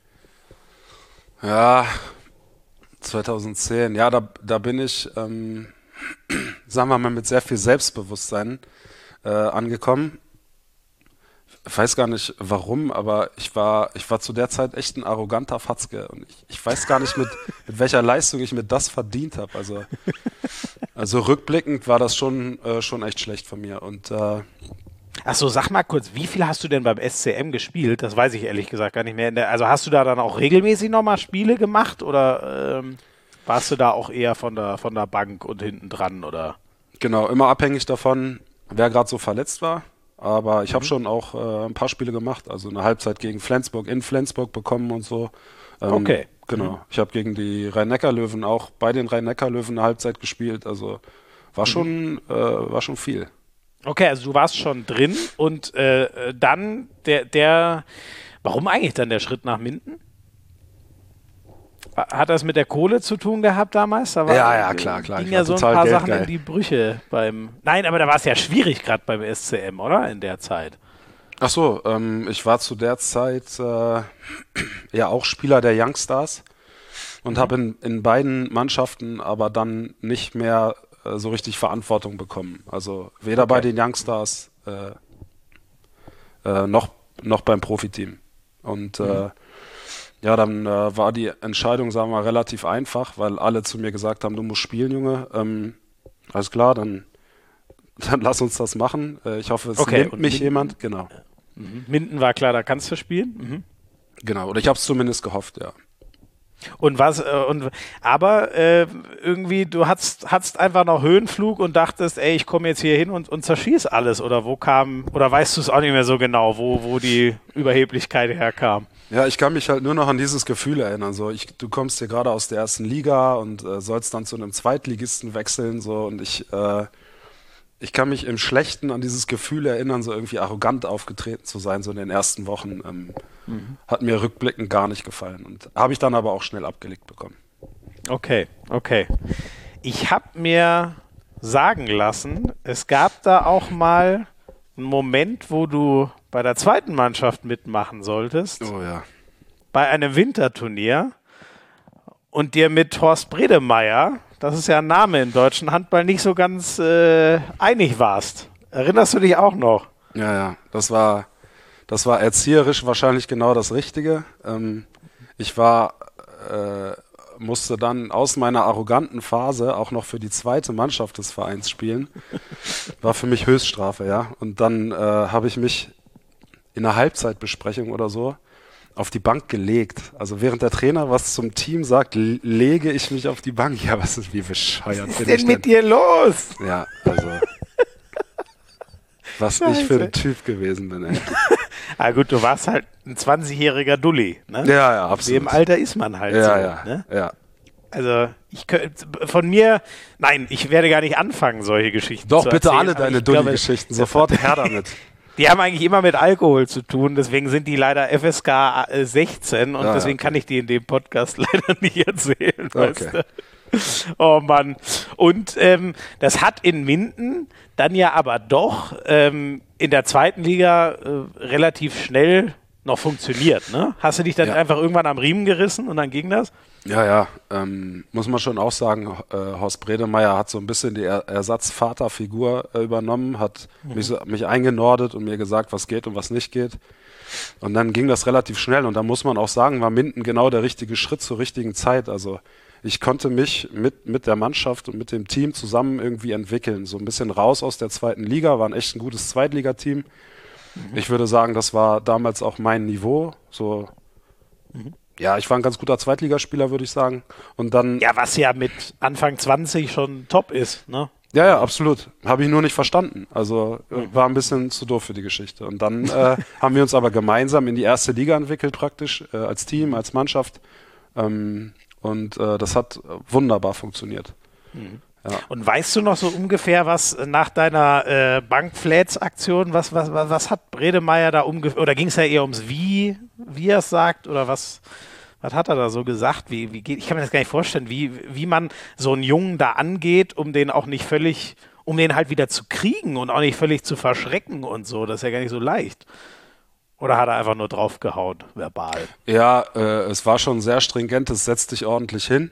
Ja, zweitausendzehn, ja, da, da bin ich, ähm, sagen wir mal, mit sehr viel Selbstbewusstsein äh, angekommen. weiß gar nicht warum, aber ich war, ich war zu der Zeit echt ein arroganter Fatzke und ich, ich weiß gar nicht, mit, mit welcher Leistung ich mir das verdient habe. Also, also rückblickend war das schon, äh, schon echt schlecht von mir. Und äh, Ach so, sag mal kurz, wie viel hast du denn beim S C M gespielt? Das weiß ich ehrlich gesagt gar nicht mehr. In der, also hast du da dann auch regelmäßig nochmal Spiele gemacht oder ähm, warst du da auch eher von der, von der Bank und hinten dran? Oder? genau, immer abhängig davon, wer gerade so verletzt war. Aber ich Mhm. habe schon auch äh, ein paar Spiele gemacht, also eine Halbzeit gegen Flensburg in Flensburg bekommen und so. Ähm, Okay. Genau. Mhm. Ich habe gegen die Rhein-Neckar-Löwen auch bei den Rhein-Neckar-Löwen eine Halbzeit gespielt. Also war schon, äh, war schon viel. Okay, also du warst schon drin und äh, dann der, der, warum eigentlich dann der Schritt nach Minden? Hat das mit der Kohle zu tun gehabt damals? Da war, Ja, ja, klar, klar. Ging Ich ja war so ein total paar Sachen geldgeil. in die Brüche beim. Nein, aber da war es ja schwierig gerade beim S C M, oder? In der Zeit. Ach so, ähm, ich war zu der Zeit äh, ja auch Spieler der Youngstars und habe in, in beiden Mannschaften aber dann nicht mehr äh, so richtig Verantwortung bekommen. Also weder Okay. bei den Youngstars äh, äh, noch, noch beim Profiteam. Und äh, ja, dann äh, war die Entscheidung, sagen wir mal, relativ einfach, weil alle zu mir gesagt haben, du musst spielen, Junge. Ähm, alles klar, dann, dann lass uns das machen. Äh, ich hoffe, es Okay, nimmt und mich Minden? jemand. Genau. Mhm. Minden war klar, da kannst du spielen. Mhm. Genau, oder ich habe es zumindest gehofft, ja. Und was, äh, und aber äh, irgendwie, du hattest, hattest einfach noch Höhenflug und dachtest, ey, ich komme jetzt hier hin und, und zerschieß alles. Oder wo kam, oder weißt du es auch nicht mehr so genau, wo, wo die Überheblichkeit herkam? Ja, ich kann mich halt nur noch an dieses Gefühl erinnern. So, ich, du kommst hier gerade aus der ersten Liga und äh, sollst dann zu einem Zweitligisten wechseln, so und ich, äh, ich kann mich im Schlechten an dieses Gefühl erinnern, so irgendwie arrogant aufgetreten zu sein, so in den ersten Wochen. Ähm, Hat mir rückblickend gar nicht gefallen und habe ich dann aber auch schnell abgelegt bekommen. Okay, okay. Ich habe mir sagen lassen, es gab da auch mal einen Moment, wo du bei der zweiten Mannschaft mitmachen solltest, Oh ja. bei einem Winterturnier und dir mit Horst Bredemeier, das ist ja ein Name im deutschen Handball, nicht so ganz äh, einig warst. Erinnerst du dich auch noch? Ja, ja, das war, das war erzieherisch wahrscheinlich genau das Richtige. Ähm, ich war, äh, musste dann aus meiner arroganten Phase auch noch für die zweite Mannschaft des Vereins spielen. War für mich Höchststrafe, ja. Und dann äh, habe ich mich in einer Halbzeitbesprechung oder so auf die Bank gelegt. Also während der Trainer was zum Team sagt, l- lege ich mich auf die Bank. Ja, was ist wie bescheuert Was bin ist ich denn denn? mit dir los? Ja, also was ich für Scheiße. ein Typ gewesen bin, ey. Ah gut, du warst halt ein zwanzigjähriger Dulli. Ne? Ja, ja, In absolut. dem Alter ist man halt ja, so. ja, Ne? ja. Also ich könnte von mir, nein, ich werde gar nicht anfangen, solche Geschichten Doch, zu bitte erzählen, alle aber deine ich glaube, Dulli-Geschichten. Sofort her damit. Die haben eigentlich immer mit Alkohol zu tun, deswegen sind die leider F S K äh, sechzehn und Ah, deswegen okay. kann ich die in dem Podcast leider nicht erzählen. Weißt Okay. du? Oh Mann. Und ähm, das hat in Minden dann ja aber doch ähm, in der zweiten Liga äh, relativ schnell noch funktioniert. Ne? Hast du dich dann Ja. einfach irgendwann am Riemen gerissen und dann ging das? Ja, ja, ähm, muss man schon auch sagen, äh, Horst Bredemeier hat so ein bisschen die er Ersatzvaterfigur äh, übernommen, hat mich, so, mich eingenordet und mir gesagt, was geht und was nicht geht. Und dann ging das relativ schnell und da muss man auch sagen, war Minden genau der richtige Schritt zur richtigen Zeit. Also ich konnte mich mit, mit der Mannschaft und mit dem Team zusammen irgendwie entwickeln. So ein bisschen raus aus der zweiten Liga, war ein echt ein gutes Zweitligateam. Ich würde sagen, das war damals auch mein Niveau. So, ja, ich war ein ganz guter Zweitligaspieler, würde ich sagen. Und dann, ja, Ja, was ja mit Anfang zwanzig schon top ist. Ne? ja, ja, absolut. Habe ich nur nicht verstanden. Also äh, war ein bisschen zu doof für die Geschichte. Und dann äh, haben wir uns aber gemeinsam in die erste Liga entwickelt, praktisch, äh, als Team, als Mannschaft. Ähm, und äh, das hat wunderbar funktioniert. Und weißt du noch so ungefähr, was nach deiner äh, Bankflats-Aktion, was, was, was, was hat Bredemeier da ungefähr, oder ging es ja eher ums Wie, wie er es sagt, oder was, was hat er da so gesagt? Wie, wie geht, ich kann mir das gar nicht vorstellen, wie, wie man so einen Jungen da angeht, um den auch nicht völlig, um den halt wieder zu kriegen und auch nicht völlig zu verschrecken und so. Das ist ja gar nicht so leicht. Oder hat er einfach nur draufgehauen, verbal? Ja, äh, es war schon sehr stringent, es setzt dich ordentlich hin.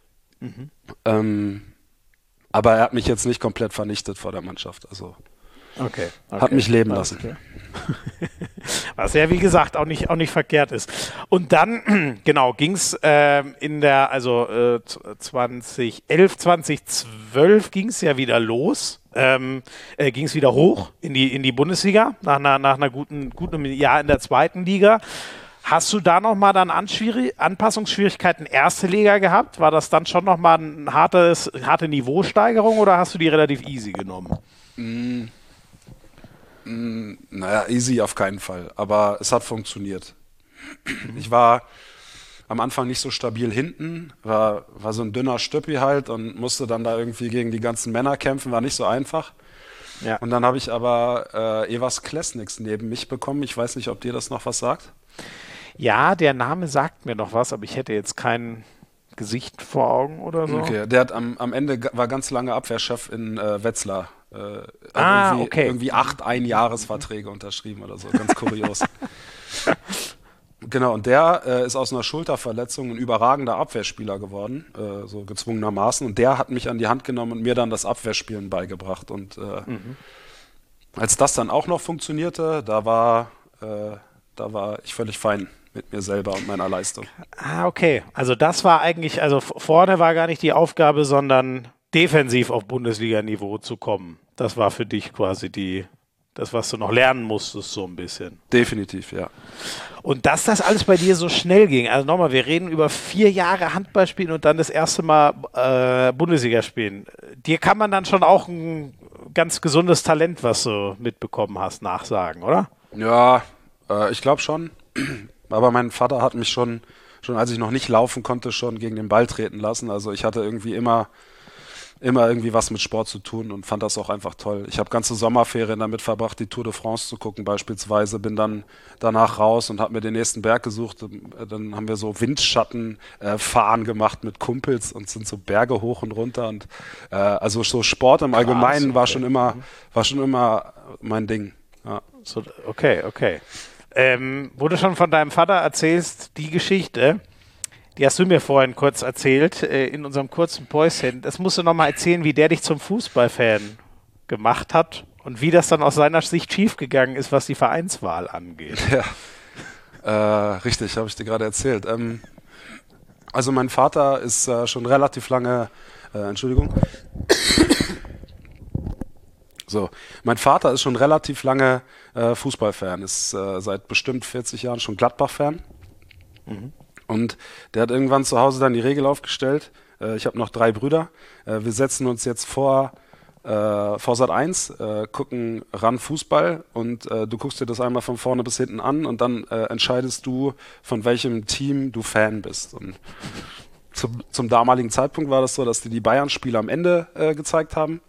Ähm, aber er hat mich jetzt nicht komplett vernichtet vor der Mannschaft. Also Okay. okay. Hat mich leben Alles lassen. klar. Was ja, wie gesagt, auch nicht, auch nicht verkehrt ist. Und dann, genau, ging es äh, in der, also äh, zwanzig elf, zwanzig zwölf ging es ja wieder los. Ähm, äh, ging es wieder hoch in die, in die Bundesliga, nach einer, nach einer guten, guten Jahr in der zweiten Liga. Hast du da nochmal dann Anpassungsschwierigkeiten erste Liga gehabt? War das dann schon nochmal eine hartes, harte Niveausteigerung oder hast du die relativ easy genommen? Mm. Naja, easy auf keinen Fall, aber es hat funktioniert. Ich war am Anfang nicht so stabil hinten, war, war so ein dünner Stüppi halt und musste dann da irgendwie gegen die ganzen Männer kämpfen, war nicht so einfach. Ja. Und dann habe ich aber äh, Evas Klesniks neben mich bekommen. Ich weiß nicht, ob dir das noch was sagt. Ja, der Name sagt mir noch was, aber ich hätte jetzt kein Gesicht vor Augen oder so. Okay, der hat am, am Ende war ganz lange Abwehrchef in äh, Wetzlar. Äh, ah, irgendwie, okay. irgendwie acht Einjahresverträge unterschrieben oder so, ganz kurios. Genau, und der äh, ist aus einer Schulterverletzung ein überragender Abwehrspieler geworden, äh, so gezwungenermaßen. Und der hat mich an die Hand genommen und mir dann das Abwehrspielen beigebracht. Und äh, mhm. als das dann auch noch funktionierte, da war, äh, da war ich völlig fein mit mir selber und meiner Leistung. Ah, okay. Also das war eigentlich, also vorne war gar nicht die Aufgabe, sondern defensiv auf Bundesliga-Niveau zu kommen. Das war für dich quasi die, das, was du noch lernen musstest, so ein bisschen. Definitiv, ja. Und dass das alles bei dir so schnell ging, also nochmal, wir reden über vier Jahre Handball spielen und dann das erste Mal äh, Bundesliga spielen. Dir kann man dann schon auch ein ganz gesundes Talent, was du mitbekommen hast, nachsagen, oder? Ja, äh, ich glaube schon. Aber mein Vater hat mich schon, schon als ich noch nicht laufen konnte, schon gegen den Ball treten lassen. Also ich hatte irgendwie immer immer irgendwie was mit Sport zu tun und fand das auch einfach toll. Ich habe ganze Sommerferien damit verbracht, die Tour de France zu gucken beispielsweise, bin dann danach raus und habe mir den nächsten Berg gesucht. Dann haben wir so Windschattenfahren äh, gemacht mit Kumpels und sind so Berge hoch und runter und äh, also so Sport im Allgemeinen Krass, okay. war schon immer war schon immer mein Ding. Ja. So, okay, okay. Ähm, wo du schon von deinem Vater erzählst, die Geschichte, die hast du mir vorhin kurz erzählt, äh, in unserem kurzen Päuschen. Das musst du nochmal erzählen, wie der dich zum Fußballfan gemacht hat und wie das dann aus seiner Sicht schiefgegangen ist, was die Vereinswahl angeht. Ja, äh, richtig, habe ich dir gerade erzählt. Ähm, also mein Vater ist äh, schon relativ lange, äh, Entschuldigung, so, mein Vater ist schon relativ lange äh, Fußballfan, ist äh, seit bestimmt vierzig Jahren schon Gladbach-Fan. Mhm. Und der hat irgendwann zu Hause dann die Regel aufgestellt. Äh, ich habe noch drei Brüder. Äh, wir setzen uns jetzt vor, äh, vor Sat eins, äh, gucken ran Fußball und äh, du guckst dir das einmal von vorne bis hinten an und dann äh, entscheidest du, von welchem Team du Fan bist. Und zum, zum damaligen Zeitpunkt war das so, dass die die Bayern-Spiele am Ende äh, gezeigt haben.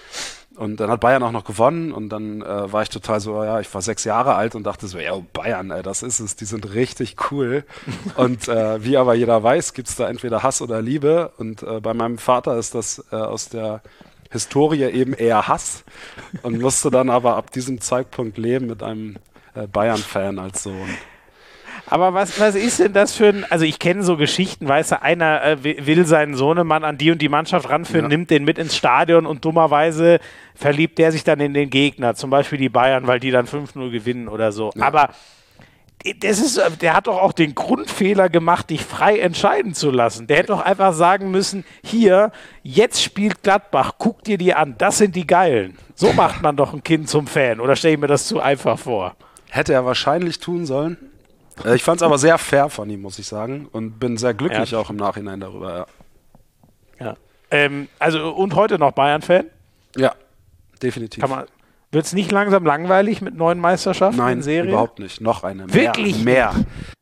Und dann hat Bayern auch noch gewonnen und dann äh, war ich total so, ja, ich war sechs Jahre alt und dachte so, ja, Bayern, ey, das ist es, die sind richtig cool. Und äh, wie aber jeder weiß, gibt es da entweder Hass oder Liebe. Und äh, bei meinem Vater ist das äh, aus der Historie eben eher Hass und musste dann aber ab diesem Zeitpunkt leben mit einem äh, Bayern-Fan als Sohn. Aber was, was ist denn das für ein, also ich kenne so Geschichten, weißt du, einer äh, will seinen Sohnemann an die und die Mannschaft ranführen, ja. nimmt den mit ins Stadion und dummerweise verliebt der sich dann in den Gegner, zum Beispiel die Bayern, weil die dann fünf null gewinnen oder so. Ja. Aber das ist, der hat doch auch den Grundfehler gemacht, dich frei entscheiden zu lassen. Der hätte doch einfach sagen müssen, hier, jetzt spielt Gladbach, guck dir die an, das sind die Geilen. So macht man doch ein Kind zum Fan, oder stelle ich mir das zu einfach vor? Hätte er wahrscheinlich tun sollen. Ich fand es aber sehr fair von ihm, muss ich sagen. Und bin sehr glücklich ja. auch im Nachhinein darüber. Ja. ja. Ähm, also und heute noch Bayern-Fan? Ja, definitiv. Wird es nicht langsam langweilig mit neuen Meisterschaften Nein, in Serie? Nein, überhaupt nicht. Noch eine. Mehr. Wirklich? Mehr.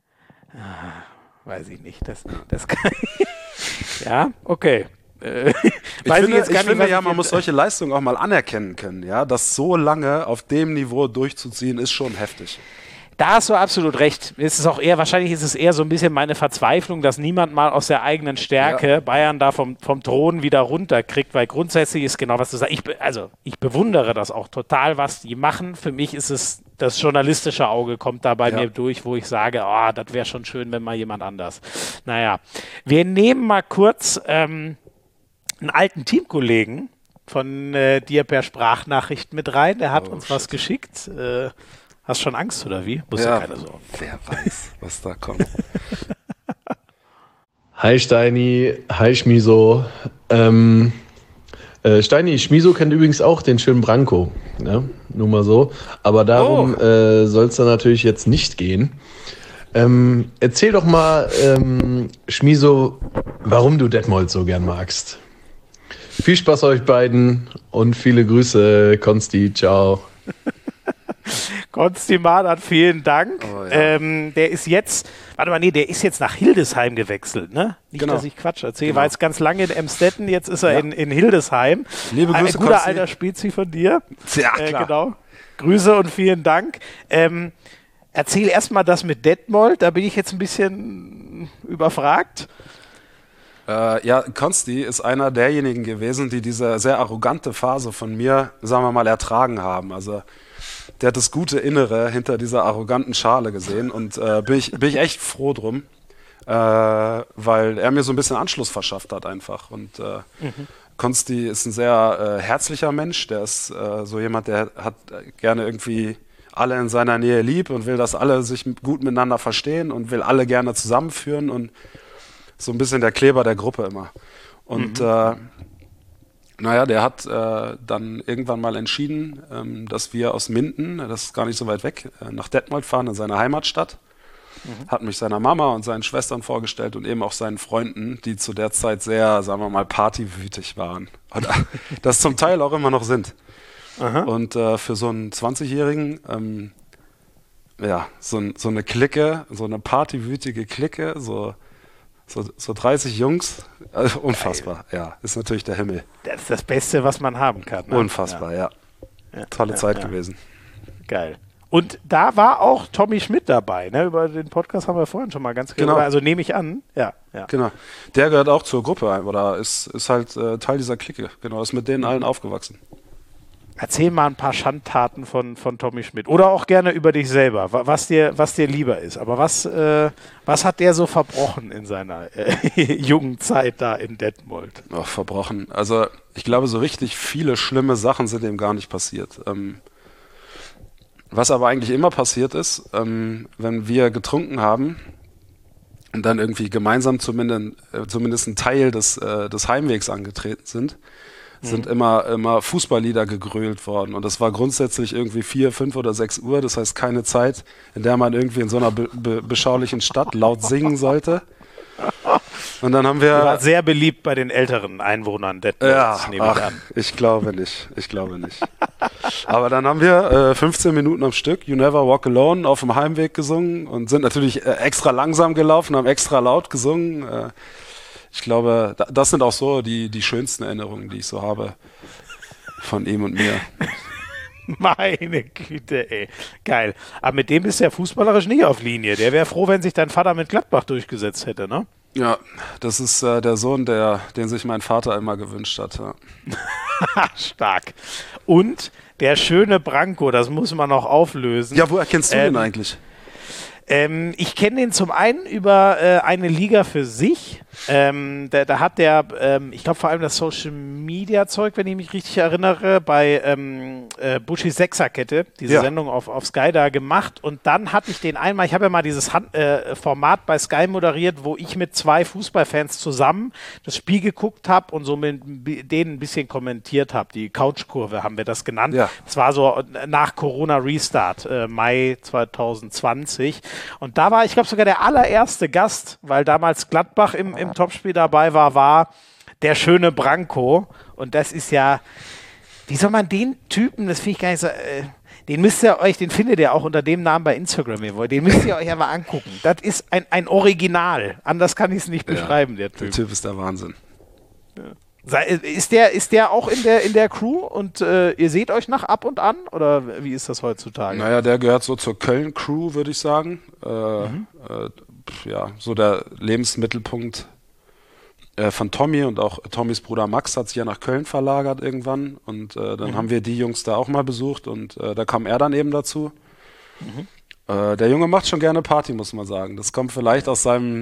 Ah, weiß ich nicht. Das, das kann ja, okay. Äh, ich weiß finde, ich jetzt gar ich finde nicht, ja, man muss solche Leistungen auch mal anerkennen können. Ja? Das so lange auf dem Niveau durchzuziehen, ist schon heftig. Da hast du absolut recht. Es ist auch eher, wahrscheinlich ist es eher so ein bisschen meine Verzweiflung, dass niemand mal aus der eigenen Stärke ja. Bayern da vom, vom Thron wieder runterkriegt, weil grundsätzlich ist genau, was du sagst. Ich, also, ich bewundere das auch total, was die machen. Für mich ist es, das journalistische Auge kommt da bei ja. mir durch, wo ich sage, oh, das wäre schon schön, wenn mal jemand anders. Naja, wir nehmen mal kurz ähm, einen alten Teamkollegen von äh, dir per Sprachnachricht mit rein. Er hat Oh, uns shit. was geschickt. Äh, hast schon Angst oder wie? Muss ja, Ja, keine Sorgen. wer weiß, was da kommt. Hi Steini, hi Schmiso. Ähm, äh, Steini, Schmiso kennt übrigens auch den schönen Branko, ne? Nur mal so. Aber darum Oh. äh, soll es da natürlich jetzt nicht gehen. Ähm, erzähl doch mal, ähm, Schmiso, warum du Detmold so gern magst. Viel Spaß euch beiden und viele Grüße, Konsti, ciao. Konsti Mahnert, vielen Dank. Oh, ja. ähm, der ist jetzt, warte mal, nee, der ist jetzt nach Hildesheim gewechselt, ne? Nicht, Genau. dass ich Quatsch erzähle. Genau. War jetzt ganz lange in Emstetten, jetzt ist er Ja. in, in Hildesheim. Liebe Ein Grüße, guter Konsti. alter Spezi von dir. Ja, Äh, klar. genau. Grüße und vielen Dank. Ähm, erzähl erstmal das mit Detmold, da bin ich jetzt ein bisschen überfragt. Äh, ja, Konsti ist einer derjenigen gewesen, die diese sehr arrogante Phase von mir, sagen wir mal, ertragen haben. Also der hat das gute Innere hinter dieser arroganten Schale gesehen und äh, bin, ich, bin ich echt froh drum, äh, weil er mir so ein bisschen Anschluss verschafft hat einfach. Und äh, mhm. Konsti ist ein sehr äh, herzlicher Mensch, der ist äh, so jemand, der hat gerne irgendwie alle in seiner Nähe lieb und will, dass alle sich gut miteinander verstehen und will alle gerne zusammenführen und so ein bisschen der Kleber der Gruppe immer. Und mhm. äh, naja, der hat äh, dann irgendwann mal entschieden, ähm, dass wir aus Minden, das ist gar nicht so weit weg, äh, nach Detmold fahren, in seine Heimatstadt. Mhm. Hat mich seiner Mama und seinen Schwestern vorgestellt und eben auch seinen Freunden, die zu der Zeit sehr, sagen wir mal, partywütig waren. Oder das zum Teil auch immer noch sind. Aha. Und äh, für so einen zwanzigjährigen, ähm, ja, so, so eine Clique, so eine partywütige Clique, so So, so dreißig Jungs, also unfassbar, Geil. Ja, ist natürlich der Himmel. Das ist das Beste, was man haben kann. Ne? Unfassbar, ja. ja. Tolle ja, Zeit ja. gewesen. Geil. Und da war auch Tommy Schmidt dabei, ne? Über den Podcast haben wir vorhin schon mal ganz genau. Über, also nehme ich an, ja, ja. Genau. Der gehört auch zur Gruppe ein, oder ist, ist halt äh, Teil dieser Clique. Genau, ist mit denen allen aufgewachsen. Erzähl mal ein paar Schandtaten von, von Tommy Schmidt. Oder auch gerne über dich selber, was dir, was dir lieber ist. Aber was, äh, was hat der so verbrochen in seiner äh, jungen Zeit da in Detmold? Ach, verbrochen. Also ich glaube, so richtig viele schlimme Sachen sind ihm gar nicht passiert. Ähm, was aber eigentlich immer passiert ist, ähm, wenn wir getrunken haben und dann irgendwie gemeinsam zumindest, äh, zumindest einen Teil des, äh, des Heimwegs angetreten sind, sind mhm. immer, immer Fußballlieder gegrölt worden. Und das war grundsätzlich irgendwie vier, fünf oder sechs Uhr. Das heißt keine Zeit, in der man irgendwie in so einer be be beschaulichen Stadt laut singen sollte. Und dann haben wir... War sehr beliebt bei den älteren Einwohnern Detmold, ja, nehme ach, ich an. Ich glaube nicht. Ich glaube nicht. Aber dann haben wir äh, fünfzehn Minuten am Stück You Never Walk Alone auf dem Heimweg gesungen und sind natürlich äh, extra langsam gelaufen, haben extra laut gesungen. Äh, Ich glaube, das sind auch so die, die schönsten Erinnerungen, die ich so habe von ihm und mir. Meine Güte, ey. Geil. Aber mit dem bist du ja fußballerisch nicht auf Linie. Der wäre froh, wenn sich dein Vater mit Gladbach durchgesetzt hätte, ne? Ja, das ist äh, der Sohn, der, den sich mein Vater immer gewünscht hat. Ja. Stark. Und der schöne Branko, das muss man noch auflösen. Ja, wo erkennst du ähm, den eigentlich? Ähm, ich kenne den zum einen über äh, eine Liga für sich. Ähm, da, da hat der, ähm, ich glaube vor allem das Social Media Zeug, wenn ich mich richtig erinnere, bei ähm, äh, Buschis Sechserkette, diese ja. Sendung auf, auf Sky da gemacht. Und dann hatte ich den einmal, ich habe ja mal dieses Hand, äh, Format bei Sky moderiert, wo ich mit zwei Fußballfans zusammen das Spiel geguckt habe und so mit denen ein bisschen kommentiert habe. Die Couchkurve haben wir das genannt. Ja. Das war so nach Corona Restart, äh, Mai zwanzig zwanzig. Und da war, ich glaube, sogar der allererste Gast, weil damals Gladbach im, im Topspiel dabei war, war der schöne Branko. Und das ist ja, wie soll man den Typen, das finde ich gar nicht so, äh, den müsst ihr euch, den findet ihr auch unter dem Namen bei Instagram, ihr wollt, den müsst ihr euch aber angucken. Das ist ein, ein Original. Anders kann ich es nicht beschreiben, ja, der Typ. Der Typ ist der Wahnsinn. Ja. Ist der, ist der auch in der, in der Crew und äh, ihr seht euch nach ab und an? Oder wie ist das heutzutage? Naja, der gehört so zur Köln-Crew, würde ich sagen. Äh, mhm. äh, ja, so der Lebensmittelpunkt äh, von Tommy und auch Tommys Bruder Max hat sich ja nach Köln verlagert irgendwann. Und äh, dann mhm. haben wir die Jungs da auch mal besucht und äh, da kam er dann eben dazu. Mhm. Äh, der Junge macht schon gerne Party, muss man sagen. Das kommt vielleicht aus seinem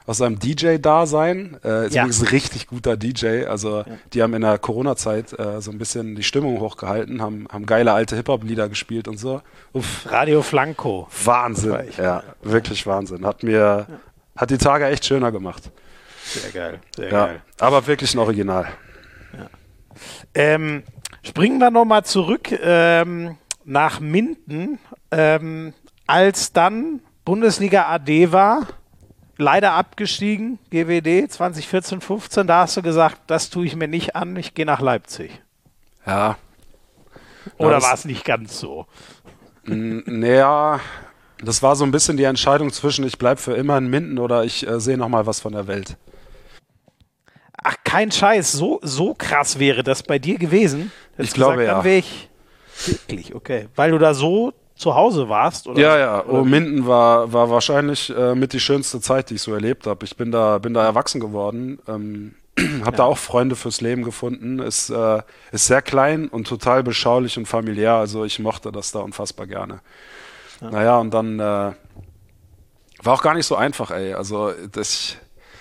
aus seinem D J-Dasein. Äh, ist Ja. übrigens ein richtig guter D J. Also ja. Die haben in der Corona-Zeit äh, so ein bisschen die Stimmung hochgehalten, haben, haben geile alte Hip-Hop-Lieder gespielt und so. Uff. Radio Flanco. Wahnsinn. Ja, wirklich Wahnsinn. Hat mir, ja. hat die Tage echt schöner gemacht. Sehr geil, sehr ja, geil. Aber wirklich ein Original. Ja. Ähm, springen wir nochmal zurück ähm, nach Minden, ähm, als dann Bundesliga A D war, leider abgestiegen, G W D zwanzig vierzehn fünfzehn, da hast du gesagt, das tue ich mir nicht an, ich gehe nach Leipzig. Ja. Oder war es nicht ganz so? Naja, das war so ein bisschen die Entscheidung zwischen, ich bleibe für immer in Minden oder ich äh, sehe nochmal was von der Welt. Ach, kein Scheiß, so, so krass wäre das bei dir gewesen? Ich glaube, gesagt, ja. Dann wäre ich wirklich, okay. Weil du da so zu Hause warst? Oder? Ja, ja. Oh, Minden war, war wahrscheinlich äh, mit die schönste Zeit, die ich so erlebt habe. Ich bin da, bin da erwachsen geworden, ähm, habe ja. da auch Freunde fürs Leben gefunden. Ist, äh, ist sehr klein und total beschaulich und familiär. Also ich mochte das da unfassbar gerne. Ja. Naja, und dann äh, war auch gar nicht so einfach, ey. Also das...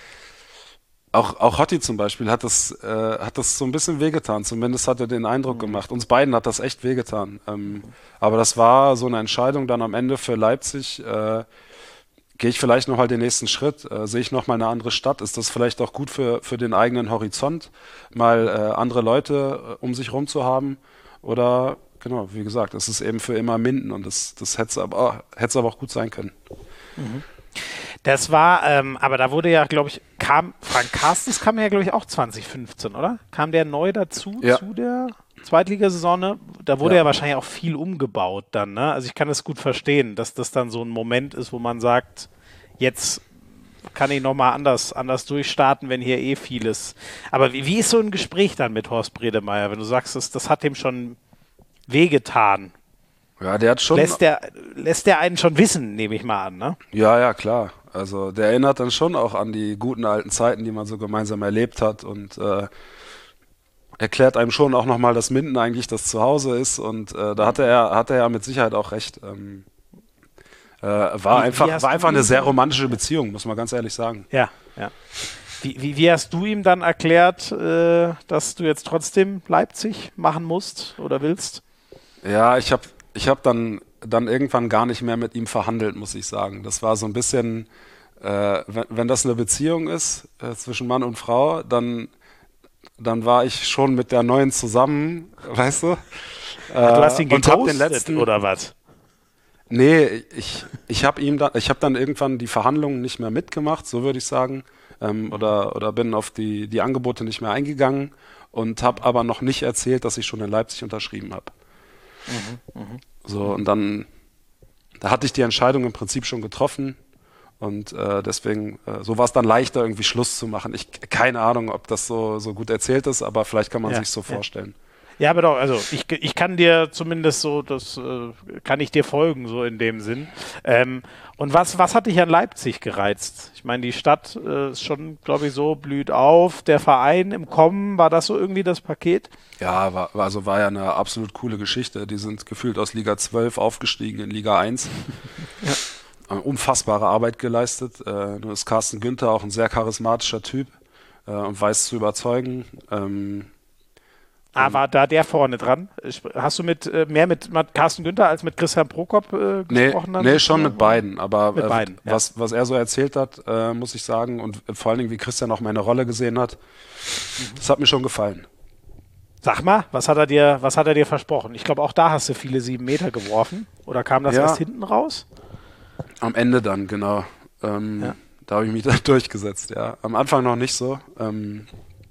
Auch, auch Hotti zum Beispiel hat das, äh, hat das so ein bisschen wehgetan. Zumindest hat er den Eindruck mhm. gemacht. Uns beiden hat das echt wehgetan. Ähm, aber das war so eine Entscheidung dann am Ende für Leipzig. Äh, gehe ich vielleicht noch halt den nächsten Schritt? Äh, sehe ich noch mal eine andere Stadt? Ist das vielleicht auch gut für, für den eigenen Horizont, mal äh, andere Leute äh, um sich rum zu haben? Oder, genau, wie gesagt, es ist eben für immer Minden und das, das hätte es aber, hätte aber auch gut sein können. Mhm. Das war, ähm, aber da wurde ja, glaube ich, kam, Frank Carstens kam ja, glaube ich, auch zwanzig fünfzehn, oder? Kam der neu dazu, ja. zu der Zweitligasaison? Ne? Da wurde ja. ja wahrscheinlich auch viel umgebaut dann, ne? Also ich kann das gut verstehen, dass das dann so ein Moment ist, wo man sagt, jetzt kann ich nochmal anders, anders durchstarten, wenn hier eh vieles. Aber wie, wie ist so ein Gespräch dann mit Horst Bredemeier, wenn du sagst, das, das hat dem schon wehgetan? Ja, der hat schon. Lässt der, lässt der einen schon wissen, nehme ich mal an, ne? Ja, ja, klar. Also der erinnert dann schon auch an die guten alten Zeiten, die man so gemeinsam erlebt hat und äh, erklärt einem schon auch nochmal, dass Minden eigentlich das Zuhause ist und äh, da hatte er, hatte er ja mit Sicherheit auch recht. Ähm, äh, war wie, einfach, wie war einfach eine sehr romantische Beziehung, muss man ganz ehrlich sagen. Ja, ja. Wie, wie, wie hast du ihm dann erklärt, äh, dass du jetzt trotzdem Leipzig machen musst oder willst? Ja, ich habe Ich habe dann, dann irgendwann gar nicht mehr mit ihm verhandelt, muss ich sagen. Das war so ein bisschen, äh, wenn, wenn das eine Beziehung ist äh, zwischen Mann und Frau, dann, dann war ich schon mit der Neuen zusammen, weißt du? Äh, Ach, du hast ihn und hab geghostet, den letzten, oder was? Nee, ich, ich habe ihm dann, ich habe dann irgendwann die Verhandlungen nicht mehr mitgemacht, so würde ich sagen, ähm, oder, oder bin auf die, die Angebote nicht mehr eingegangen und habe aber noch nicht erzählt, dass ich schon in Leipzig unterschrieben habe. Mhm, mh. So, und dann, da hatte ich die Entscheidung im Prinzip schon getroffen und äh, deswegen, äh, so war es dann leichter, irgendwie Schluss zu machen. Ich, keine Ahnung, ob das so, so gut erzählt ist, aber vielleicht kann man ja, sich so ja. vorstellen. Ja, aber doch, also ich, ich kann dir zumindest so, das äh, kann ich dir folgen, so in dem Sinn. Ähm, und was, was hat dich an Leipzig gereizt? Ich meine, die Stadt äh, ist schon, glaube ich, so, blüht auf. Der Verein im Kommen, war das so irgendwie das Paket? Ja, war, also war ja eine absolut coole Geschichte. Die sind gefühlt aus Liga zwölf aufgestiegen in Liga eins. Ja. Unfassbare Arbeit geleistet. Äh, nur ist Carsten Günther auch ein sehr charismatischer Typ äh, und weiß zu überzeugen. Ähm, Ah, war da der vorne dran? Hast du mit äh, mehr mit, mit Carsten Günther als mit Christian Prokop äh, gesprochen? Nee, nee, schon mit beiden. Aber mit äh, beiden, ja. was, was er so erzählt hat, äh, muss ich sagen, und vor allen Dingen, wie Christian auch meine Rolle gesehen hat, mhm. das hat mir schon gefallen. Sag mal, was hat er dir, was hat er dir versprochen? Ich glaube, auch da hast du viele sieben Meter geworfen. Oder kam das ja. erst hinten raus? Am Ende dann, genau. Ähm, ja. Da habe ich mich dann durchgesetzt, ja. Am Anfang noch nicht so. Ähm,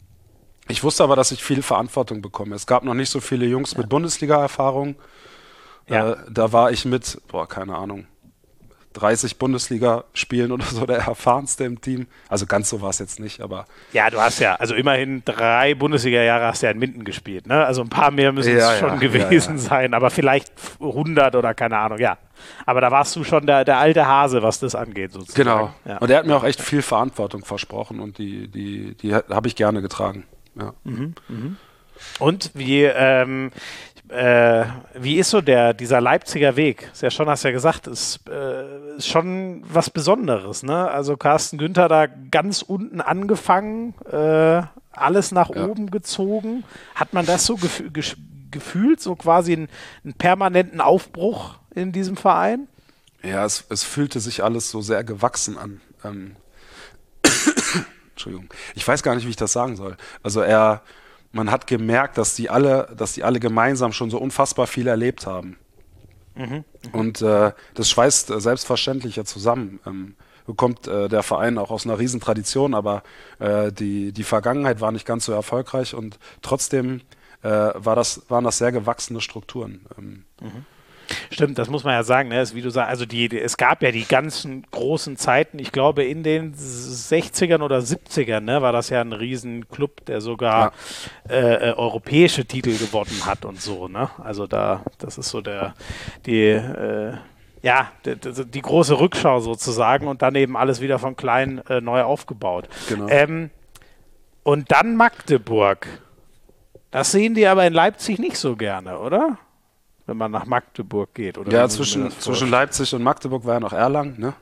Ich wusste aber, dass ich viel Verantwortung bekomme. Es gab noch nicht so viele Jungs ja. mit Bundesliga-Erfahrung. Ja. Äh, da war ich mit, boah, keine Ahnung, dreißig Bundesliga-Spielen oder so der erfahrenste im Team. Also ganz so war es jetzt nicht, aber... Ja, du hast ja, also immerhin drei Bundesliga-Jahre hast du ja in Minden gespielt, ne? Also ein paar mehr müssen ja, es schon ja, gewesen ja, ja. sein, aber vielleicht hundert oder keine Ahnung, ja. Aber da warst du schon der, der alte Hase, was das angeht, sozusagen. Genau. Ja. Und er hat mir auch echt viel Verantwortung versprochen und die, die, die habe ich gerne getragen. Ja. Mhm, mhm. Und wie, ähm, äh, wie ist so der, dieser Leipziger Weg? Ist ja schon, hast ja gesagt, ist äh, schon was Besonderes, ne? Also Carsten Günther da ganz unten angefangen, äh, alles nach Ja. oben gezogen. Hat man das so gef gef gefühlt, so quasi einen, einen permanenten Aufbruch in diesem Verein? Ja, es, es fühlte sich alles so sehr gewachsen an. Ähm, Entschuldigung. Ich weiß gar nicht, wie ich das sagen soll. Also er, man hat gemerkt, dass die alle, dass die alle gemeinsam schon so unfassbar viel erlebt haben. Mhm. Und äh, das schweißt äh, selbstverständlich ja zusammen. Ähm, kommt äh, der Verein auch aus einer riesen Tradition, aber äh, die, die Vergangenheit war nicht ganz so erfolgreich und trotzdem äh, war das, waren das sehr gewachsene Strukturen. Ähm, Stimmt, das muss man ja sagen, ne? Es, wie du sagst, also die, die, es gab ja die ganzen großen Zeiten, ich glaube in den sechzigern oder siebzigern, ne, war das ja ein Riesenclub, der sogar ja. äh, äh, europäische Titel gewonnen hat und so, ne? Also da, das ist so der, die, äh, ja, die, die große Rückschau sozusagen und dann eben alles wieder von klein äh, neu aufgebaut. Genau. Ähm, und dann Magdeburg. Das sehen die aber in Leipzig nicht so gerne, oder? Wenn man nach Magdeburg geht. Oder ja, zwischen, zwischen Leipzig und Magdeburg war ja noch Erlangen, ne?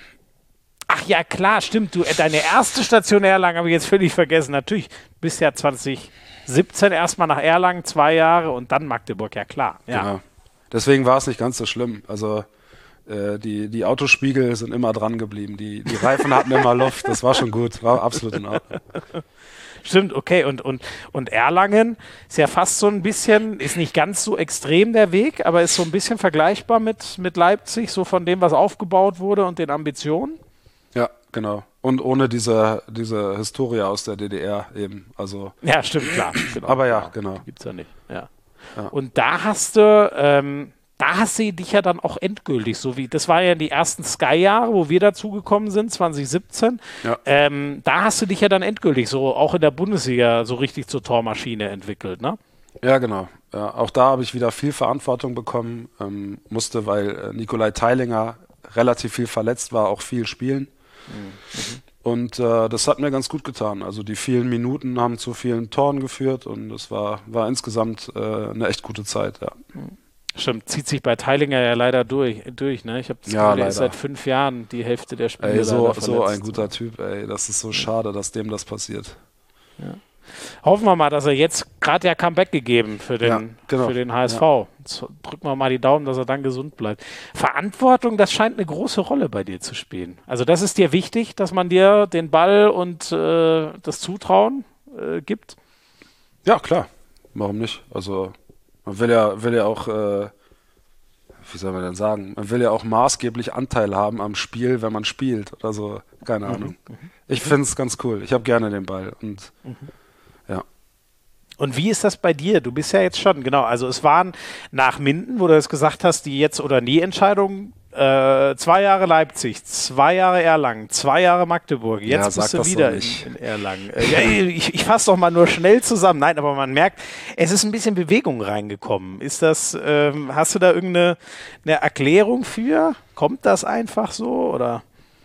Ach ja, klar, stimmt. Du, deine erste Station Erlangen habe ich jetzt völlig vergessen. Natürlich, du bist ja zwanzig siebzehn erstmal nach Erlangen, zwei Jahre und dann Magdeburg, ja klar. Ja. Genau. Deswegen war es nicht ganz so schlimm. Also äh, die, die Autospiegel sind immer dran geblieben. Die, die Reifen hatten immer Luft. Das war schon gut. War absolut in Ordnung. Stimmt, okay. Und, und, und Erlangen ist ja fast so ein bisschen, ist nicht ganz so extrem der Weg, aber ist so ein bisschen vergleichbar mit, mit Leipzig, so von dem, was aufgebaut wurde und den Ambitionen. Ja, genau. Und ohne diese, diese Historie aus der D D R eben. Also, ja, stimmt, klar. Genau, aber ja, genau. genau. Gibt's ja nicht. Ja. Ja. Und da hast du, ähm, da hast du dich ja dann auch endgültig, so wie, das waren ja die ersten Sky-Jahre, wo wir dazugekommen sind, zwanzig siebzehn. Ja. Ähm, da hast du dich ja dann endgültig so auch in der Bundesliga so richtig zur Tormaschine entwickelt, ne? Ja, genau. Ja, auch da habe ich wieder viel Verantwortung bekommen, ähm, musste, weil äh, Nikolai Teilinger relativ viel verletzt war, auch viel spielen. Mhm. Und äh, das hat mir ganz gut getan. Also die vielen Minuten haben zu vielen Toren geführt und es war, war insgesamt äh, eine echt gute Zeit, ja. Stimmt, zieht sich bei Teilinger ja leider durch, durch ne? Ich habe das Ja, Gefühl, er ist leider. seit fünf Jahren die Hälfte der Spiele Ey, so, leider so ein verletzt. guter Typ, ey. Das ist so schade, dass dem das passiert. Ja. Hoffen wir mal, dass er jetzt gerade ja Comeback gegeben für den, Ja, genau. für den H S V. Ja. Drücken wir mal die Daumen, dass er dann gesund bleibt. Verantwortung, das scheint eine große Rolle bei dir zu spielen. Also das ist dir wichtig, dass man dir den Ball und äh, das Zutrauen äh, gibt? Ja, klar. Warum nicht? Also man will ja, will ja auch, äh, wie soll man denn sagen, man will ja auch maßgeblich Anteil haben am Spiel, wenn man spielt oder so. Keine Mhm. Ahnung. Ich finde es ganz cool. Ich habe gerne den Ball und Mhm. ja. Und wie ist das bei dir? Du bist ja jetzt schon, genau, also es waren nach Minden, wo du es gesagt hast, die Jetzt- oder Nie-Entscheidung, äh, zwei Jahre Leipzig, zwei Jahre Erlangen, zwei Jahre Magdeburg, jetzt Ja, bist sag du das doch wieder in, nicht. in Erlangen. Äh, ja, ich ich fasse doch mal nur schnell zusammen. Nein, aber man merkt, es ist ein bisschen Bewegung reingekommen. Ist das, ähm, hast du da irgendeine eine Erklärung für? Kommt das einfach so, oder?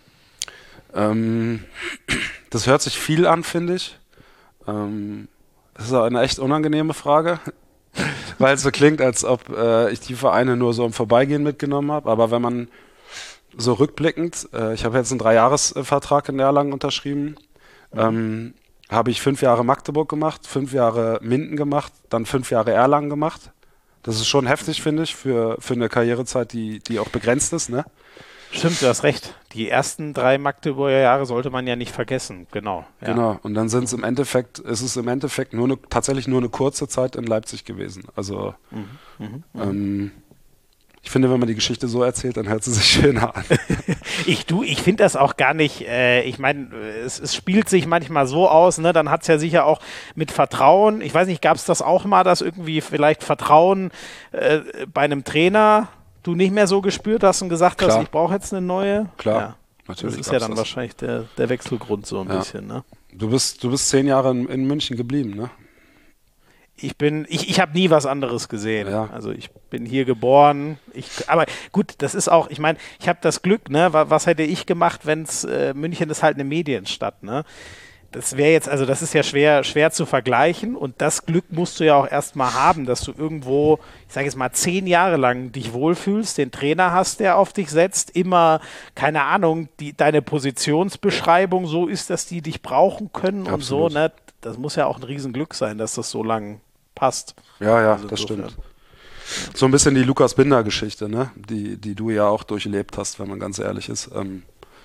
Ähm, das hört sich viel an, finde ich. Ähm, das ist auch eine echt unangenehme Frage, weil es so klingt, als ob äh, ich die Vereine nur so im Vorbeigehen mitgenommen habe. Aber wenn man so rückblickend, äh, ich habe jetzt einen Dreijahresvertrag in Erlangen unterschrieben, mhm. ähm, habe ich fünf Jahre Magdeburg gemacht, fünf Jahre Minden gemacht, dann fünf Jahre Erlangen gemacht. Das ist schon heftig, finde ich, für, für eine Karrierezeit, die, die auch begrenzt ist, ne? Stimmt, du hast recht. Die ersten drei Magdeburger Jahre sollte man ja nicht vergessen. Genau. Ja. Genau. Und dann sind es im Endeffekt, ist es im Endeffekt nur eine, tatsächlich nur eine kurze Zeit in Leipzig gewesen. Also Mhm, ähm, ich finde, wenn man die Geschichte so erzählt, dann hört sie sich schöner an. Ich, du, ich finde das auch gar nicht, äh, ich meine, es, es spielt sich manchmal so aus, ne? Dann hat es ja sicher auch mit Vertrauen, ich weiß nicht, gab es das auch mal, dass irgendwie vielleicht Vertrauen äh, bei einem Trainer du nicht mehr so gespürt hast und gesagt Klar. hast, ich brauche jetzt eine neue? Klar, Ja. natürlich. Das ist ja gab's dann das. wahrscheinlich der, der Wechselgrund so ein Ja. bisschen, ne? Du bist, du bist zehn Jahre in, in München geblieben, ne? Ich bin, ich, ich habe nie was anderes gesehen. Ja. Also ich bin hier geboren. Ich, aber gut, das ist auch, ich meine, ich habe das Glück, ne? wa- Was hätte ich gemacht, wenn es, äh, München ist halt eine Medienstadt, ne? das wäre jetzt, also das ist ja schwer, schwer zu vergleichen und das Glück musst du ja auch erstmal haben, dass du irgendwo, ich sage jetzt mal, zehn Jahre lang dich wohlfühlst, den Trainer hast, der auf dich setzt, immer, keine Ahnung, die, deine Positionsbeschreibung so ist, dass die dich brauchen können. Absolut. Und so, ne? Das muss ja auch ein Riesenglück sein, dass das so lang passt. Ja, ja, also das stimmt. Ja. So ein bisschen die Lukas Binder-Geschichte, ne? Die, die du ja auch durchlebt hast, wenn man ganz ehrlich ist. Ähm,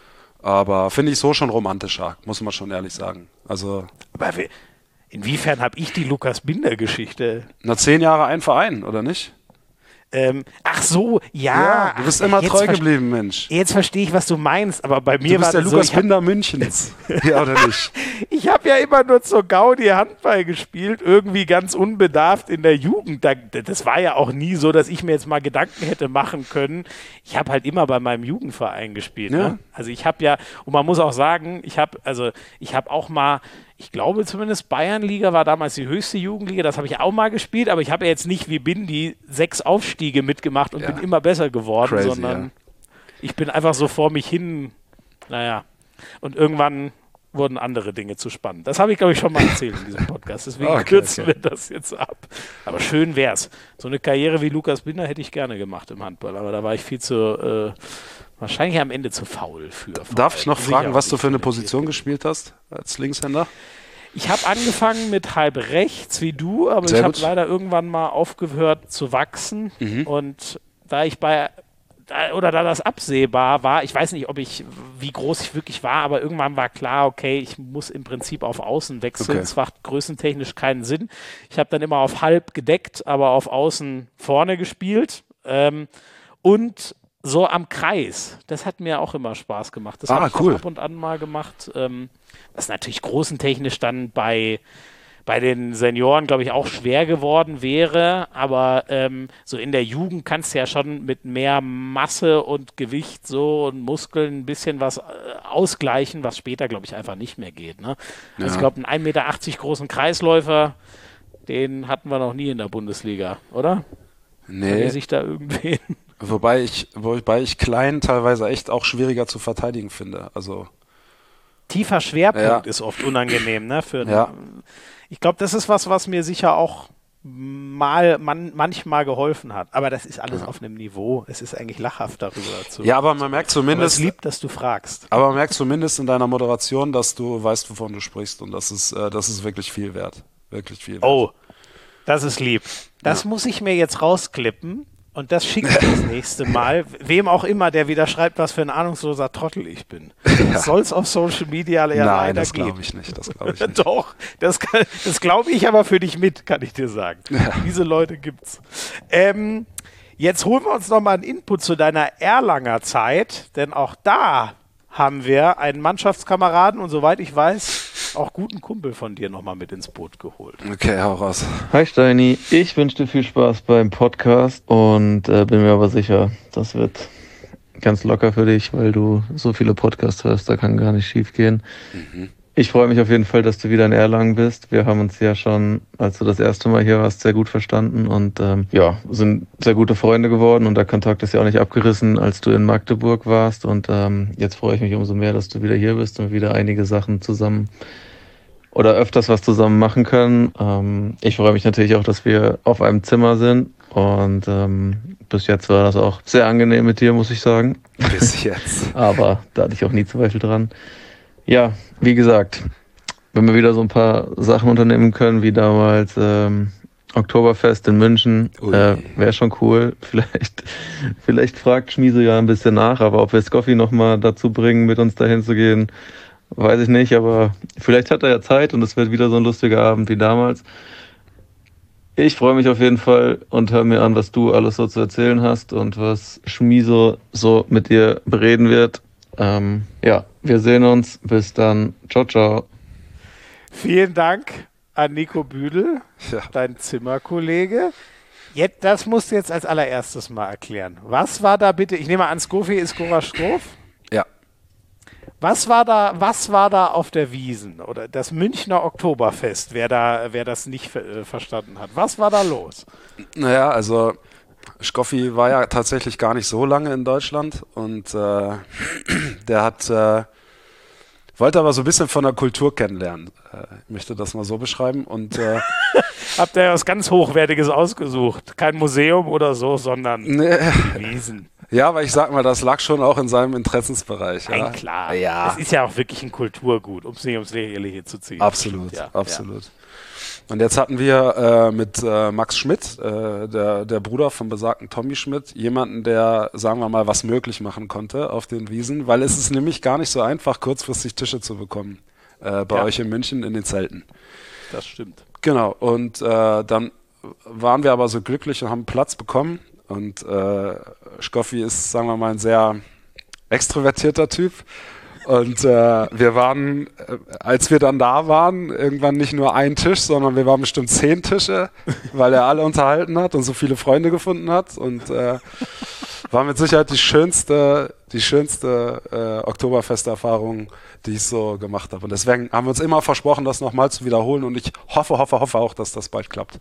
aber finde ich so schon romantischer, muss man schon ehrlich sagen. Also. Aber inwiefern habe ich die Lukas Binder-Geschichte? Na, zehn Jahre ein Verein, oder nicht? Ähm, ach so, ja. ja du bist immer treu geblieben, Mensch. Jetzt verstehe ich, was du meinst, aber bei mir war das so... Du bist der Lukas Binder Münchens. Ja, oder nicht? Ich habe ja immer nur zur Gaudi Handball gespielt, irgendwie ganz unbedarft in der Jugend. Das war ja auch nie so, dass ich mir jetzt mal Gedanken hätte machen können. Ich habe halt immer bei meinem Jugendverein gespielt. Ja. Ne? Also ich habe ja, und man muss auch sagen, ich habe also ich habe auch mal... Ich glaube zumindest, Bayernliga war damals die höchste Jugendliga, das habe ich auch mal gespielt, aber ich habe ja jetzt nicht wie Bindi sechs Aufstiege mitgemacht und ja. bin immer besser geworden, Crazy, sondern ja. ich bin einfach so vor mich hin, naja, und irgendwann wurden andere Dinge zu spannend. Das habe ich, glaube ich, schon mal erzählt in diesem Podcast, deswegen okay, kürzen okay. wir das jetzt ab. Aber schön wär's. So eine Karriere wie Lukas Binder hätte ich gerne gemacht im Handball, aber da war ich viel zu... Äh, Wahrscheinlich am Ende zu faul für. Darf ich noch fragen, was du für eine Position gespielt hast als Linkshänder? Ich habe angefangen mit halb rechts wie du, aber Sehr ich habe leider irgendwann mal aufgehört zu wachsen. Mhm. Und da ich bei, oder da das absehbar war, ich weiß nicht, ob ich, wie groß ich wirklich war, aber irgendwann war klar, okay, ich muss im Prinzip auf Außen wechseln. Okay. Es macht größentechnisch keinen Sinn. Ich habe dann immer auf halb gedeckt, aber auf Außen vorne gespielt. Ähm, und so am Kreis, das hat mir auch immer Spaß gemacht. Das ah, habe ich cool. ab und an mal gemacht. Ähm, was natürlich großentechnisch dann bei, bei den Senioren, glaube ich, auch schwer geworden wäre. Aber ähm, so in der Jugend kannst du ja schon mit mehr Masse und Gewicht so und Muskeln ein bisschen was äh, ausgleichen, was später, glaube ich, einfach nicht mehr geht. Ne? Ja. Also ich glaube, einen ein Meter achtzig großen Kreisläufer, den hatten wir noch nie in der Bundesliga, oder? Nee. Sich da irgendwen... Wobei ich, wobei ich klein teilweise echt auch schwieriger zu verteidigen finde. Also tiefer Schwerpunkt ja. ist oft unangenehm, ne? Für ja. Ich glaube, das ist was, was mir sicher auch mal man, manchmal geholfen hat. Aber das ist alles ja. auf einem Niveau. Es ist eigentlich lachhaft darüber zu. Ja, aber man merkt zumindest. Es liebt, dass du fragst. Aber man merkt zumindest in deiner Moderation, dass du weißt, wovon du sprichst, und das ist, äh, das ist wirklich viel wert. Wirklich viel wert. Oh, das ist lieb. Das ja. muss ich mir jetzt rausklippen. Und das schicke ich das nächste Mal, wem auch immer, der wieder schreibt, was für ein ahnungsloser Trottel ich bin. Ja. Das soll es auf Social Media ja Nein, leider das geben. glaube ich nicht. Das glaube ich nicht. Doch, das, das glaube ich aber für dich mit, kann ich dir sagen. Ja. Diese Leute gibt's. Ähm, jetzt holen wir uns nochmal einen Input zu deiner Erlanger Zeit, denn auch da haben wir einen Mannschaftskameraden und soweit ich weiß, auch guten Kumpel von dir nochmal mit ins Boot geholt. Okay, hau raus. Hi Steini, ich wünsche dir viel Spaß beim Podcast und äh, bin mir aber sicher, das wird ganz locker für dich, weil du so viele Podcasts hörst, da kann gar nicht schief gehen. Mhm. Ich freue mich auf jeden Fall, dass du wieder in Erlangen bist. Wir haben uns ja schon, als du das erste Mal hier warst, sehr gut verstanden und ähm, ja, sind sehr gute Freunde geworden und der Kontakt ist ja auch nicht abgerissen, als du in Magdeburg warst und ähm, jetzt freue ich mich umso mehr, dass du wieder hier bist und wieder einige Sachen zusammen oder öfters was zusammen machen können. Ähm, ich freue mich natürlich auch, dass wir auf einem Zimmer sind und ähm, bis jetzt war das auch sehr angenehm mit dir, muss ich sagen. Bis jetzt. Aber da hatte ich auch nie Zweifel dran. Ja, wie gesagt, wenn wir wieder so ein paar Sachen unternehmen können, wie damals ähm, Oktoberfest in München, äh, wäre schon cool. Vielleicht, vielleicht fragt Schmiese ja ein bisschen nach, aber ob wir Skoffi nochmal dazu bringen, mit uns dahin zu gehen, weiß ich nicht. Aber vielleicht hat er ja Zeit und es wird wieder so ein lustiger Abend wie damals. Ich freue mich auf jeden Fall und höre mir an, was du alles so zu erzählen hast und was Schmiese so mit dir bereden wird. Ähm, ja, wir sehen uns. Bis dann. Ciao, ciao. Vielen Dank an Nico Büdel, ja. dein Zimmerkollege. Jetzt, das musst du jetzt als allererstes mal erklären. Was war da bitte, ich nehme an, Skofi ist Goraschkow? Ja. Was war da, was war da auf der Wiesn oder das Münchner Oktoberfest, wer da, wer das nicht äh, verstanden hat? Was war da los? Naja, also Skoffi war ja tatsächlich gar nicht so lange in Deutschland und äh, der hat äh, wollte aber so ein bisschen von der Kultur kennenlernen. Äh, ich möchte das mal so beschreiben. Und äh, habt ihr was ganz Hochwertiges ausgesucht? Kein Museum oder so, sondern nee. die Wiesen. Ja, aber ich sag mal, das lag schon auch in seinem Interessensbereich. Ja? Nein, klar. Ja. Es ist ja auch wirklich ein Kulturgut, um es nicht ums Lächerliche zu ziehen. Absolut, ja. absolut. Ja. Und jetzt hatten wir äh, mit äh, Max Schmidt, äh, der, der Bruder vom besagten Tommy Schmidt, jemanden, der, sagen wir mal, was möglich machen konnte auf den Wiesen, weil es ist nämlich gar nicht so einfach, kurzfristig Tische zu bekommen äh, bei ja. euch in München in den Zelten. Das stimmt. Genau, und äh, dann waren wir aber so glücklich und haben Platz bekommen. Und äh, Schkoffi ist, sagen wir mal, ein sehr extrovertierter Typ. Und äh, wir waren, äh, als wir dann da waren, irgendwann nicht nur ein Tisch, sondern wir waren bestimmt zehn Tische, weil er alle unterhalten hat und so viele Freunde gefunden hat. Und äh, war mit Sicherheit die schönste, die schönste äh, Oktoberfesterfahrung, die ich so gemacht habe. Und deswegen haben wir uns immer versprochen, das nochmal zu wiederholen. Und ich hoffe, hoffe, hoffe auch, dass das bald klappt.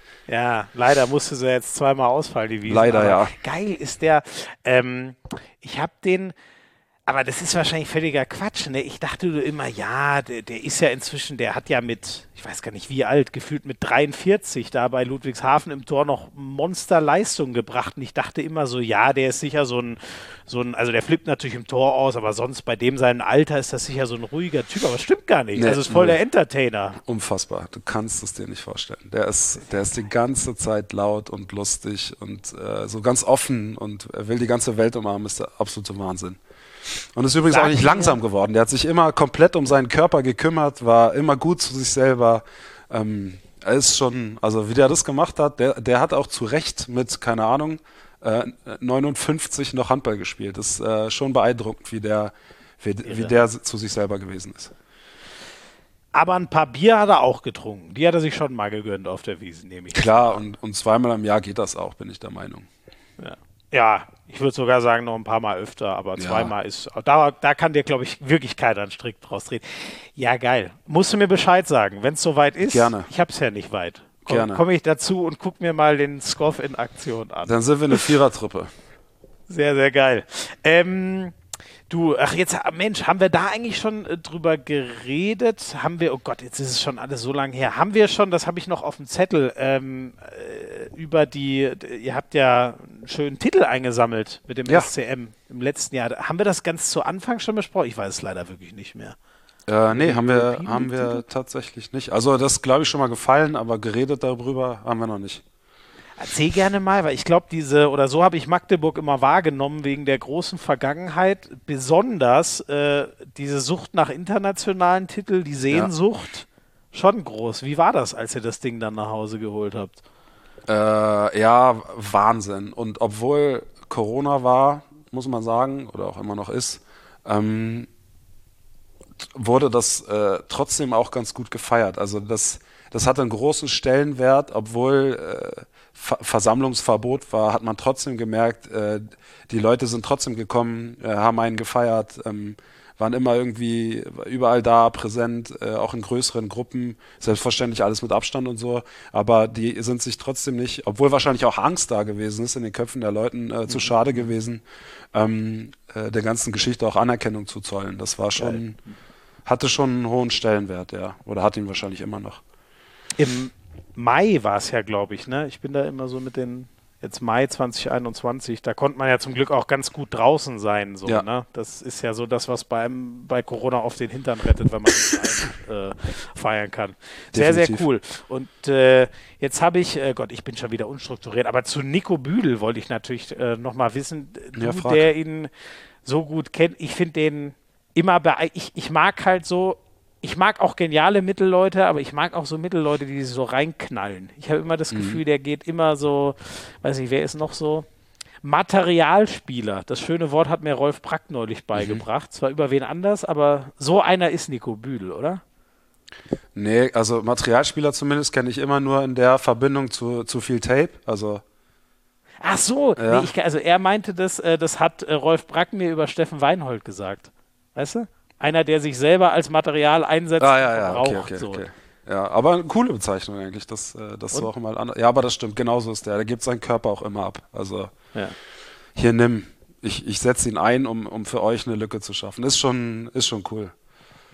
Ja, leider musste sie jetzt zweimal ausfallen, die Wiesen. Leider, aber ja. Geil ist der, ähm, ich habe den, aber das ist wahrscheinlich völliger Quatsch, ne? Ich dachte immer, ja, der, der ist ja inzwischen, der hat ja mit, ich weiß gar nicht wie alt, gefühlt mit dreiundvierzig da bei Ludwigshafen im Tor noch Monsterleistung gebracht. Und ich dachte immer so, ja, der ist sicher so ein, so ein, also der flippt natürlich im Tor aus, aber sonst bei dem seinem Alter ist das sicher so ein ruhiger Typ, aber stimmt gar nicht. Nee, also ist voll nee. der Entertainer. Unfassbar, du kannst es dir nicht vorstellen. Der ist, der ist die ganze Zeit laut und lustig und äh, so ganz offen und er will die ganze Welt umarmen, ist der absolute Wahnsinn. Und ist übrigens Sag auch nicht mir. langsam geworden. Der hat sich immer komplett um seinen Körper gekümmert, war immer gut zu sich selber. Ähm, er ist schon, also wie der das gemacht hat, der, der hat auch zu Recht mit, keine Ahnung, äh, neunundfünfzig noch Handball gespielt. Das ist äh, schon beeindruckend, wie der, wie, wie der zu sich selber gewesen ist. Aber ein paar Bier hat er auch getrunken. Die hat er sich schon mal gegönnt auf der Wiesn, nehme ich. Klar, und, und zweimal im Jahr geht das auch, bin ich der Meinung. Ja. Ja, ich würde sogar sagen, noch ein paar Mal öfter, aber Ja. zweimal ist, da, da kann dir, glaube ich, wirklich keiner einen Strick draus drehen. Ja, geil. Musst du mir Bescheid sagen, wenn es soweit ist? Gerne. Ich habe es ja nicht weit. Komm, Gerne. Komme ich dazu und guck mir mal den Skoff in Aktion an. Dann sind wir eine Vierertruppe. Sehr, sehr geil. Ähm, du, ach jetzt, Mensch, haben wir da eigentlich schon äh, drüber geredet? Haben wir, oh Gott, jetzt ist es schon alles so lange her. Haben wir schon, das habe ich noch auf dem Zettel, ähm, äh, über die, ihr habt ja einen schönen Titel eingesammelt mit dem Ja. S C M im letzten Jahr. Haben wir das ganz zu Anfang schon besprochen? Ich weiß es leider wirklich nicht mehr. Äh, nee, haben wir, European haben wir Titel? tatsächlich nicht. Also das glaube ich schon mal gefallen, aber geredet darüber haben wir noch nicht. Erzähl gerne mal, weil ich glaube, diese, oder so habe ich Magdeburg immer wahrgenommen, wegen der großen Vergangenheit, besonders äh, diese Sucht nach internationalen Titeln, die Sehnsucht, schon groß. Wie war das, als ihr das Ding dann nach Hause geholt habt? Äh, ja, Wahnsinn. Und obwohl Corona war, muss man sagen, oder auch immer noch ist, ähm, wurde das äh, trotzdem auch ganz gut gefeiert. Also das, das hatte einen großen Stellenwert, obwohl äh, Ver Versammlungsverbot war, hat man trotzdem gemerkt, äh, die Leute sind trotzdem gekommen, äh, haben einen gefeiert, ähm, waren immer irgendwie überall da, präsent, äh, auch in größeren Gruppen, selbstverständlich alles mit Abstand und so, aber die sind sich trotzdem nicht, obwohl wahrscheinlich auch Angst da gewesen ist in den Köpfen der Leuten, äh, zu schade gewesen, ähm, äh, der ganzen Geschichte auch Anerkennung zu zollen. Das war schon, hatte schon einen hohen Stellenwert, ja, oder hat ihn wahrscheinlich immer noch. Im Mai war es ja, glaube ich, ne? Ich bin da immer so mit den, jetzt Mai zwanzig einundzwanzig, da konnte man ja zum Glück auch ganz gut draußen sein, so, Ja. ne? Das ist ja so das, was beim, bei Corona auf den Hintern rettet, wenn man äh, feiern kann. Sehr, Definitiv. sehr cool. Und äh, jetzt habe ich, äh, Gott, ich bin schon wieder unstrukturiert, aber zu Nico Büdel wollte ich natürlich äh, nochmal wissen, Ja, du, frag. der ihn so gut kennt, ich finde den immer, bee- ich, ich mag halt so, ich mag auch geniale Mittelleute, aber ich mag auch so Mittelleute, die sich so reinknallen. Ich habe immer das Mhm. Gefühl, der geht immer so, weiß nicht, wer ist noch so? Materialspieler. Das schöne Wort hat mir Rolf Brack neulich beigebracht. Zwar über wen anders, aber so einer ist Nico Büdel, oder? Nee, also Materialspieler zumindest kenne ich immer nur in der Verbindung zu, zu viel Tape, also Ach so, Ja. nee, ich, also er meinte das, äh, das hat äh, Rolf Brack mir über Steffen Weinhold gesagt. Weißt du? Einer, der sich selber als Material einsetzt Ah, und ja, ja, verbraucht. okay, okay, so. okay. Ja, aber eine coole Bezeichnung eigentlich, das, äh, das Und? so auch immer anders. Ja, aber das stimmt, genauso ist der. Der gibt seinen Körper auch immer ab. Also Ja. hier nimm. Ich, ich setze ihn ein, um, um für euch eine Lücke zu schaffen. Ist schon, ist schon cool.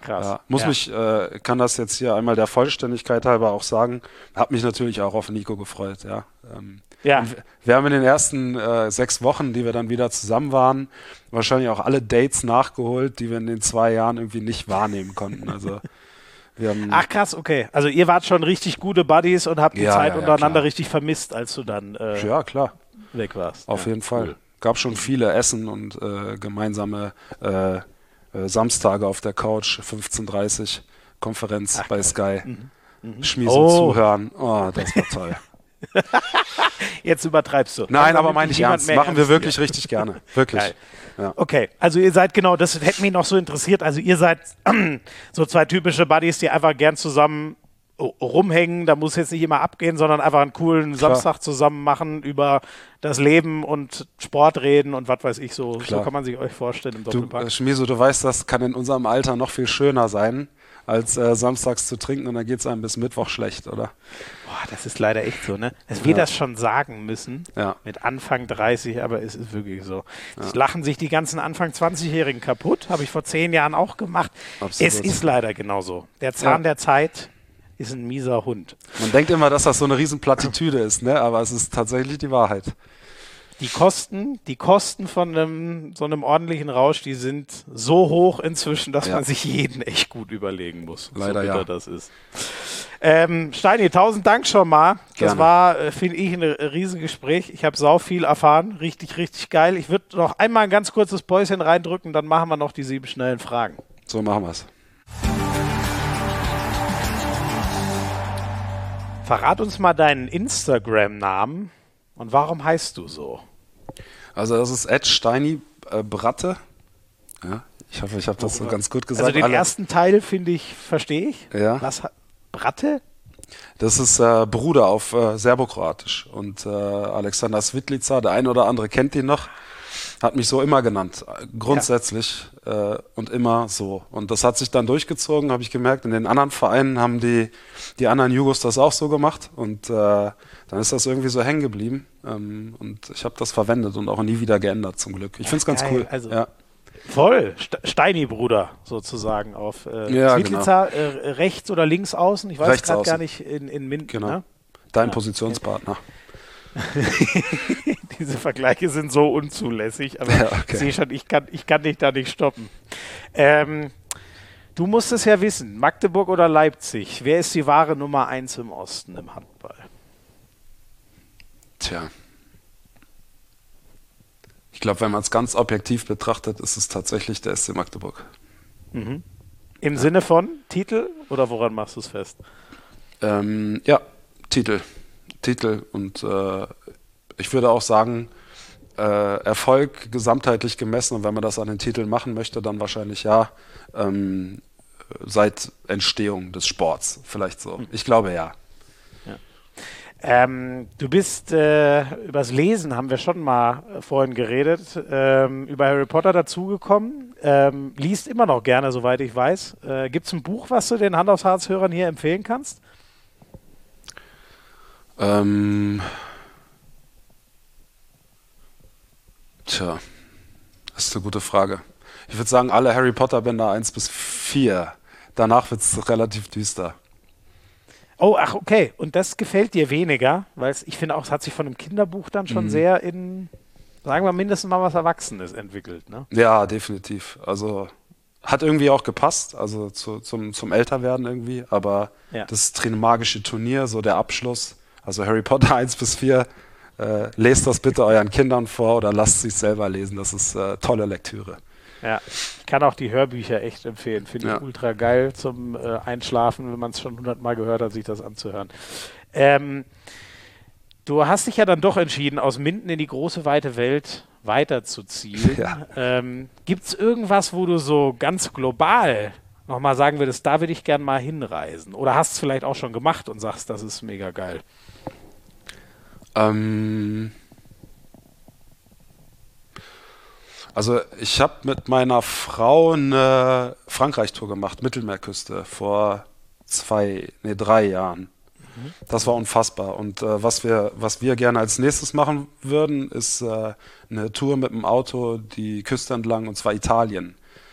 Krass. Ja, muss ja. mich, äh, kann das jetzt hier einmal der Vollständigkeit halber auch sagen, habe mich natürlich auch auf Nico gefreut, ja. Ähm, Ja. wir, wir haben in den ersten äh, sechs Wochen, die wir dann wieder zusammen waren, wahrscheinlich auch alle Dates nachgeholt, die wir in den zwei Jahren irgendwie nicht wahrnehmen konnten. Also wir haben, Ach krass, okay. Also ihr wart schon richtig gute Buddies und habt die Ja, Zeit ja, ja, untereinander klar. richtig vermisst, als du dann äh, ja, klar, weg warst. auf ja, jeden Fall. cool. Gab schon viele Essen und äh, gemeinsame äh, äh, Samstage auf der Couch, fünfzehn Uhr dreißig, Konferenz Ach, bei geil. Sky. Mhm. Schmiesen Oh. zuhören. Oh, das war toll. Jetzt übertreibst du. Nein, Langsam aber nimmt meine dich ich niemand ernst. mehr Machen wir ernst wirklich hier. richtig gerne. Wirklich. Geil. Ja. Okay, also ihr seid genau, das hätte mich noch so interessiert. Also ihr seid so zwei typische Buddies, die einfach gern zusammen rumhängen. Da muss jetzt nicht immer abgehen, sondern einfach einen coolen Klar. Samstag zusammen machen, über das Leben und Sport reden und was weiß ich so. Klar. So kann man sich euch vorstellen im Du, Doppelpack. äh, Schmieso, du weißt, das kann in unserem Alter noch viel schöner sein, als äh, samstags zu trinken und dann geht es einem bis Mittwoch schlecht, oder? Boah, das ist leider echt so, ne? Dass wir Ja. das schon sagen müssen, Ja. mit Anfang dreißig, aber es ist wirklich so. Es lachen sich die ganzen Anfang zwanzig-Jährigen kaputt, habe ich vor zehn Jahren auch gemacht. Absolut. Es ist leider genauso. Der Zahn Ja. der Zeit ist ein mieser Hund. Man denkt immer, dass das so eine riesen Plattitüde ist, ne? Aber es ist tatsächlich die Wahrheit. Die Kosten, die Kosten von einem, so einem ordentlichen Rausch, die sind so hoch inzwischen, dass Ja. man sich jeden echt gut überlegen muss, Leider so bitter ja. das ist. Ähm, Steini, tausend Dank schon mal. Das Gerne. war, äh, finde ich, ein Riesengespräch. Ich habe sau viel erfahren. Richtig, richtig geil. Ich würde noch einmal ein ganz kurzes Päuschen reindrücken, dann machen wir noch die sieben schnellen Fragen. So machen wir es. Verrat uns mal deinen Instagram-Namen und warum heißt du so? Also das ist Ed Steini äh, Bratte. Ja, ich hoffe, ich habe das so ganz gut gesagt. Also den Alle- ersten Teil, finde ich, verstehe ich. Ja. Was, ha- Bratte? Das ist äh, Bruder auf äh, Serbokroatisch. Und äh, Alexander Svitlica, der eine oder andere kennt ihn noch, hat mich so immer genannt. Äh, Grundsätzlich äh, und immer so. Und das hat sich dann durchgezogen, habe ich gemerkt. In den anderen Vereinen haben die, die anderen Jugos das auch so gemacht. Und äh, dann ist das irgendwie so hängen geblieben. Ähm, und ich habe das verwendet und auch nie wieder geändert, zum Glück. Ich finde es ganz geil. cool. Also- ja. Voll, St Steini-Bruder sozusagen auf äh, Ja, Svitlica, äh, rechts oder links außen, ich weiß Rechts gerade gar außen. nicht, in, in Minden. Genau. Ne? Dein Ja. Positionspartner. Diese Vergleiche sind so unzulässig, aber Ja, okay. ich sehe schon, ich kann, ich kann dich da nicht stoppen. Ähm, du musst es ja wissen, Magdeburg oder Leipzig, wer ist die wahre Nummer eins im Osten im Handball? Tja. Ich glaube, wenn man es ganz objektiv betrachtet, ist es tatsächlich der S C Magdeburg. Im Sinne von Titel oder woran machst du es fest? Ähm, ja, Titel. Titel und äh, ich würde auch sagen, äh, Erfolg gesamtheitlich gemessen und wenn man das an den Titeln machen möchte, dann wahrscheinlich ja, ähm, seit Entstehung des Sports, vielleicht so. Ich glaube ja. Ähm, du bist, äh, übers Lesen haben wir schon mal äh, vorhin geredet, ähm, über Harry Potter dazugekommen, ähm, liest immer noch gerne, soweit ich weiß. Äh, Gibt es ein Buch, was du den Hand aufs Harz-Hörern hier empfehlen kannst? Ähm, tja, das ist eine gute Frage. Ich würde sagen, alle Harry Potter Bände eins bis vier. Danach wird es relativ düster. Oh, ach, okay. Und das gefällt dir weniger, weil ich finde auch, es hat sich von einem Kinderbuch dann schon sehr in, sagen wir, mindestens mal was Erwachsenes entwickelt, ne? Ja, definitiv. Also hat irgendwie auch gepasst, also zu, zum, zum Älterwerden irgendwie, aber Ja. das Trimagische Turnier, so der Abschluss, also Harry Potter eins bis vier, äh, lest das bitte euren Kindern vor oder lasst sie es selber lesen, das ist äh, tolle Lektüre. Ja, ich kann auch die Hörbücher echt empfehlen. Finde ich Ja. ultra geil zum äh, Einschlafen, wenn man es schon hundertmal gehört hat, sich das anzuhören. Ähm, du hast dich ja dann doch entschieden, aus Minden in die große, weite Welt weiterzuziehen. Ja. Ähm, Gibt es irgendwas, wo du so ganz global nochmal sagen würdest, da würde ich gern mal hinreisen? Oder hast es vielleicht auch schon gemacht und sagst, das ist mega geil? Ähm, also ich habe mit meiner Frau eine Frankreich-Tour gemacht, Mittelmeerküste, vor zwei, nee, drei Jahren. Das war unfassbar. Und äh, was wir, was wir gerne als nächstes machen würden, ist äh, eine Tour mit dem Auto die Küste entlang, und zwar Italien.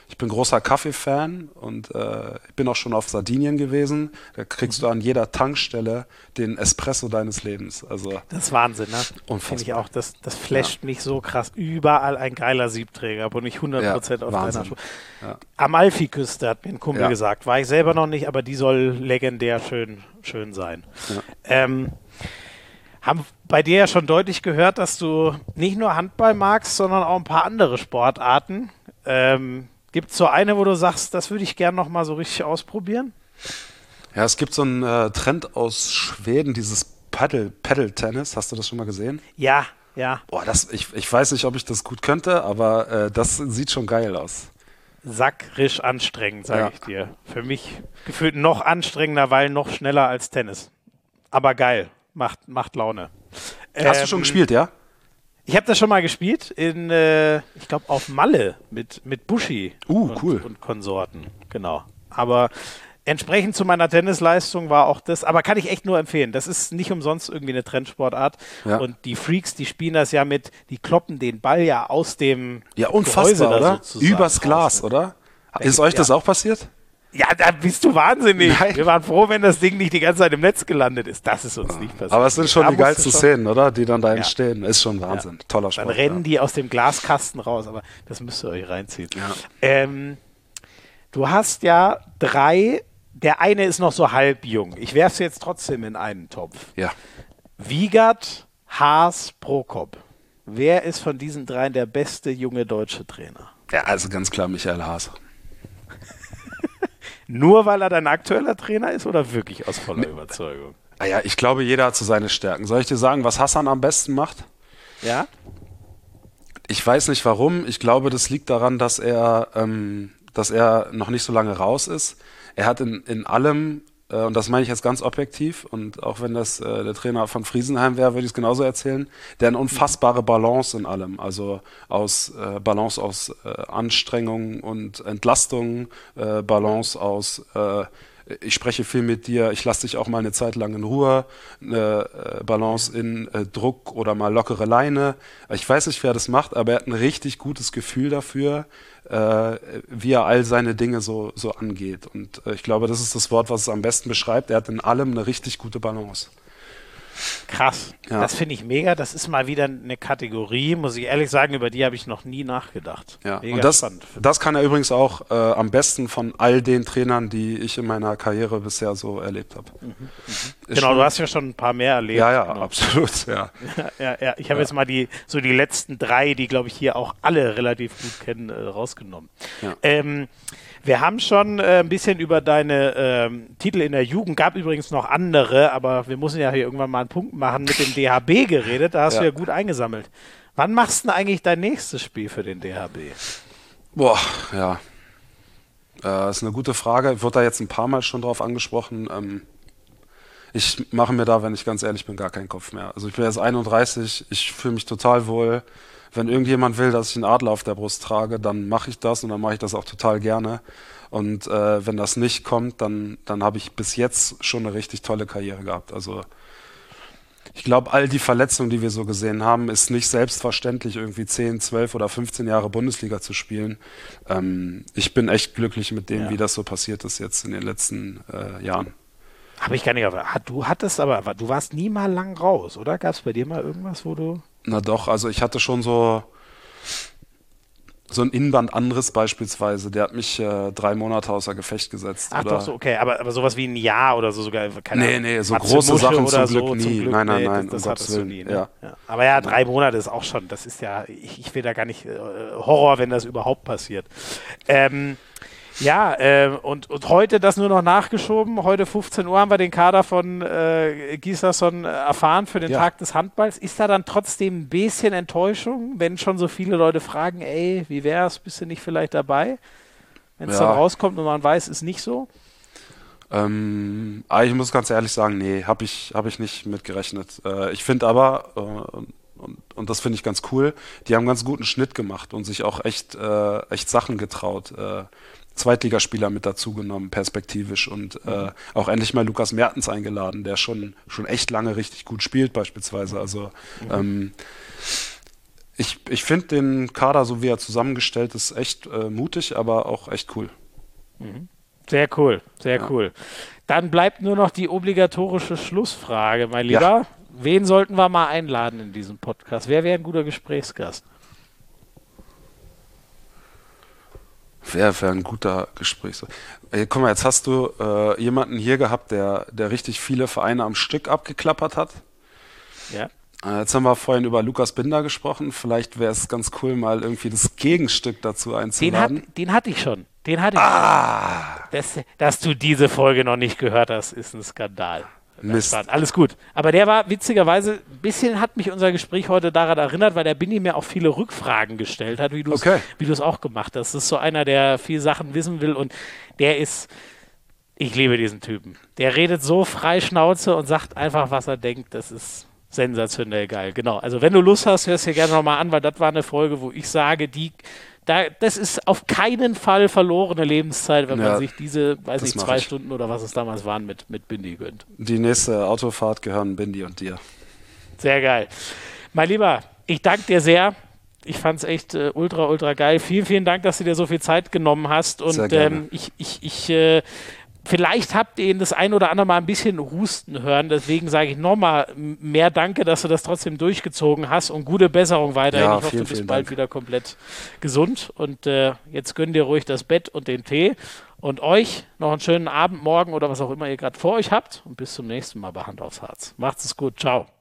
Ich bin großer Kaffee-Fan und äh, ich bin auch schon auf Sardinien gewesen. Da kriegst du an jeder Tankstelle den Espresso deines Lebens. Also das ist Wahnsinn, ne? Unfassbar. Finde ich auch. Das, das flasht ja. mich so krass. Überall ein geiler Siebträger, wo nicht hundert Prozent ja, auf deiner Spur. Ja. Amalfi-Küste, hat mir ein Kumpel ja. gesagt. War ich selber noch nicht, aber die soll legendär schön, schön sein. Ja. Ähm, haben bei dir ja schon deutlich gehört, dass du nicht nur Handball magst, sondern auch ein paar andere Sportarten. Ähm, Gibt es so eine, wo du sagst, das würde ich gerne noch mal so richtig ausprobieren? Ja, es gibt so einen äh, Trend aus Schweden, dieses Paddle, Paddle-Tennis. Hast du das schon mal gesehen? Ja, ja. Boah, das, ich, ich weiß nicht, ob ich das gut könnte, aber äh, das sieht schon geil aus. Sackrisch anstrengend, sage ja. ich dir. Für mich gefühlt noch anstrengender, weil noch schneller als Tennis. Aber geil, macht, macht Laune. Hast ähm, du schon gespielt, ja? Ich habe das schon mal gespielt, in, äh, ich glaube, auf Malle mit, mit Buschi uh, und, cool. und Konsorten. Genau. Aber entsprechend zu meiner Tennisleistung war auch das, aber kann ich echt nur empfehlen. Das ist nicht umsonst irgendwie eine Trendsportart. Ja. Und die Freaks, die spielen das ja mit, die kloppen den Ball ja aus dem Ja, unfassbar, oder? Übers Glas, oder? Ist euch das ja. auch passiert? Ja, da bist du wahnsinnig. Nein. Wir waren froh, wenn das Ding nicht die ganze Zeit im Netz gelandet ist. Das ist uns nicht passiert. Aber es sind schon da die geilsten Szenen, oder? Die dann da entstehen. Ja. Ist schon Wahnsinn. Ja. Toller Sport. Dann rennen ja. die aus dem Glaskasten raus, aber das müsst ihr euch reinziehen. Ja. Ähm, du hast ja drei, der eine ist noch so halb jung. Ich werfe sie jetzt trotzdem in einen Topf. Ja. Wiegert, Haas, Prokop. Wer ist von diesen dreien der beste junge deutsche Trainer? Ja, also ganz klar Michael Haas. Nur weil er dein aktueller Trainer ist oder wirklich aus voller Überzeugung? Ah ja, ich glaube, jeder hat so seine Stärken. Soll ich dir sagen, was Hassan am besten macht? Ja. Ich weiß nicht warum. Ich glaube, das liegt daran, dass er, ähm, dass er noch nicht so lange raus ist. Er hat in, in allem, äh, und das meine ich jetzt ganz objektiv, und auch wenn das äh, der Trainer von Friesenheim wäre, würde ich es genauso erzählen, der eine unfassbare Balance in allem. Also aus äh, Balance aus äh, Anstrengung und Entlastung, äh, Balance aus äh, ich spreche viel mit dir, ich lasse dich auch mal eine Zeit lang in Ruhe, eine äh, Balance in äh, Druck oder mal lockere Leine. Ich weiß nicht, wer das macht, aber er hat ein richtig gutes Gefühl dafür, äh, wie er all seine Dinge so, so angeht. Und äh, ich glaube, das ist das Wort, was es am besten beschreibt. Er hat in allem eine richtig gute Balance. Krass, ja. Das finde ich mega. Das ist mal wieder eine Kategorie, muss ich ehrlich sagen, über die habe ich noch nie nachgedacht. Ja. Mega und das, spannend. Das kann er übrigens auch äh, am besten von all den Trainern, die ich in meiner Karriere bisher so erlebt habe. Mhm, mhm. Genau, schon, du hast ja schon ein paar mehr erlebt. Ja, ja, genau. absolut. Ja. ja, ja, ja. Ich habe ja. jetzt mal die so die letzten drei, die glaube ich hier auch alle relativ gut kennen, äh, rausgenommen. Ja. Ähm, Wir haben schon äh, ein bisschen über deine ähm, Titel in der Jugend, gab übrigens noch andere, aber wir müssen ja hier irgendwann mal einen Punkt machen, mit dem D H B geredet, da hast ja. du ja gut eingesammelt. Wann machst du denn eigentlich dein nächstes Spiel für den D H B? Boah, ja. Äh, das ist eine gute Frage. Ich wurde da jetzt ein paar Mal schon drauf angesprochen. Ähm, ich mache mir da, wenn ich ganz ehrlich bin, gar keinen Kopf mehr. Also ich bin jetzt einunddreißig, ich fühle mich total wohl. Wenn irgendjemand will, dass ich einen Adler auf der Brust trage, dann mache ich das und dann mache ich das auch total gerne. Und äh, wenn das nicht kommt, dann, dann habe ich bis jetzt schon eine richtig tolle Karriere gehabt. Also ich glaube, all die Verletzungen, die wir so gesehen haben, ist nicht selbstverständlich, irgendwie zehn, zwölf oder fünfzehn Jahre Bundesliga zu spielen. Ähm, ich bin echt glücklich mit dem, ja. wie das so passiert ist jetzt in den letzten äh, Jahren. Habe ich gar nicht, aber du hattest aber, du warst nie mal lang raus, oder? Gab es bei dir mal irgendwas, wo du... Na doch, also ich hatte schon so, so einen Innenbandanriss beispielsweise, der hat mich äh, drei Monate außer Gefecht gesetzt. Ach oder doch, so, okay, aber, aber sowas wie ein Jahr oder so sogar, keine Nee, nee, so große Sachen zum Glück so, nie. Zum Glück, nein, nein, nein, das, das um hattest du nie. Ne? Ja. Ja. Aber ja, drei Monate ist auch schon, das ist ja, ich, ich will da gar nicht, äh, Horror, wenn das überhaupt passiert. Ähm, Ja, äh, und, und heute das nur noch nachgeschoben. Heute fünfzehn Uhr haben wir den Kader von äh, Gislason erfahren für den ja. Tag des Handballs. Ist da dann trotzdem ein bisschen Enttäuschung, wenn schon so viele Leute fragen, ey, wie wär's, bist du nicht vielleicht dabei? Wenn es ja. dann rauskommt und man weiß, ist nicht so? Ähm, ich muss ganz ehrlich sagen, nee, habe ich, hab ich nicht mit gerechnet. Äh, ich finde aber, äh, und, und das finde ich ganz cool, die haben einen ganz guten Schnitt gemacht und sich auch echt, äh, echt Sachen getraut. Äh, Zweitligaspieler mit dazugenommen, perspektivisch und mhm. äh, auch endlich mal Lukas Mertens eingeladen, der schon, schon echt lange richtig gut spielt beispielsweise. Also mhm. ähm, ich, ich finde den Kader, so wie er zusammengestellt ist, echt äh, mutig, aber auch echt cool. Sehr cool, sehr Ja. cool. Dann bleibt nur noch die obligatorische Schlussfrage, mein Lieber. Ja. Wen sollten wir mal einladen in diesem Podcast? Wer wäre ein guter Gesprächsgast? Wer wäre ein guter Gesprächs... Ey, guck mal, jetzt hast du äh, jemanden hier gehabt, der, der richtig viele Vereine am Stück abgeklappert hat. Ja. Äh, jetzt haben wir vorhin über Lukas Binder gesprochen. Vielleicht wäre es ganz cool, mal irgendwie das Gegenstück dazu Den, hat, einzuladen. den hatte ich schon. Den hatte ich Ah! schon. Das, dass du diese Folge noch nicht gehört hast, ist ein Skandal. Mist. Spannend. Alles gut. Aber der war witzigerweise, ein bisschen hat mich unser Gespräch heute daran erinnert, weil der Bindi mir auch viele Rückfragen gestellt hat, wie du es Okay. wie du es auch gemacht hast. Das ist so einer, der viel Sachen wissen will und der ist, ich liebe diesen Typen. Der redet so frei Schnauze und sagt einfach, was er denkt. Das ist sensationell geil. Genau. Also wenn du Lust hast, hörst du dir gerne nochmal an, weil das war eine Folge, wo ich sage, die Da, das ist auf keinen Fall verlorene Lebenszeit, wenn Ja, man sich diese, weiß das nicht, mach zwei ich. Stunden oder was es damals waren, mit, mit Bindi gönnt. Die nächste Autofahrt gehören Bindi und dir. Sehr geil. Mein Lieber, ich danke dir sehr. Ich fand es echt äh, ultra, ultra geil. Vielen, vielen Dank, dass du dir so viel Zeit genommen hast. Und Sehr gerne. ähm, ich, ich, ich äh, vielleicht habt ihr ihn das ein oder andere Mal ein bisschen husten hören. Deswegen sage ich nochmal mehr Danke, dass du das trotzdem durchgezogen hast und gute Besserung weiterhin. Ja, ich hoffe, vielen, du bist vielen bald Dank. wieder komplett gesund. Und äh, jetzt gönn dir ruhig das Bett und den Tee. Und euch noch einen schönen Abend, morgen oder was auch immer ihr gerade vor euch habt. Und bis zum nächsten Mal bei Hand aufs Herz. Macht's es gut. Ciao.